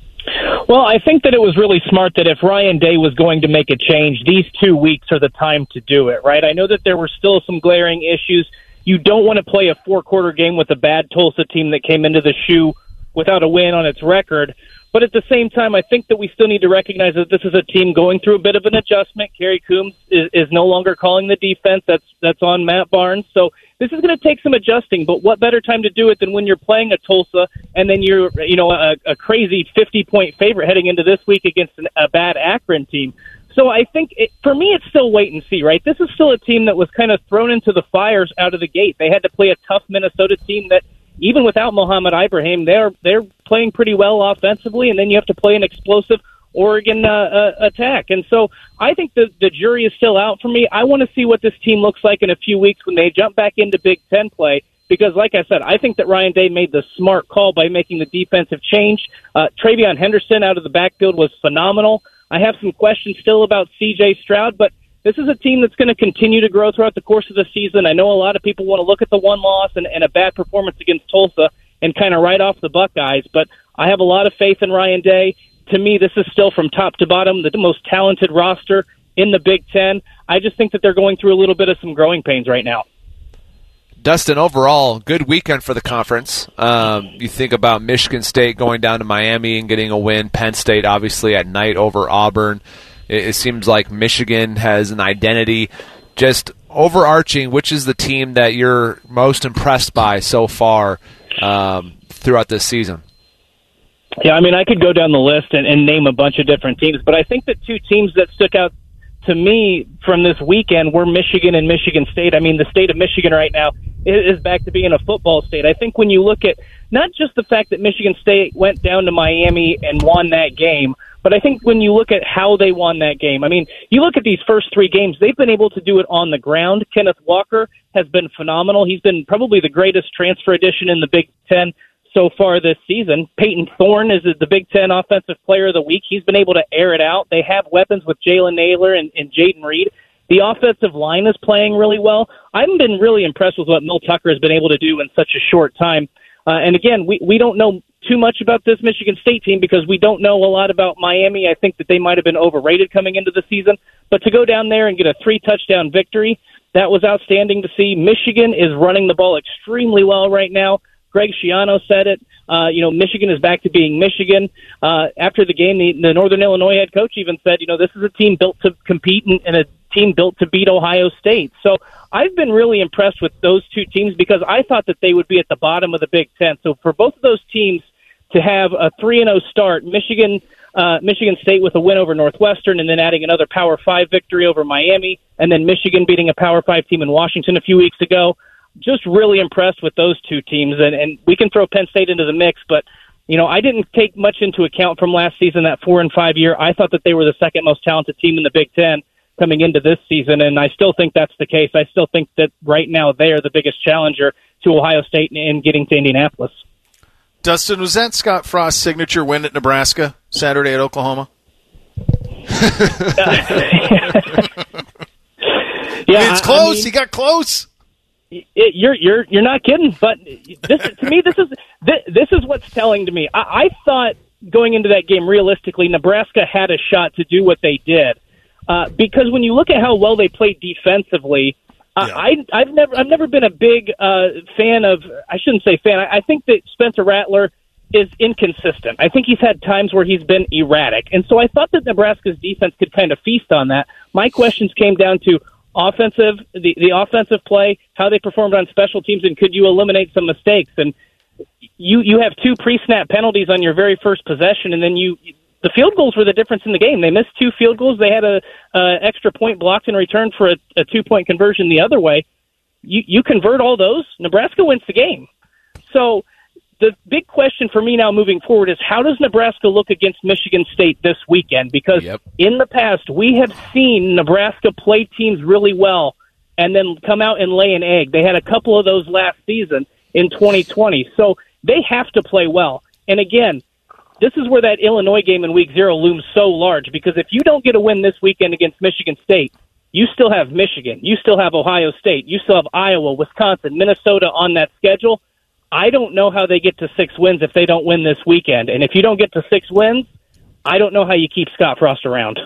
S14: Well, I think that it was really smart that if Ryan Day was going to make a change, these 2 weeks are the time to do it, right? I know that there were still some glaring issues. You don't want to play a 4-quarter game with a bad Tulsa team that came into the shoe without a win on its record. But at the same time, I think that we still need to recognize that this is a team going through a bit of an adjustment. Kerry Coombs is no longer calling the defense. That's on Matt Barnes. So this is going to take some adjusting. But what better time to do it than when you're playing a Tulsa and then you're a crazy 50-point favorite heading into this week against a bad Akron team. So I think, for me, it's still wait and see, right? This is still a team that was kind of thrown into the fires out of the gate. They had to play a tough Minnesota team that, even without Mohamed Ibrahim, they're playing pretty well offensively, and then you have to play an explosive Oregon attack. And so I think the jury is still out for me. I want to see what this team looks like in a few weeks when they jump back into Big Ten play, because, like I said, I think that Ryan Day made the smart call by making the defensive change. Travion Henderson out of the backfield was phenomenal. I have some questions still about C.J. Stroud, but this is a team that's going to continue to grow throughout the course of the season. I know a lot of people want to look at the one loss and a bad performance against Tulsa and kind of write off the Buckeyes, but I have a lot of faith in Ryan Day. To me, this is still from top to bottom the most talented roster in the Big Ten. I just think that they're going through a little bit of some growing pains right now.
S4: Dustin, overall, good weekend for the conference. You think about Michigan State going down to Miami and getting a win. Penn State, obviously, at night over Auburn. It seems like Michigan has an identity. Just overarching, which is the team that you're most impressed by so far throughout this season?
S14: Yeah, I mean, I could go down the list and name a bunch of different teams, but I think the 2 teams that stuck out to me from this weekend were Michigan and Michigan State. I mean, the state of Michigan right now is back to being a football state. I think when you look at not just the fact that Michigan State went down to Miami and won that game, but I think when you look at how they won that game, I mean, you look at these first 3 games, they've been able to do it on the ground. Kenneth Walker has been phenomenal. He's been probably the greatest transfer addition in the Big Ten so far this season. Peyton Thorne is the Big Ten Offensive Player of the Week. He's been able to air it out. They have weapons with Jalen Naylor and Jaden Reed. The offensive line is playing really well. I've been really impressed with what Mel Tucker has been able to do in such a short time. And again, we don't know too much about this Michigan State team because we don't know a lot about Miami. I think that they might have been overrated coming into the season. But to go down there and get a 3-touchdown victory, that was outstanding to see. Michigan is running the ball extremely well right now. Greg Schiano said it. Michigan is back to being Michigan. After the game, the Northern Illinois head coach even said, this is a team built to compete and a team built to beat Ohio State. So I've been really impressed with those 2 teams because I thought that they would be at the bottom of the Big Ten. So for both of those teams to have a 3-0 start, Michigan State with a win over Northwestern and then adding another Power 5 victory over Miami, and then Michigan beating a Power 5 team in Washington a few weeks ago, just really impressed with those 2 teams. And we can throw Penn State into the mix, but I didn't take much into account from last season, that 4-5 year. I thought that they were the second most talented team in the Big Ten coming into this season, and I still think that's the case. I still think that right now they are the biggest challenger to Ohio State in getting to Indianapolis.
S8: Dustin, was that Scott Frost's signature win at Nebraska Saturday at Oklahoma?
S14: Yeah,
S8: it's close. He got close.
S14: You're not kidding. But this is what's telling to me. I thought going into that game, realistically, Nebraska had a shot to do what they did because when you look at how well they played defensively, I've never been a big fan of. I shouldn't say fan. I think that Spencer Rattler is inconsistent. I think he's had times where he's been erratic, and so I thought that Nebraska's defense could kind of feast on that. My questions came down to the offensive play, how they performed on special teams, and could you eliminate some mistakes? And you have 2 pre-snap penalties on your very first possession, and then the field goals were the difference in the game. They missed 2 field goals. They had a extra point blocked in return for a 2-point conversion the other way. You convert all those, Nebraska wins the game. So the big question for me now moving forward is how does Nebraska look against Michigan State this weekend? Because in the past, we have seen Nebraska play teams really well and then come out and lay an egg. They had a couple of those last season in 2020. So they have to play well. And again, this is where that Illinois game in Week 0 looms so large, because if you don't get a win this weekend against Michigan State, you still have Michigan, you still have Ohio State, you still have Iowa, Wisconsin, Minnesota on that schedule. I don't know how they get to 6 wins if they don't win this weekend. And if you don't get to 6 wins, I don't know how you keep Scott Frost around.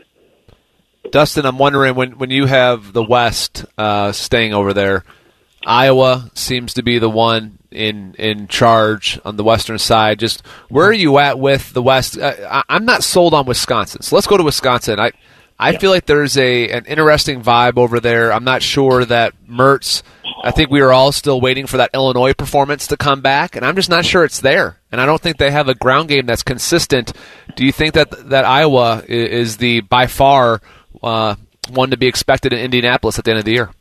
S4: Dustin, I'm wondering, when you have the West staying over there, Iowa seems to be the one in charge on the western side. Just where are you at with the West? I'm not sold on Wisconsin, so let's go to Wisconsin. I feel like there's an interesting vibe over there. I'm not sure that Mertz. I think we are all still waiting for that Illinois performance to come back, and I'm just not sure it's there. And I don't think they have a ground game that's consistent. Do you think that Iowa is the by far one to be expected in Indianapolis at the end of the year?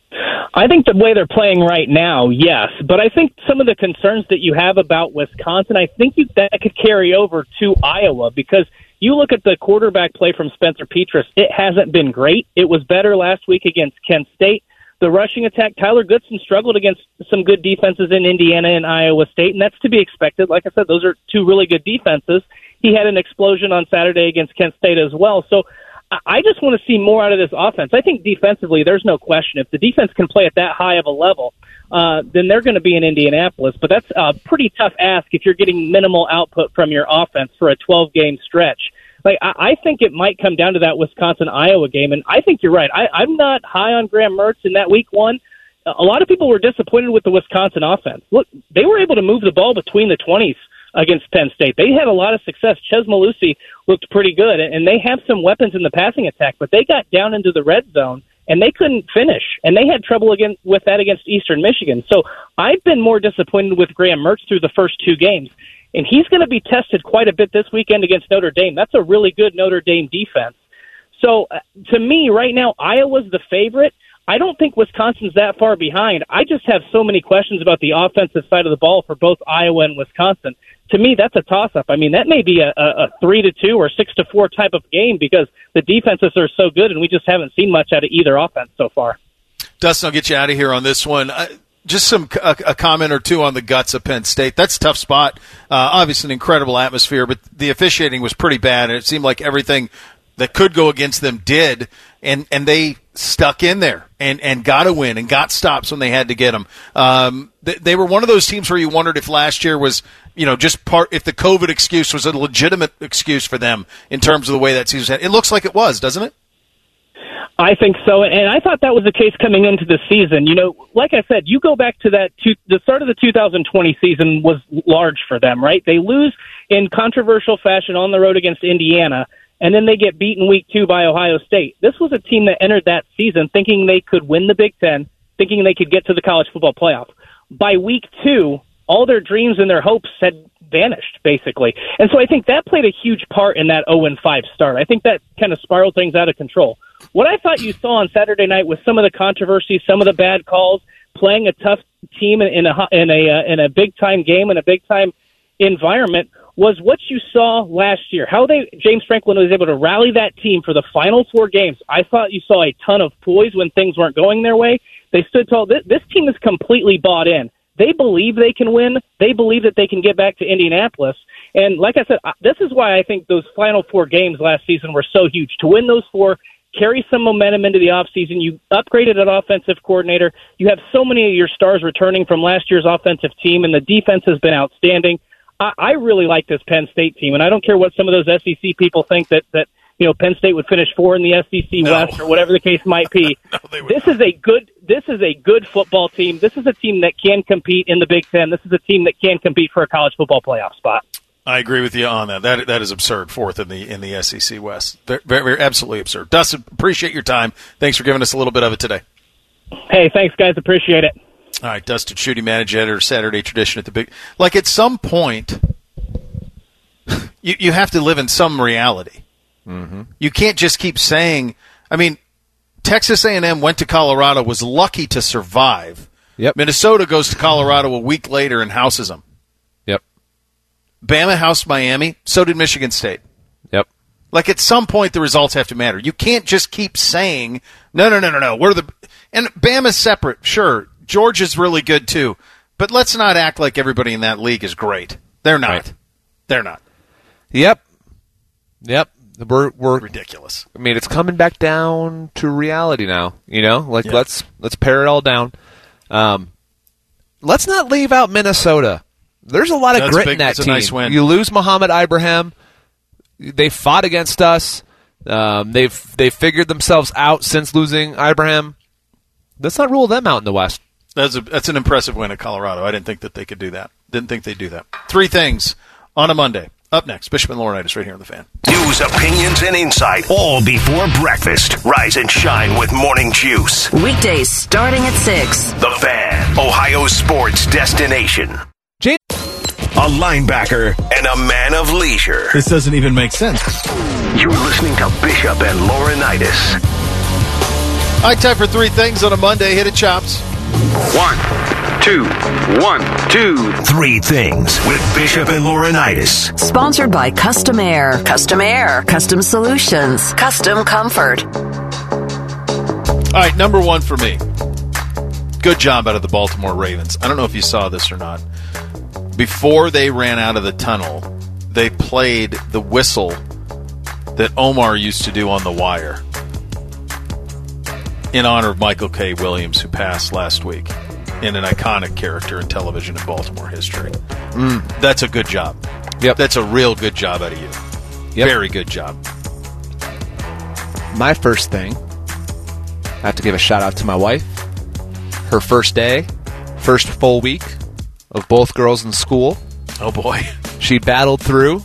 S14: I think the way they're playing right now, yes. But I think some of the concerns that you have about Wisconsin, I think that could carry over to Iowa, because you look at the quarterback play from Spencer Petras, it hasn't been great. It was better last week against Kent State. The rushing attack, Tyler Goodson struggled against some good defenses in Indiana and Iowa State, and that's to be expected. Like I said, those are 2 really good defenses. He had an explosion on Saturday against Kent State as well. So I just want to see more out of this offense. I think defensively, there's no question. If the defense can play at that high of a level, then they're going to be in Indianapolis. But that's a pretty tough ask if you're getting minimal output from your offense for a 12-game stretch. I think it might come down to that Wisconsin-Iowa game, and I think you're right. I'm not high on Graham Mertz in that Week 1. A lot of people were disappointed with the Wisconsin offense. Look, they were able to move the ball between the 20s against Penn State. They had a lot of success. Ches Malusi looked pretty good, and they have some weapons in the passing attack, but they got down into the red zone, and they couldn't finish, and they had trouble with that against Eastern Michigan. So I've been more disappointed with Graham Mertz through the first 2 games. And he's going to be tested quite a bit this weekend against Notre Dame. That's a really good Notre Dame defense. So, to me, right now, Iowa's the favorite. I don't think Wisconsin's that far behind. I just have so many questions about the offensive side of the ball for both Iowa and Wisconsin. To me, that's a toss-up. I mean, that may be a 3-2 or 6-4 type of game because the defenses are so good, and we just haven't seen much out of either offense so far.
S8: Dustin, I'll get you out of here on this one. Just a comment or 2 on the guts of Penn State. That's a tough spot. Obviously an incredible atmosphere, but the officiating was pretty bad, and it seemed like everything that could go against them did, and they stuck in there and got a win and got stops when they had to get them. They were one of those teams where you wondered if last year was, if the COVID excuse was a legitimate excuse for them in terms of the way that season had. It looks like it was, doesn't it?
S14: I think so, and I thought that was the case coming into the season. Like I said, you go back to the start of the 2020 season was large for them, right? They lose in controversial fashion on the road against Indiana, and then they get beaten Week 2 by Ohio State. This was a team that entered that season thinking they could win the Big Ten, thinking they could get to the college football playoff. By Week 2, all their dreams and their hopes had vanished, basically. And so I think that played a huge part in that 0-5 start. I think that kind of spiraled things out of control. What I thought you saw on Saturday night was some of the controversy, some of the bad calls, playing a tough team in a big time game and a big time environment was what you saw last year. How James Franklin was able to rally that team for the final 4 games. I thought you saw a ton of poise when things weren't going their way. They stood tall. This team is completely bought in. They believe they can win. They believe that they can get back to Indianapolis. And like I said, this is why I think those final 4 games last season were so huge. To win those 4, carry some momentum into the offseason. You upgraded an offensive coordinator. You have so many of your stars returning from last year's offensive team, and the defense has been outstanding. I really like this Penn State team, and I don't care what some of those SEC people think that Penn State would finish 4 in the SEC West or whatever the case might be. This is a good football team. This is a team that can compete in the Big Ten. This is a team that can compete for a college football playoff spot.
S8: I agree with you on that. That is absurd. 4th in the SEC West. Very, very absolutely absurd. Dustin, appreciate your time. Thanks for giving us a little bit of it today.
S14: Hey, thanks, guys. Appreciate it.
S8: All right, Dustin Schutte, managing editor, Saturday Tradition at the Big. Like at some point, you have to live in some reality.
S4: Mm-hmm.
S8: You can't just keep saying. I mean, Texas A&M went to Colorado, was lucky to survive.
S4: Yep.
S8: Minnesota goes to Colorado a week later and houses them.
S4: Yep.
S8: Bama housed Miami. So did Michigan State.
S4: Yep.
S8: Like at some point, the results have to matter. You can't just keep saying no. And Bama's separate, sure. Georgia's really good too, but let's not act like everybody in that league is great. They're not.
S4: Right.
S8: They're not.
S4: Yep. We're
S8: ridiculous.
S4: I mean, it's coming back down to reality now.
S8: Yeah.
S4: Let's pare it all down. Let's not leave out Minnesota. There's a lot of grit in that team.
S8: A nice win.
S4: You lose Muhammad Ibrahim. They fought against us. They've figured themselves out since losing Ibrahim. Let's not rule them out in the West.
S8: That's an impressive win at Colorado. I didn't think that they could do that. Didn't think they'd do that. 3 things on a Monday. Up next, Bishop and Laurinaitis right here on The Fan.
S2: News, opinions, and insight all before breakfast. Rise and shine with Morning Juice.
S3: Weekdays starting at 6.
S2: The Fan, Ohio's sports destination. A linebacker and a man of leisure.
S5: This doesn't even make sense.
S2: You're listening to Bishop and Laurinaitis.
S8: All right, time for 3 things on a Monday. Hit it, Chops.
S2: 1, 2, 1, 2, 3 things with Bishop and Laurinaitis.
S3: Sponsored by Custom Air. Custom Air. Custom Solutions. Custom Comfort.
S8: All right, number 1 for me. Good job out of the Baltimore Ravens. I don't know if you saw this or not. Before they ran out of the tunnel, they played the whistle that Omar used to do on The Wire in honor of Michael K. Williams, who passed last week, in an iconic character in television and Baltimore history. That's a good job.
S4: Yep.
S8: That's a real good job out of you.
S4: Yep.
S8: Very good job.
S4: My first thing, I have to give a shout out to my wife. Her first day, first full week of both girls in school.
S8: Oh, boy.
S4: She battled through,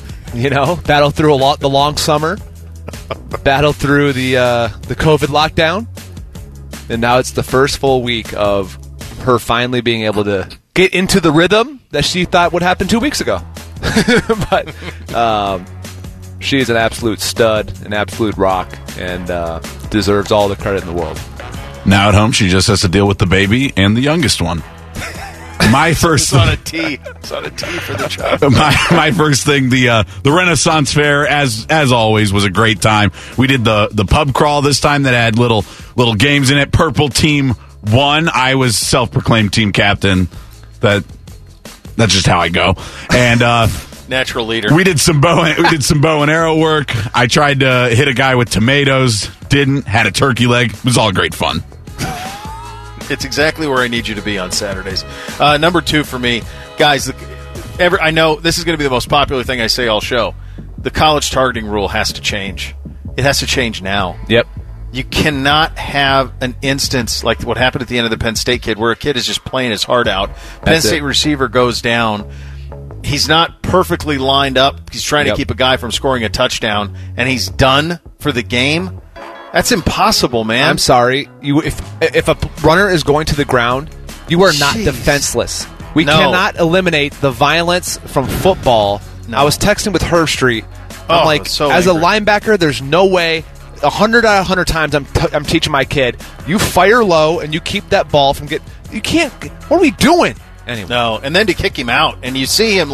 S4: the long summer, battled through the COVID lockdown, and now it's the first full week of her finally being able to get into the rhythm that she thought would happen 2 weeks ago. But she is an absolute stud, an absolute rock, and deserves all the credit in the world.
S9: Now at home, she just has to deal with the baby and the youngest one. My first
S8: it's on a T. It's on a T for the child.
S9: My first thing, the Renaissance Fair, as always, was a great time. We did the pub crawl this time that had little games in it. Purple team won. I was self-proclaimed team captain. That's just how I go. And
S8: natural leader.
S9: We did some bow and arrow work. I tried to hit a guy with tomatoes. Didn't. Had a turkey leg. It was all great fun.
S8: It's exactly where I need you to be on Saturdays. Number 2 for me, guys. I know this is going to be the most popular thing I say all show. The college targeting rule has to change. It has to change now.
S4: Yep.
S8: You cannot have an instance like what happened at the end of the Penn State kid, where a kid is just playing his heart out. Penn State receiver goes down. He's not perfectly lined up. He's trying to keep a guy from scoring a touchdown, and he's done for the game. That's impossible, man.
S4: I'm sorry. If a runner is going to the ground, you are not defenseless. We cannot eliminate the violence from football. No. I was texting with Herb Street. I'm as a linebacker, there's no way. 100 out of 100 times I'm teaching my kid, you fire low and you keep that ball from you can't. What are we doing? Anyway.
S8: No, and then to kick him out, and you see him like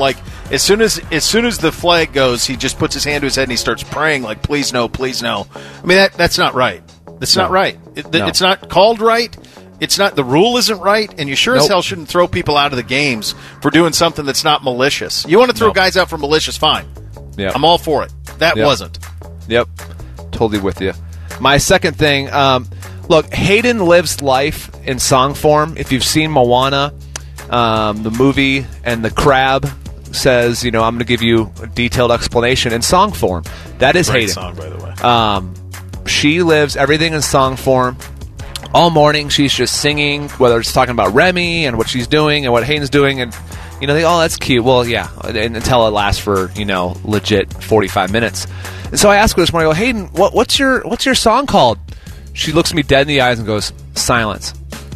S8: As soon as the flag goes, he just puts his hand to his head and he starts praying like, please no, please no. I mean, that's not right. That's not right. It's not called right. It's not. The rule isn't right, and you sure as hell shouldn't throw people out of the games for doing something that's not malicious. You want to throw guys out for malicious, fine.
S4: Yeah.
S8: I'm all for it. That wasn't.
S4: Yep. Totally with you. My second thing, look, Hayden lives life in song form. If you've seen Moana, the movie, and the crab says, I'm going to give you a detailed explanation in song form. That is
S8: Great
S4: Hayden.
S8: song, by the way.
S4: She lives everything in song form. All morning she's just singing, whether it's talking about Remy and what she's doing and what Hayden's doing, and they that's cute. Well, yeah, and until it lasts for legit 45 minutes. And so I asked her this morning, I go, Hayden, what's your song called? She looks me dead in the eyes and goes, Silence.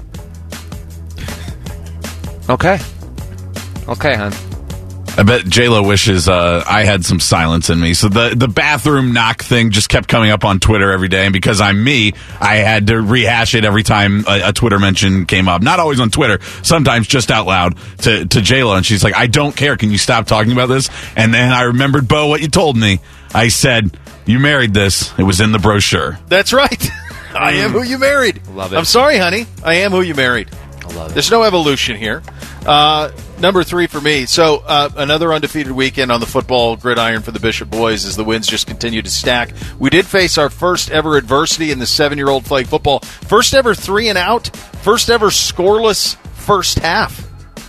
S4: Okay, hon.
S9: I bet J-Lo wishes I had some silence in me. So the bathroom knock thing just kept coming up on Twitter every day. And because I'm me, I had to rehash it every time a Twitter mention came up. Not always on Twitter, sometimes just out loud to J-Lo. And she's like, I don't care. Can you stop talking about this? And then I remembered, Bo, what you told me. I said, you married this. It was in the brochure.
S8: That's right. I am who you married.
S4: Love it.
S8: I'm sorry, honey. I am who you married.
S4: I love it.
S8: There's no evolution here. Number 3 for me. So another undefeated weekend on the football gridiron for the Bishop boys as the wins just continue to stack. We did face our first ever adversity in the 7-year-old flag football. First ever 3-and-out. First ever scoreless first half.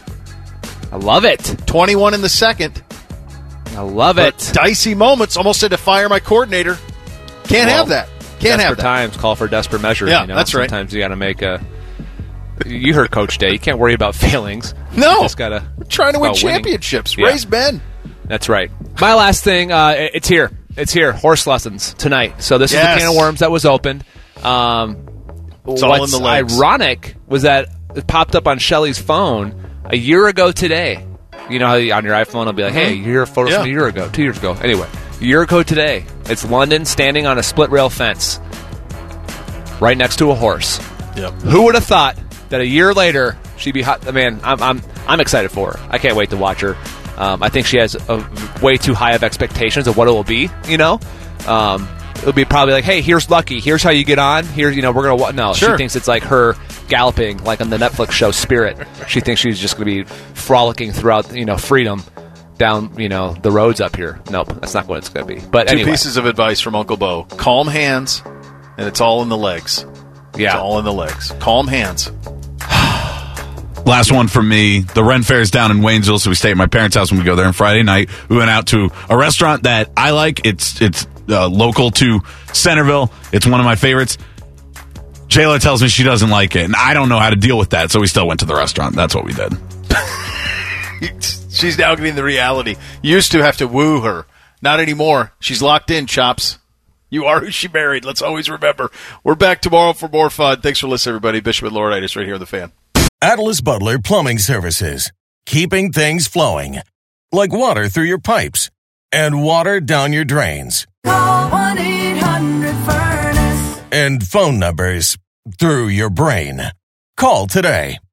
S4: I love it.
S8: 21 in the second.
S4: I love it.
S8: Dicey moments. Almost had to fire my coordinator. Can't have that. Can't have that.
S4: Desperate times call for desperate measures.
S8: Yeah, that's right.
S4: Sometimes you got to make a... You heard Coach Day. You can't worry about failings.
S8: No.
S4: You just gotta.
S8: We're trying to win championships.
S4: Yeah.
S8: Raise men.
S4: That's right. My last thing, it's here. It's here. Horse lessons tonight. So this is the can of worms that was opened.
S8: It's all in the legs.
S4: Ironic was that it popped up on Shelly's phone a year ago today. You know how on your iPhone it'll be like, hey, you're a photo from a year ago, 2 years ago. Anyway, a year ago today, it's London standing on a split rail fence right next to a horse.
S8: Yep.
S4: Who would have thought that a year later she'd be hot? Man, I'm excited for her. I can't wait to watch her. I think she has a way too high of expectations of what it will be. It'll be probably like, hey, here's Lucky. Here's how you get on. Here's we're gonna no. Sure. She thinks it's like her galloping, like on the Netflix show Spirit. She thinks she's just gonna be frolicking throughout freedom down the roads up here. Nope, that's not what it's gonna be. But
S8: Two
S4: anyway.
S8: pieces of advice from Uncle Bo: calm hands, and it's all in the legs.
S4: Yeah,
S8: it's all in the legs. Calm hands.
S9: Last one from me. The Ren Fair is down in Waynesville, so we stay at my parents' house when we go there on Friday night. We went out to a restaurant that I like. It's local to Centerville. It's one of my favorites. Jayla tells me she doesn't like it, and I don't know how to deal with that, so we still went to the restaurant. That's what we did.
S8: She's now getting the reality. You used to have to woo her. Not anymore. She's locked in, Chops. You are who she married. Let's always remember. We're back tomorrow for more fun. Thanks for listening, everybody. Bishop and Laurinaitis right here on The Fan.
S15: Atlas Butler Plumbing Services. Keeping things flowing. Like water through your pipes and water down your drains.
S16: Call 1-800-FURNACE.
S15: And phone numbers through your brain. Call today.